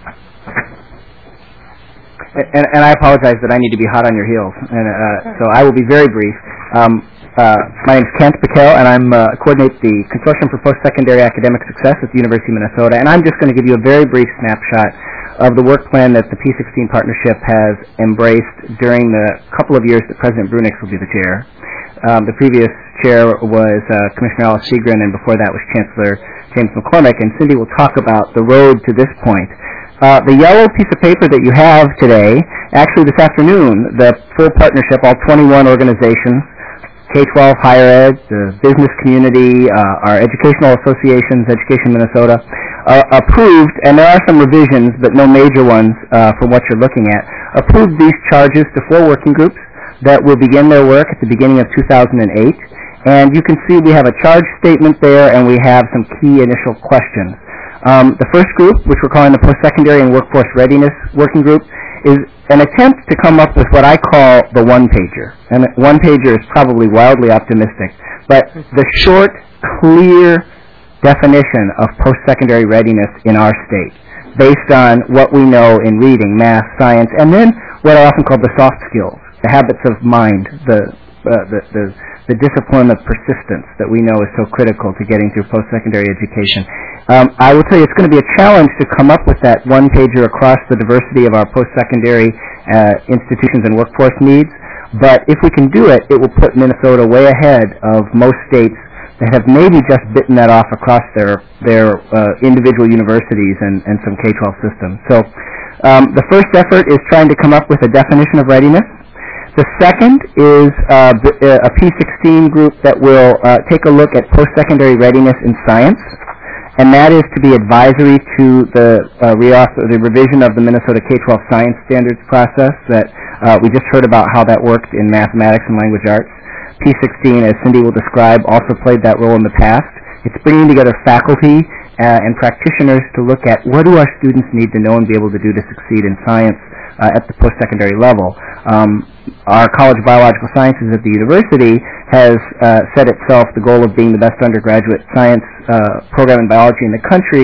And, and I apologize that I need to be hot on your heels, and uh, so I will be very brief. Um, uh, my name is Kent Patel, and I'm uh, coordinate the Consortium for Post-Secondary Academic Success at the University of Minnesota, and I'm just going to give you a very brief snapshot of the work plan that the P sixteen partnership has embraced during the couple of years that President Brunix will be the chair. Um, the previous chair was uh, Commissioner Alice Seagren, and before that was Chancellor James McCormick, and Cindy will talk about the road to this point. Uh, the yellow piece of paper that you have today, actually this afternoon, the full partnership, all twenty-one organizations, K twelve, higher ed, the business community, uh, our educational associations, Education Minnesota, uh, approved, and there are some revisions, but no major ones uh, from what you're looking at, approved these charges to four working groups that will begin their work at the beginning of two thousand eight. And you can see we have a charge statement there, and we have some key initial questions. Um, the first group, which we're calling the Post-Secondary and Workforce Readiness Working Group, is an attempt to come up with what I call the one-pager. And one-pager is probably wildly optimistic, but the short, clear definition of post-secondary readiness in our state, based on what we know in reading, math, science, and then what are often called the soft skills, the habits of mind, the uh, the, the the discipline of persistence that we know is so critical to getting through post-secondary education. Um, I will tell you, it's going to be a challenge to come up with that one-pager across the diversity of our post-secondary uh, institutions and workforce needs, but if we can do it, it will put Minnesota way ahead of most states that have maybe just bitten that off across their their uh, individual universities and, and some K twelve systems. So um, the first effort is trying to come up with a definition of readiness. The second is uh, a P sixteen group that will uh, take a look at post-secondary readiness in science, and that is to be advisory to the uh, reauthor, the revision of the Minnesota K twelve science standards process that uh, we just heard about how that worked in mathematics and language arts. P sixteen, as Cindy will describe, also played that role in the past. It's bringing together faculty uh, and practitioners to look at what do our students need to know and be able to do to succeed in science uh, at the post-secondary level. Um, our College of Biological Sciences at the university has uh, set itself the goal of being the best undergraduate science uh, program in biology in the country,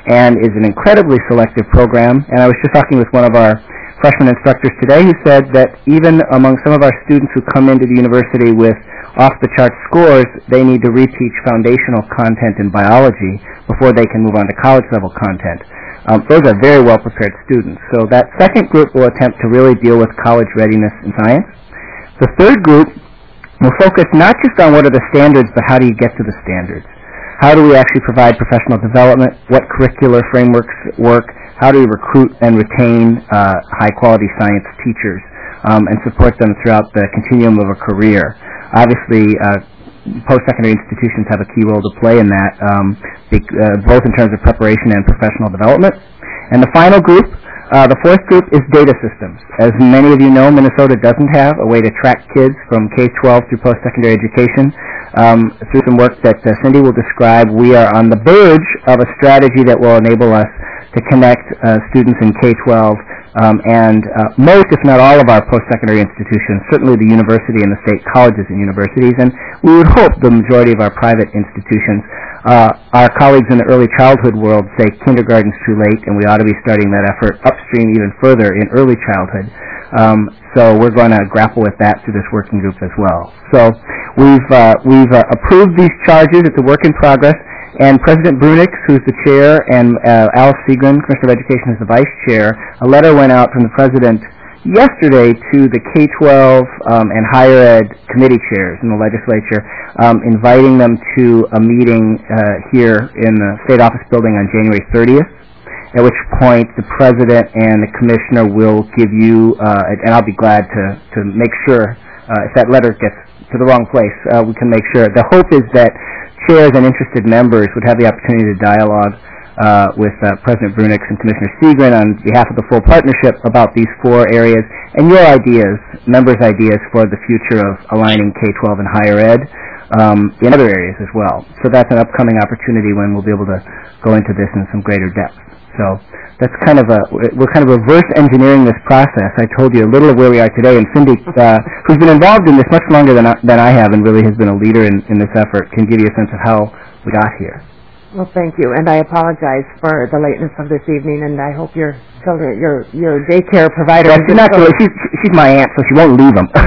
and is an incredibly selective program. And I was just talking with one of our freshman instructors today who said that even among some of our students who come into the university with off-the-chart scores, they need to reteach foundational content in biology before they can move on to college-level content. Um, those are very well-prepared students. So that second group will attempt to really deal with college readiness in science. The third group will focus not just on what are the standards, but how do you get to the standards? How do we actually provide professional development? What curricular frameworks work? How do we recruit and retain uh, high-quality science teachers um, and support them throughout the continuum of a career? Obviously, uh, post-secondary institutions have a key role to play in that, um, be, uh, both in terms of preparation and professional development. And the final group, uh, the fourth group, is data systems. As many of you know, Minnesota doesn't have a way to track kids from K twelve through post-secondary education. Um, through some work that uh, Cindy will describe, we are on the verge of a strategy that will enable us to connect uh, students in K twelve um, and uh, most, if not all, of our post-secondary institutions, certainly the university and the state colleges and universities, and we would hope the majority of our private institutions. Uh, our colleagues in the early childhood world say kindergarten's too late, and we ought to be starting that effort upstream even further in early childhood. Um, so we're going to grapple with that through this working group as well. So we've uh, we've uh, approved these charges. It's a work in progress. And President Brunix, who's the chair, and uh, Alice Segrin, Commissioner of Education, is the vice chair, a letter went out from the president yesterday to the K twelve um, and higher ed committee chairs in the legislature, um, inviting them to a meeting uh, here in the state office building on January thirtieth, at which point the president and the commissioner will give you, uh, and I'll be glad to, to make sure, uh, if that letter gets to the wrong place, uh, we can make sure. The hope is that chairs and interested members would have the opportunity to dialogue uh, with uh, President Brunix and Commissioner Segrin on behalf of the full partnership about these four areas and your ideas, members' ideas for the future of aligning K twelve and higher ed um, in other areas as well. So that's an upcoming opportunity when we'll be able to go into this in some greater depth. So that's kind of a, we're kind of reverse engineering this process. I told you a little of where we are today, and Cindy, uh, who's been involved in this much longer than I, than I have and really has been a leader in, in this effort, can give you a sense of how we got here. Well, thank you, and I apologize for the lateness of this evening, and I hope your children, your your daycare provider... Well, she's, not really, she's, she's my aunt, so she won't leave them.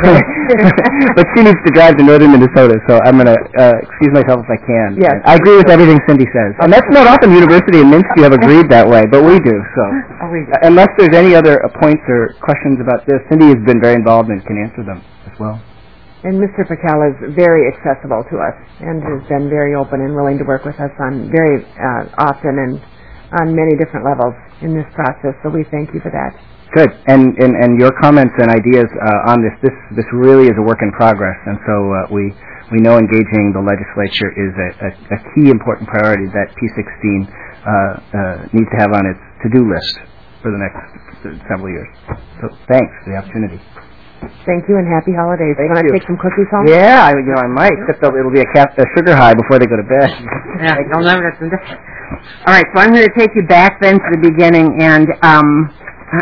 But she needs to drive to northern Minnesota, so I'm going to uh, excuse myself if I can. Yes. I agree with everything Cindy says. And that's not often University and Minsky have agreed that way, but we do. So, oh, we do. Uh, unless there's any other uh, points or questions about this, Cindy has been very involved and can answer them as well. And Mister Patel is very accessible to us and has been very open and willing to work with us on very uh, often and on many different levels in this process. So we thank you for that. Good. And and, and your comments and ideas uh, on this, this this really is a work in progress. And so uh, we we know engaging the legislature is a, a, a key important priority that P sixteen uh, uh, needs to have on its to-do list for the next several years. So thanks for the opportunity. Thank you and happy holidays. Thank you want to you. take some cookies home? Yeah, I, you know, I might. Except it'll be a, cap, a sugar high before they go to bed. Yeah, you'll never get some different. All right, so I'm going to take you back then to the beginning, and um,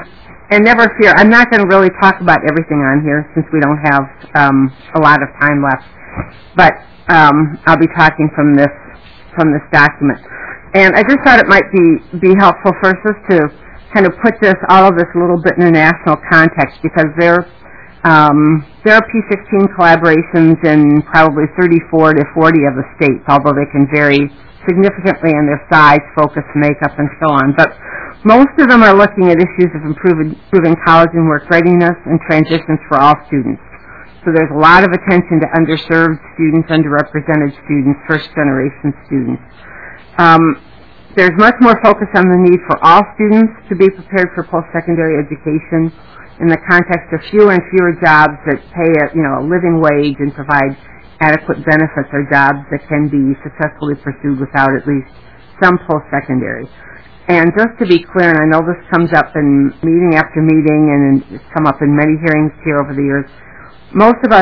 and never fear, I'm not going to really talk about everything on here since we don't have um, a lot of time left. But um, I'll be talking from this from this document, and I just thought it might be be helpful first just to kind of put this all of this a little bit in a national context because there. Um, there are P sixteen collaborations in probably thirty-four to forty of the states, although they can vary significantly in their size, focus, makeup, and so on. But most of them are looking at issues of improving, improving college and work readiness and transitions for all students. So there's a lot of attention to underserved students, underrepresented students, first-generation students. Um, there's much more focus on the need for all students to be prepared for post-secondary education in the context of fewer and fewer jobs that pay a, you know, a living wage and provide adequate benefits or jobs that can be successfully pursued without at least some post-secondary. And just to be clear, and I know this comes up in meeting after meeting and it's come up in many hearings here over the years, most of us,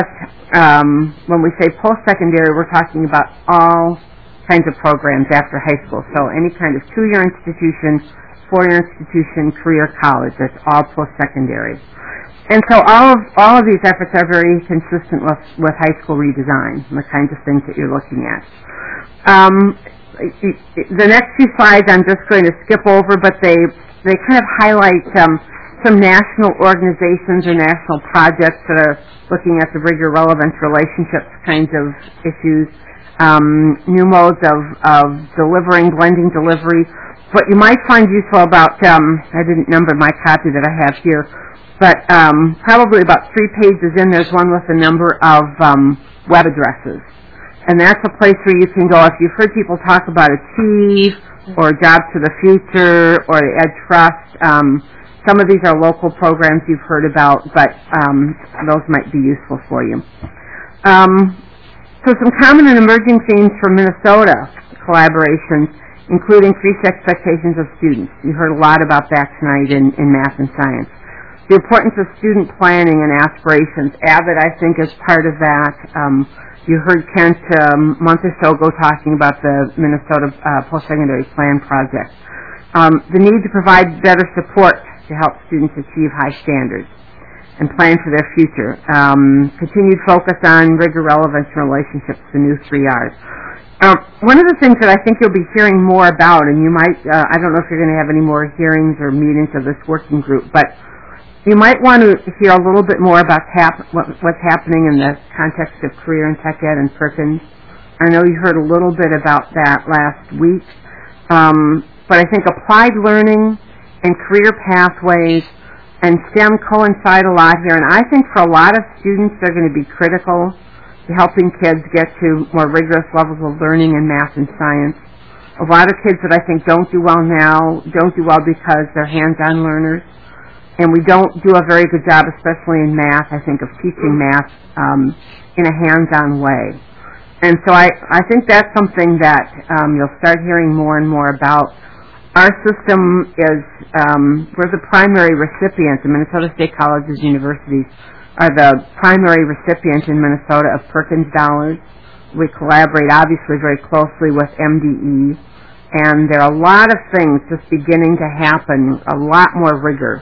um, when we say post-secondary, we're talking about all kinds of programs after high school. So any kind of two-year institution, four-year institution, career college, that's all post-secondary. And so all of all of these efforts are very consistent with, with high school redesign and the kinds of things that you're looking at. Um, the next few slides I'm just going to skip over, but they they kind of highlight um, some national organizations or national projects that are looking at the rigor relevance relationships kinds of issues, um, new modes of, of delivering, blending delivery. What you might find useful about, um, I didn't number my copy that I have here, but um, probably about three pages in, there's one with a number of um, web addresses. And that's a place where you can go if you've heard people talk about Achieve or Jobs to the Future or the Ed Trust. Um, some of these are local programs you've heard about, but um, those might be useful for you. Um, so some common and emerging themes for Minnesota collaborations, including increased expectations of students. You heard a lot about that tonight in, in math and science. The importance of student planning and aspirations. Avid, I think, is part of that. Um, you heard Kent um, a month or so ago talking about the Minnesota uh, Post-Secondary Plan Project. Um, the need to provide better support to help students achieve high standards and plan for their future. Um, continued focus on rigor, relevance, and relationships, the new three R's. Um, one of the things that I think you'll be hearing more about, and you might, uh, I don't know if you're going to have any more hearings or meetings of this working group, but you might want to hear a little bit more about hap- what, what's happening in the context of career and tech ed and Perkins. I know you heard a little bit about that last week, um, but I think applied learning and career pathways and STEM coincide a lot here, and I think for a lot of students they're going to be critical to helping kids get to more rigorous levels of learning in math and science. A lot of kids that I think don't do well now don't do well because they're hands-on learners, and we don't do a very good job, especially in math, I think, of teaching math um, in a hands-on way. And so I, I think that's something that um, you'll start hearing more and more about. Our system is, um, we're the primary recipient, the Minnesota State Colleges and Universities are the primary recipient in Minnesota of Perkins dollars. We collaborate obviously very closely with M D E, and there are a lot of things just beginning to happen, a lot more rigor.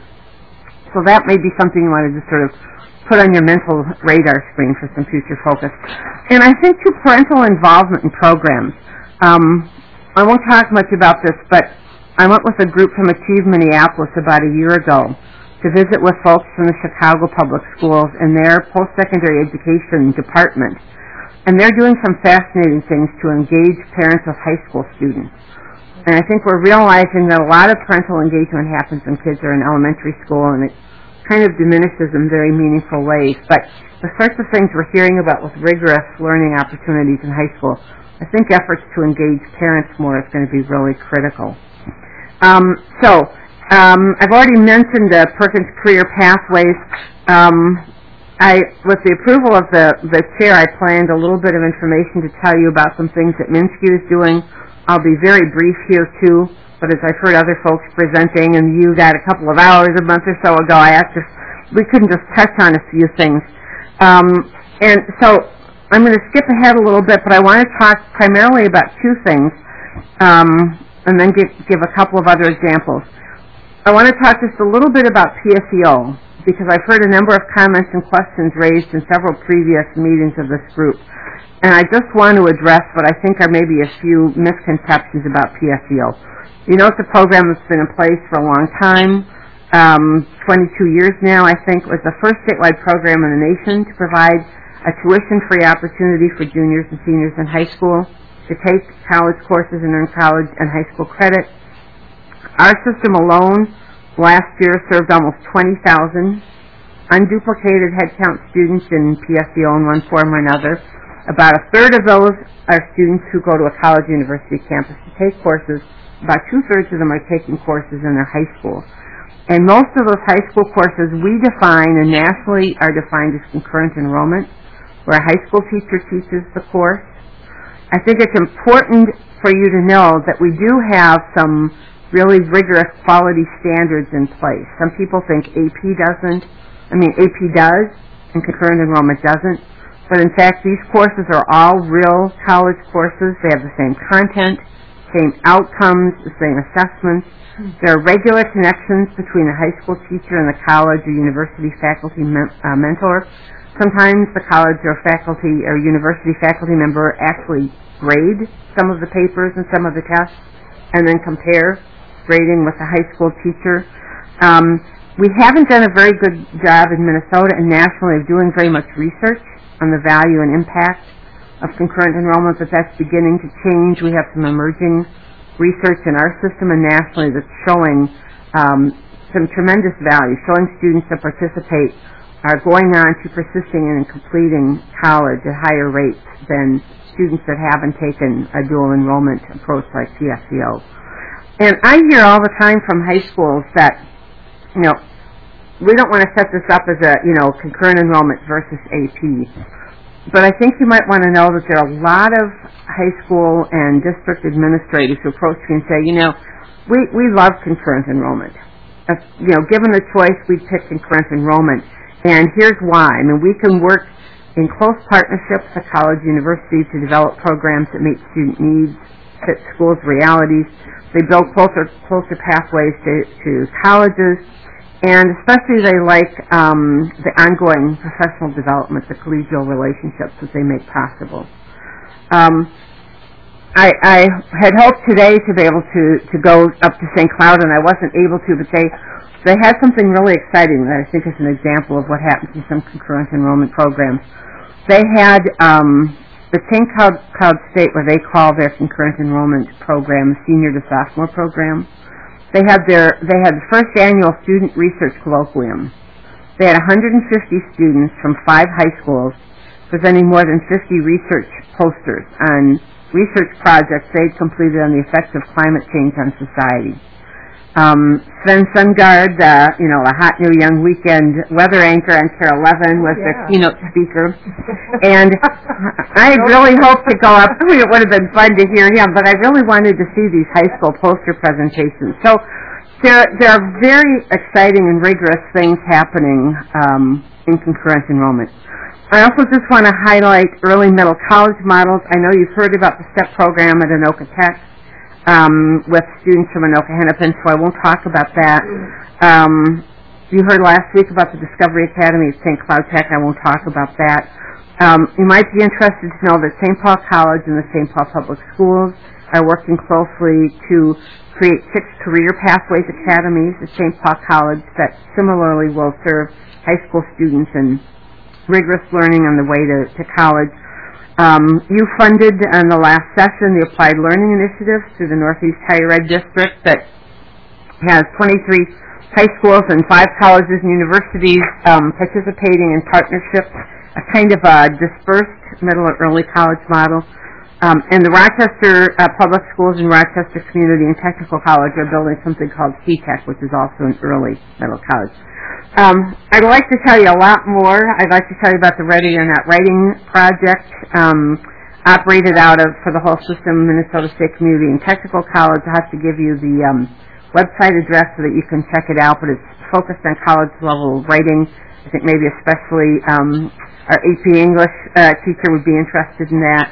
So that may be something you want to just sort of put on your mental radar screen for some future focus. And I think too, parental involvement in programs. Um, I won't talk much about this, but I went with a group from Achieve Minneapolis about a year ago to visit with folks from the Chicago Public Schools and their post-secondary education department. And they're doing some fascinating things to engage parents of high school students. And I think we're realizing that a lot of parental engagement happens when kids are in elementary school, and it kind of diminishes in very meaningful ways. But the sorts of things we're hearing about with rigorous learning opportunities in high school, I think efforts to engage parents more is going to be really critical. Um, so, um, I've already mentioned the Perkins Career Pathways. Um, I, with the approval of the, the chair, I planned a little bit of information to tell you about some things that Minsky is doing. I'll be very brief here, too, but as I've heard other folks presenting, and you got a couple of hours a month or so ago, I asked if we couldn't just touch on a few things. Um, and so I'm going to skip ahead a little bit, but I want to talk primarily about two things, um, and then give, give a couple of other examples. I want to talk just a little bit about P S E O, because I've heard a number of comments and questions raised in several previous meetings of this group. And I just want to address what I think are maybe a few misconceptions about P S E O. You know, it's a program that's been in place for a long time, um, twenty-two years now, I think. It was the first statewide program in the nation to provide a tuition-free opportunity for juniors and seniors in high school to take college courses and earn college and high school credit. Our system alone last year served almost twenty thousand unduplicated headcount students in P S E O in one form or another. About a third of those are students who go to a college university campus to take courses. About two-thirds of them are taking courses in their high school. And most of those high school courses we define and nationally are defined as concurrent enrollment, where a high school teacher teaches the course. I think it's important for you to know that we do have some really rigorous quality standards in place. Some people think A P doesn't. I mean, A P does, and concurrent enrollment doesn't. But in fact, these courses are all real college courses. They have the same content, same outcomes, the same assessments. There are regular connections between the high school teacher and the college or university faculty men- uh, mentor. sometimes the college or faculty or university faculty member actually grade some of the papers and some of the tests and then compare grading with a high school teacher. Um, we haven't done a very good job in Minnesota and nationally of doing very much research on the value and impact of concurrent enrollment, but that's beginning to change. We have some emerging research in our system and nationally that's showing um, some tremendous value, showing students that participate are going on to persisting in and completing college at higher rates than students that haven't taken a dual enrollment approach like P S E O. And I hear all the time from high schools that, you know, we don't want to set this up as a, you know, concurrent enrollment versus A P. But I think you might want to know that there are a lot of high school and district administrators who approach me and say, you know, we, we love concurrent enrollment. If, you know, given the choice, we'd pick concurrent enrollment. And here's why. I mean, we can work in close partnerships with college universities to develop programs that meet student needs, fit schools' realities. They build closer, closer pathways to, to colleges. And especially they like um, the ongoing professional development, the collegial relationships that they make possible. Um, I, I had hoped today to be able to, to go up to Saint Cloud, and I wasn't able to, but they, they had something really exciting that I think is an example of what happens in some concurrent enrollment programs. They had um, the Saint Cloud, Cloud State, where they call their concurrent enrollment program senior to sophomore program. They had their they had the first annual student research colloquium. They had one hundred fifty students from five high schools presenting more than fifty research posters on research projects they'd completed on the effects of climate change on society. Um, Sven Sundgaard, uh, you know, a hot new young weekend weather anchor on Care eleven, was yeah. their keynote speaker. And I really hoped to go up. I mean, it would have been fun to hear him, but I really wanted to see these high school poster presentations. So there, there are very exciting and rigorous things happening um, in concurrent enrollment. I also just want to highlight early middle college models. I know you've heard about the STEP program at Anoka Tech. Um, with students from Anoka Hennepin, so I won't talk about that. Um, you heard last week about the Discovery Academy at Saint Cloud Tech. I won't talk about that. Um, you might be interested to know that Saint Paul College and the Saint Paul Public Schools are working closely to create six career pathways academies at Saint Paul College that similarly will serve high school students in rigorous learning on the way to, to college. Um, you funded in the last session the Applied Learning Initiative through the Northeast Higher Ed District that has twenty-three high schools and five colleges and universities um, participating in partnerships, a kind of a dispersed middle and early college model. Um, and the Rochester uh, Public Schools and Rochester Community and Technical College are building something called C TECH, which is also an early middle college. Um, I'd like to tell you a lot more. I'd like to tell you about the Ready or Not Writing project, um, operated out of, for the whole system, Minnesota State Community and Technical College. I'll have to give you the um, website address so that you can check it out, but it's focused on college-level writing. I think maybe especially um, our A P English uh, teacher would be interested in that.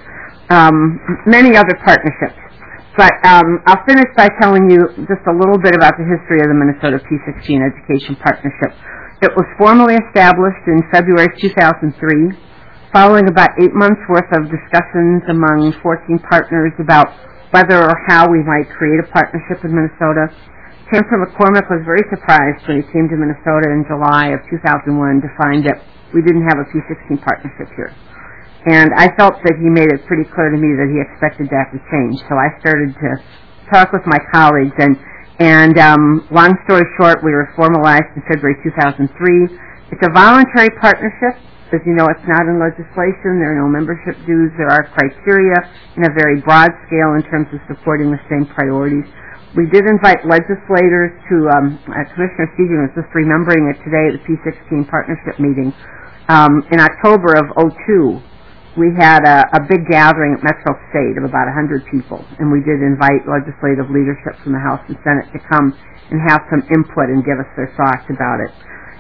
Um, many other partnerships. But um, I'll finish by telling you just a little bit about the history of the Minnesota P sixteen Education Partnership. It was formally established in February two thousand three, following about eight months' worth of discussions among fourteen partners about whether or how we might create a partnership in Minnesota. Chancellor McCormick was very surprised when he came to Minnesota in July of two thousand one to find that we didn't have a P sixteen partnership here. And I felt that he made it pretty clear to me that he expected that to change. So I started to talk with my colleagues, and, and um, long story short, we were formalized in February two thousand three. It's a voluntary partnership. As you know, it's not in legislation. There are no membership dues. There are criteria in a very broad scale in terms of supporting the same priorities. We did invite legislators to, um, uh, Commissioner Segan was just remembering it today at the P sixteen partnership meeting. Um, in October of oh two, we had a, a big gathering at Metro State of about one hundred people, and we did invite legislative leadership from the House and Senate to come and have some input and give us their thoughts about it.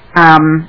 Um,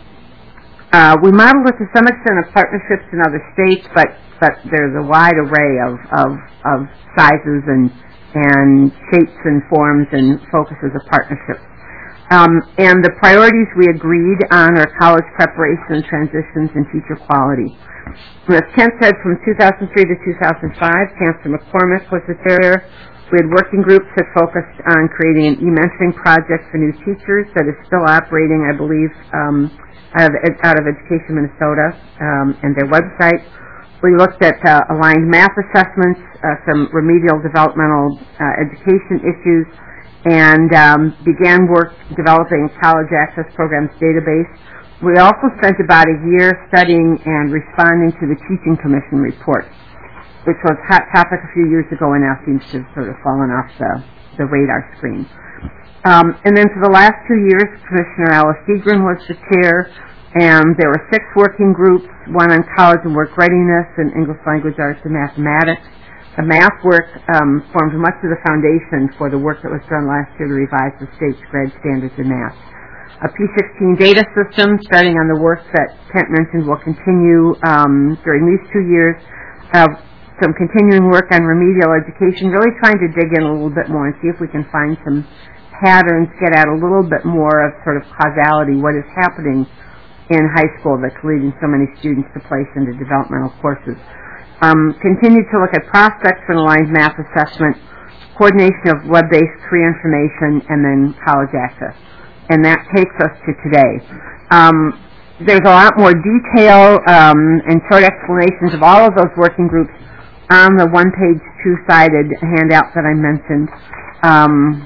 uh, we modeled it to some extent of partnerships in other states, but, but there's a wide array of, of, of sizes and, and shapes and forms and focuses of partnerships. Um, and the priorities we agreed on are college preparation, transitions, and teacher quality. As Kent said, from two thousand three to two thousand five, Chancellor McCormick was the chair. We had working groups that focused on creating an e-mentoring project for new teachers that is still operating, I believe, um, out, of, out of Education Minnesota um, and their website. We looked at uh, aligned math assessments, uh, some remedial developmental uh, education issues, and um, began work developing college access programs database. We also spent about a year studying and responding to the Teaching Commission report, which was a hot topic a few years ago and now seems to have sort of fallen off the, the radar screen. Um, and then for the last two years, Commissioner Alice Egren was the chair, and there were six working groups, one on college and work readiness and English language arts and mathematics. The math work um, formed much of the foundation for the work that was done last year to revise the state's grade standards in math. A P sixteen data system, starting on the work that Kent mentioned, will continue um, during these two years. Uh, some continuing work on remedial education, really trying to dig in a little bit more and see if we can find some patterns, get at a little bit more of sort of causality, what is happening in high school that's leading so many students to place into developmental courses. Um, continue to look at prospects for an aligned math assessment, coordination of web-based career information, and then college access. And that takes us to today. Um, there's a lot more detail um, and short explanations of all of those working groups on the one-page, two-sided handout that I mentioned. Um,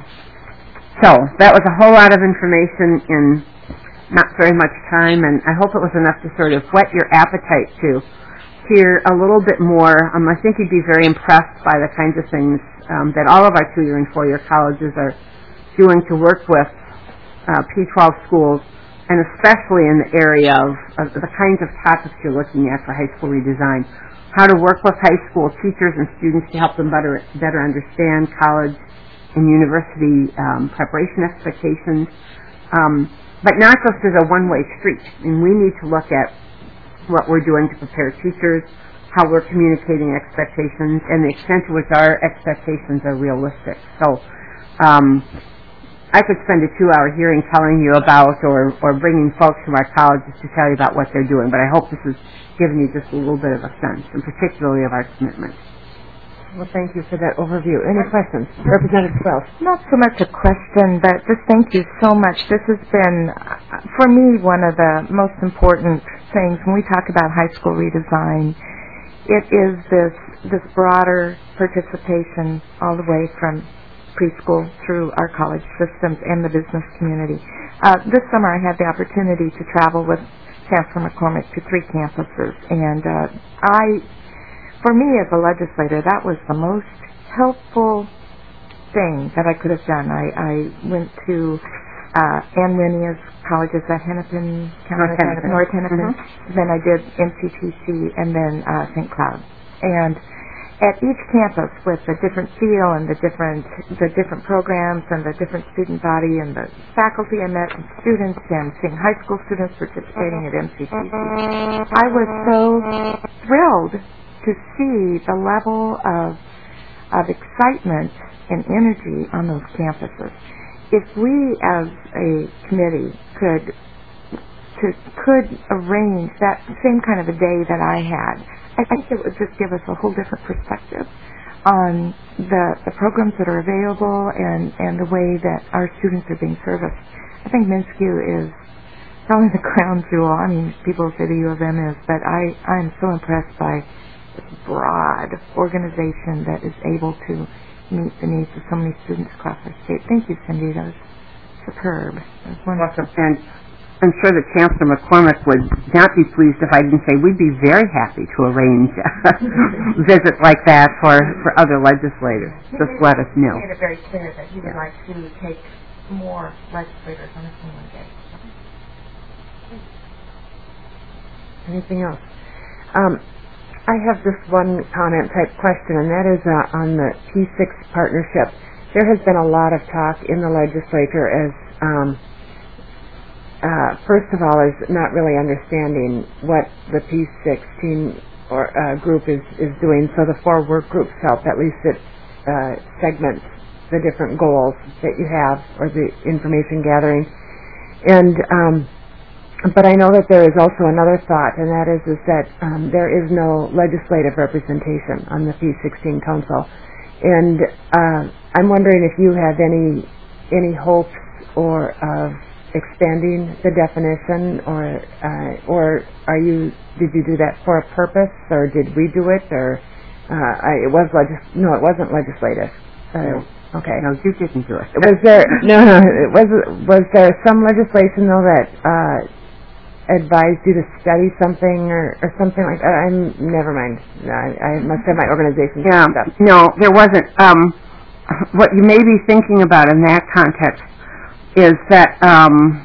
so that was a whole lot of information in not very much time, and I hope it was enough to sort of whet your appetite to hear a little bit more. Um, I think you'd be very impressed by the kinds of things um, that all of our two-year and four-year colleges are doing to work with uh, P twelve schools, and especially in the area of, of the kinds of topics you're looking at for high school redesign. How to work with high school teachers and students to help them better better understand college and university um, preparation expectations, um, but not just as a one-way street. And we need to look at what we're doing to prepare teachers, how we're communicating expectations, and the extent to which our expectations are realistic. So um, I could spend a two-hour hearing telling you about or, or bringing folks from our colleges to tell you about what they're doing, but I hope this has given you just a little bit of a sense, and particularly of our commitment. Well, thank you for that overview. Any questions? Representative Wells. Not so much a question, but just thank you so much. This has been, for me, one of the most important things when we talk about high school redesign. It is this this broader participation all the way from preschool through our college systems and the business community. Uh, this summer I had the opportunity to travel with Chancellor McCormick to three campuses, and uh, I, for me as a legislator, that was the most helpful thing that I could have done. I, I went to uh, Ann Winnia's colleges at Hennepin County, North Hennepin. North Hennepin. Mm-hmm. Then I did M C T C and then uh, Saint Cloud. And at each campus, with the different feel and the different the different programs and the different student body and the faculty I met and students and seeing high school students participating at M C T C, I was so thrilled to see the level of of excitement and energy on those campuses. If we, as a committee, could to, could arrange that same kind of a day that I had, I think it would just give us a whole different perspective on the, the programs that are available and, and the way that our students are being serviced. I think MnSCU is probably the crown jewel. I mean, people say the U of M is, but I, I'm so impressed by this broad organization that is able to meet the needs of so many students across our state. Thank you, Cindy. That was superb. That was wonderful. And I'm sure that Chancellor McCormick would not be pleased if I didn't say we'd be very happy to arrange a visit like that for, for other legislators. Just let us know. He made it very clear that he would yeah. like to take more legislators on a single day. Anything else? Um, I have just one comment type question, and that is uh, on the P six partnership. There has been a lot of talk in the legislature as um, Uh, first of all, is not really understanding what the P sixteen or uh, group is, is doing. So the four work groups help. At least it uh, segments the different goals that you have or the information gathering. And um, but I know that there is also another thought, and that is is that um, there is no legislative representation on the P sixteen Council. And uh, I'm wondering if you have any any hopes or of expanding the definition, or uh, or are you did you do that for a purpose, or did we do it, or uh, I, it was legis no it wasn't legislative. Uh, no. Okay. No, you didn't do it. Was there no no was was there some legislation though that uh, advised you to study something or, or something like that? I'm never mind. I, I must have my organization. Yeah. No, there wasn't. Um, what you may be thinking about in that context is that um,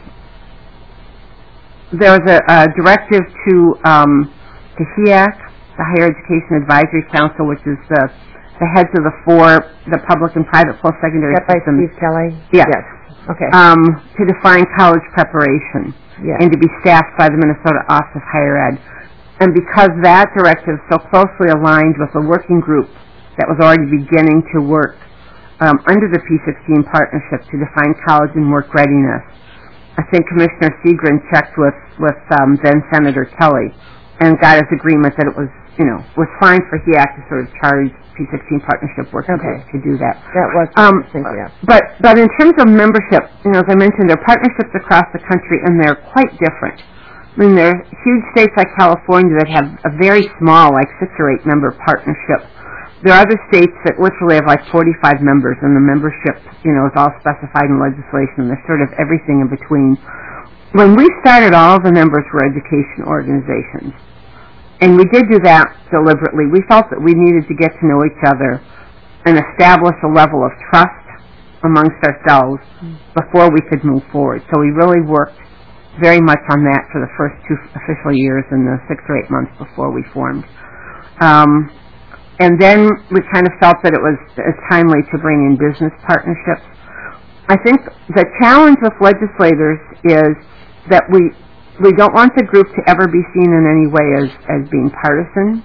there was a, a directive to um, to H E A C, the Higher Education Advisory Council, which is the the heads of the four, the public and private post-secondary systems. That by Steve Kelly? Yes. Yes. Okay. Um, to define college preparation yes. and to be staffed by the Minnesota Office of Higher Ed. And because that directive so closely aligned with a working group that was already beginning to work um, under the P sixteen partnership to define college and work readiness, I think Commissioner Segrin checked with, with um, then Senator Kelly and got his agreement that it was, you know, was fine for H E A C to sort of charge P sixteen partnership working okay. to do that. That was um, yeah. But but in terms of membership, you know, as I mentioned, there are partnerships across the country, and they're quite different. I mean, there are huge states like California that have a very small, like six or eight member partnership. There are other states that literally have like forty-five members, and the membership, you know, is all specified in legislation. There's sort of everything in between. When we started, all of the members were education organizations. And we did do that deliberately. We felt that we needed to get to know each other and establish a level of trust amongst ourselves before we could move forward. So we really worked very much on that for the first two official years and the six or eight months before we formed. Um, and then we kind of felt that it was timely to bring in business partnerships. I think the challenge with legislators is that we We don't want the group to ever be seen in any way as, as being partisan.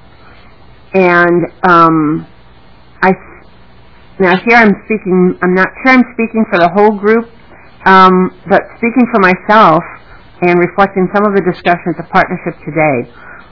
And um, I now here I'm speaking, I'm not sure I'm speaking for the whole group, um, but speaking for myself and reflecting some of the discussion at the partnership today,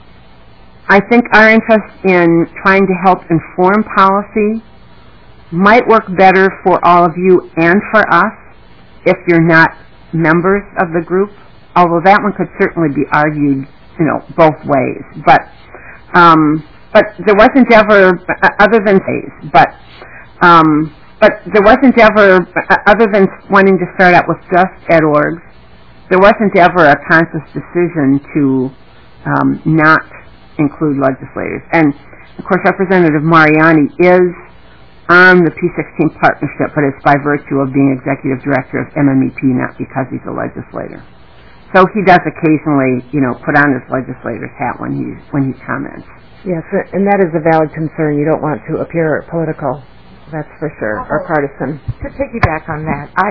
I think our interest in trying to help inform policy might work better for all of you and for us if you're not members of the group. Although that one could certainly be argued, you know, both ways. But um, but there wasn't ever, other than ways, but um, but there wasn't ever, other than wanting to start out with just ed orgs, there wasn't ever a conscious decision to um, not include legislators. And of course, Representative Mariani is on the P sixteen partnership, but it's by virtue of being executive director of M M E P, not because he's a legislator. So he does occasionally, you know, put on his legislator's hat when he when he comments. Yes, and that is a valid concern. You don't want to appear political, that's for sure, oh, or partisan. To piggyback on that, I,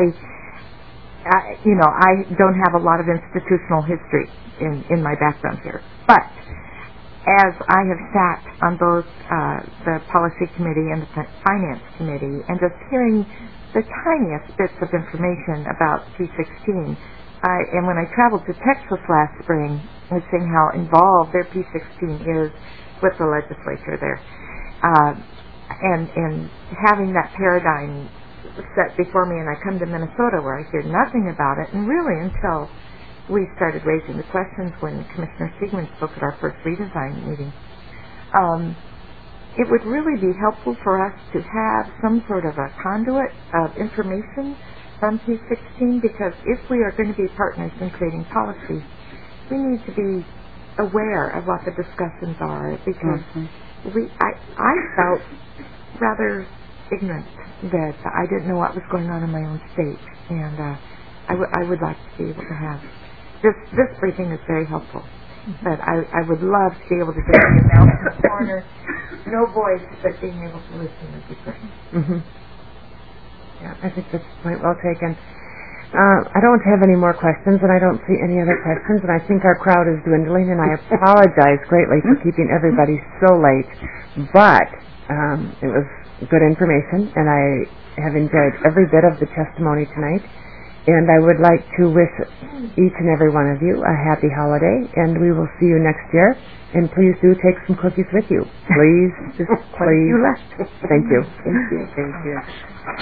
I, you know, I don't have a lot of institutional history in in my background here, but as I have sat on both uh, the policy committee and the finance committee, and just hearing the tiniest bits of information about P sixteen. I, and when I traveled to Texas last spring, and seeing how involved their P sixteen is with the legislature there, uh, and and having that paradigm set before me, and I come to Minnesota where I hear nothing about it, and really until we started raising the questions when Commissioner Segrin spoke at our first redesign meeting, um, it would really be helpful for us to have some sort of a conduit of information from P sixteen, because if we are going to be partners in creating policy, we need to be aware of what the discussions are, because mm-hmm. we, I, I felt rather ignorant that I didn't know what was going on in my own state, and uh, I, w- I would like to be able to have this. This briefing is very helpful, but I, I would love to be able to get the announcement corner, no voice, but being able to listen would be great. Mm-hmm. Yeah, I think that's point well taken. Uh, I don't have any more questions, and I don't see any other questions, and I think our crowd is dwindling, and I apologize greatly for keeping everybody so late, but um, it was good information, and I have enjoyed every bit of the testimony tonight. And I would like to wish each and every one of you a happy holiday, and we will see you next year. And please do take some cookies with you. Please, just please. You left. Thank you. Thank you. Thank you.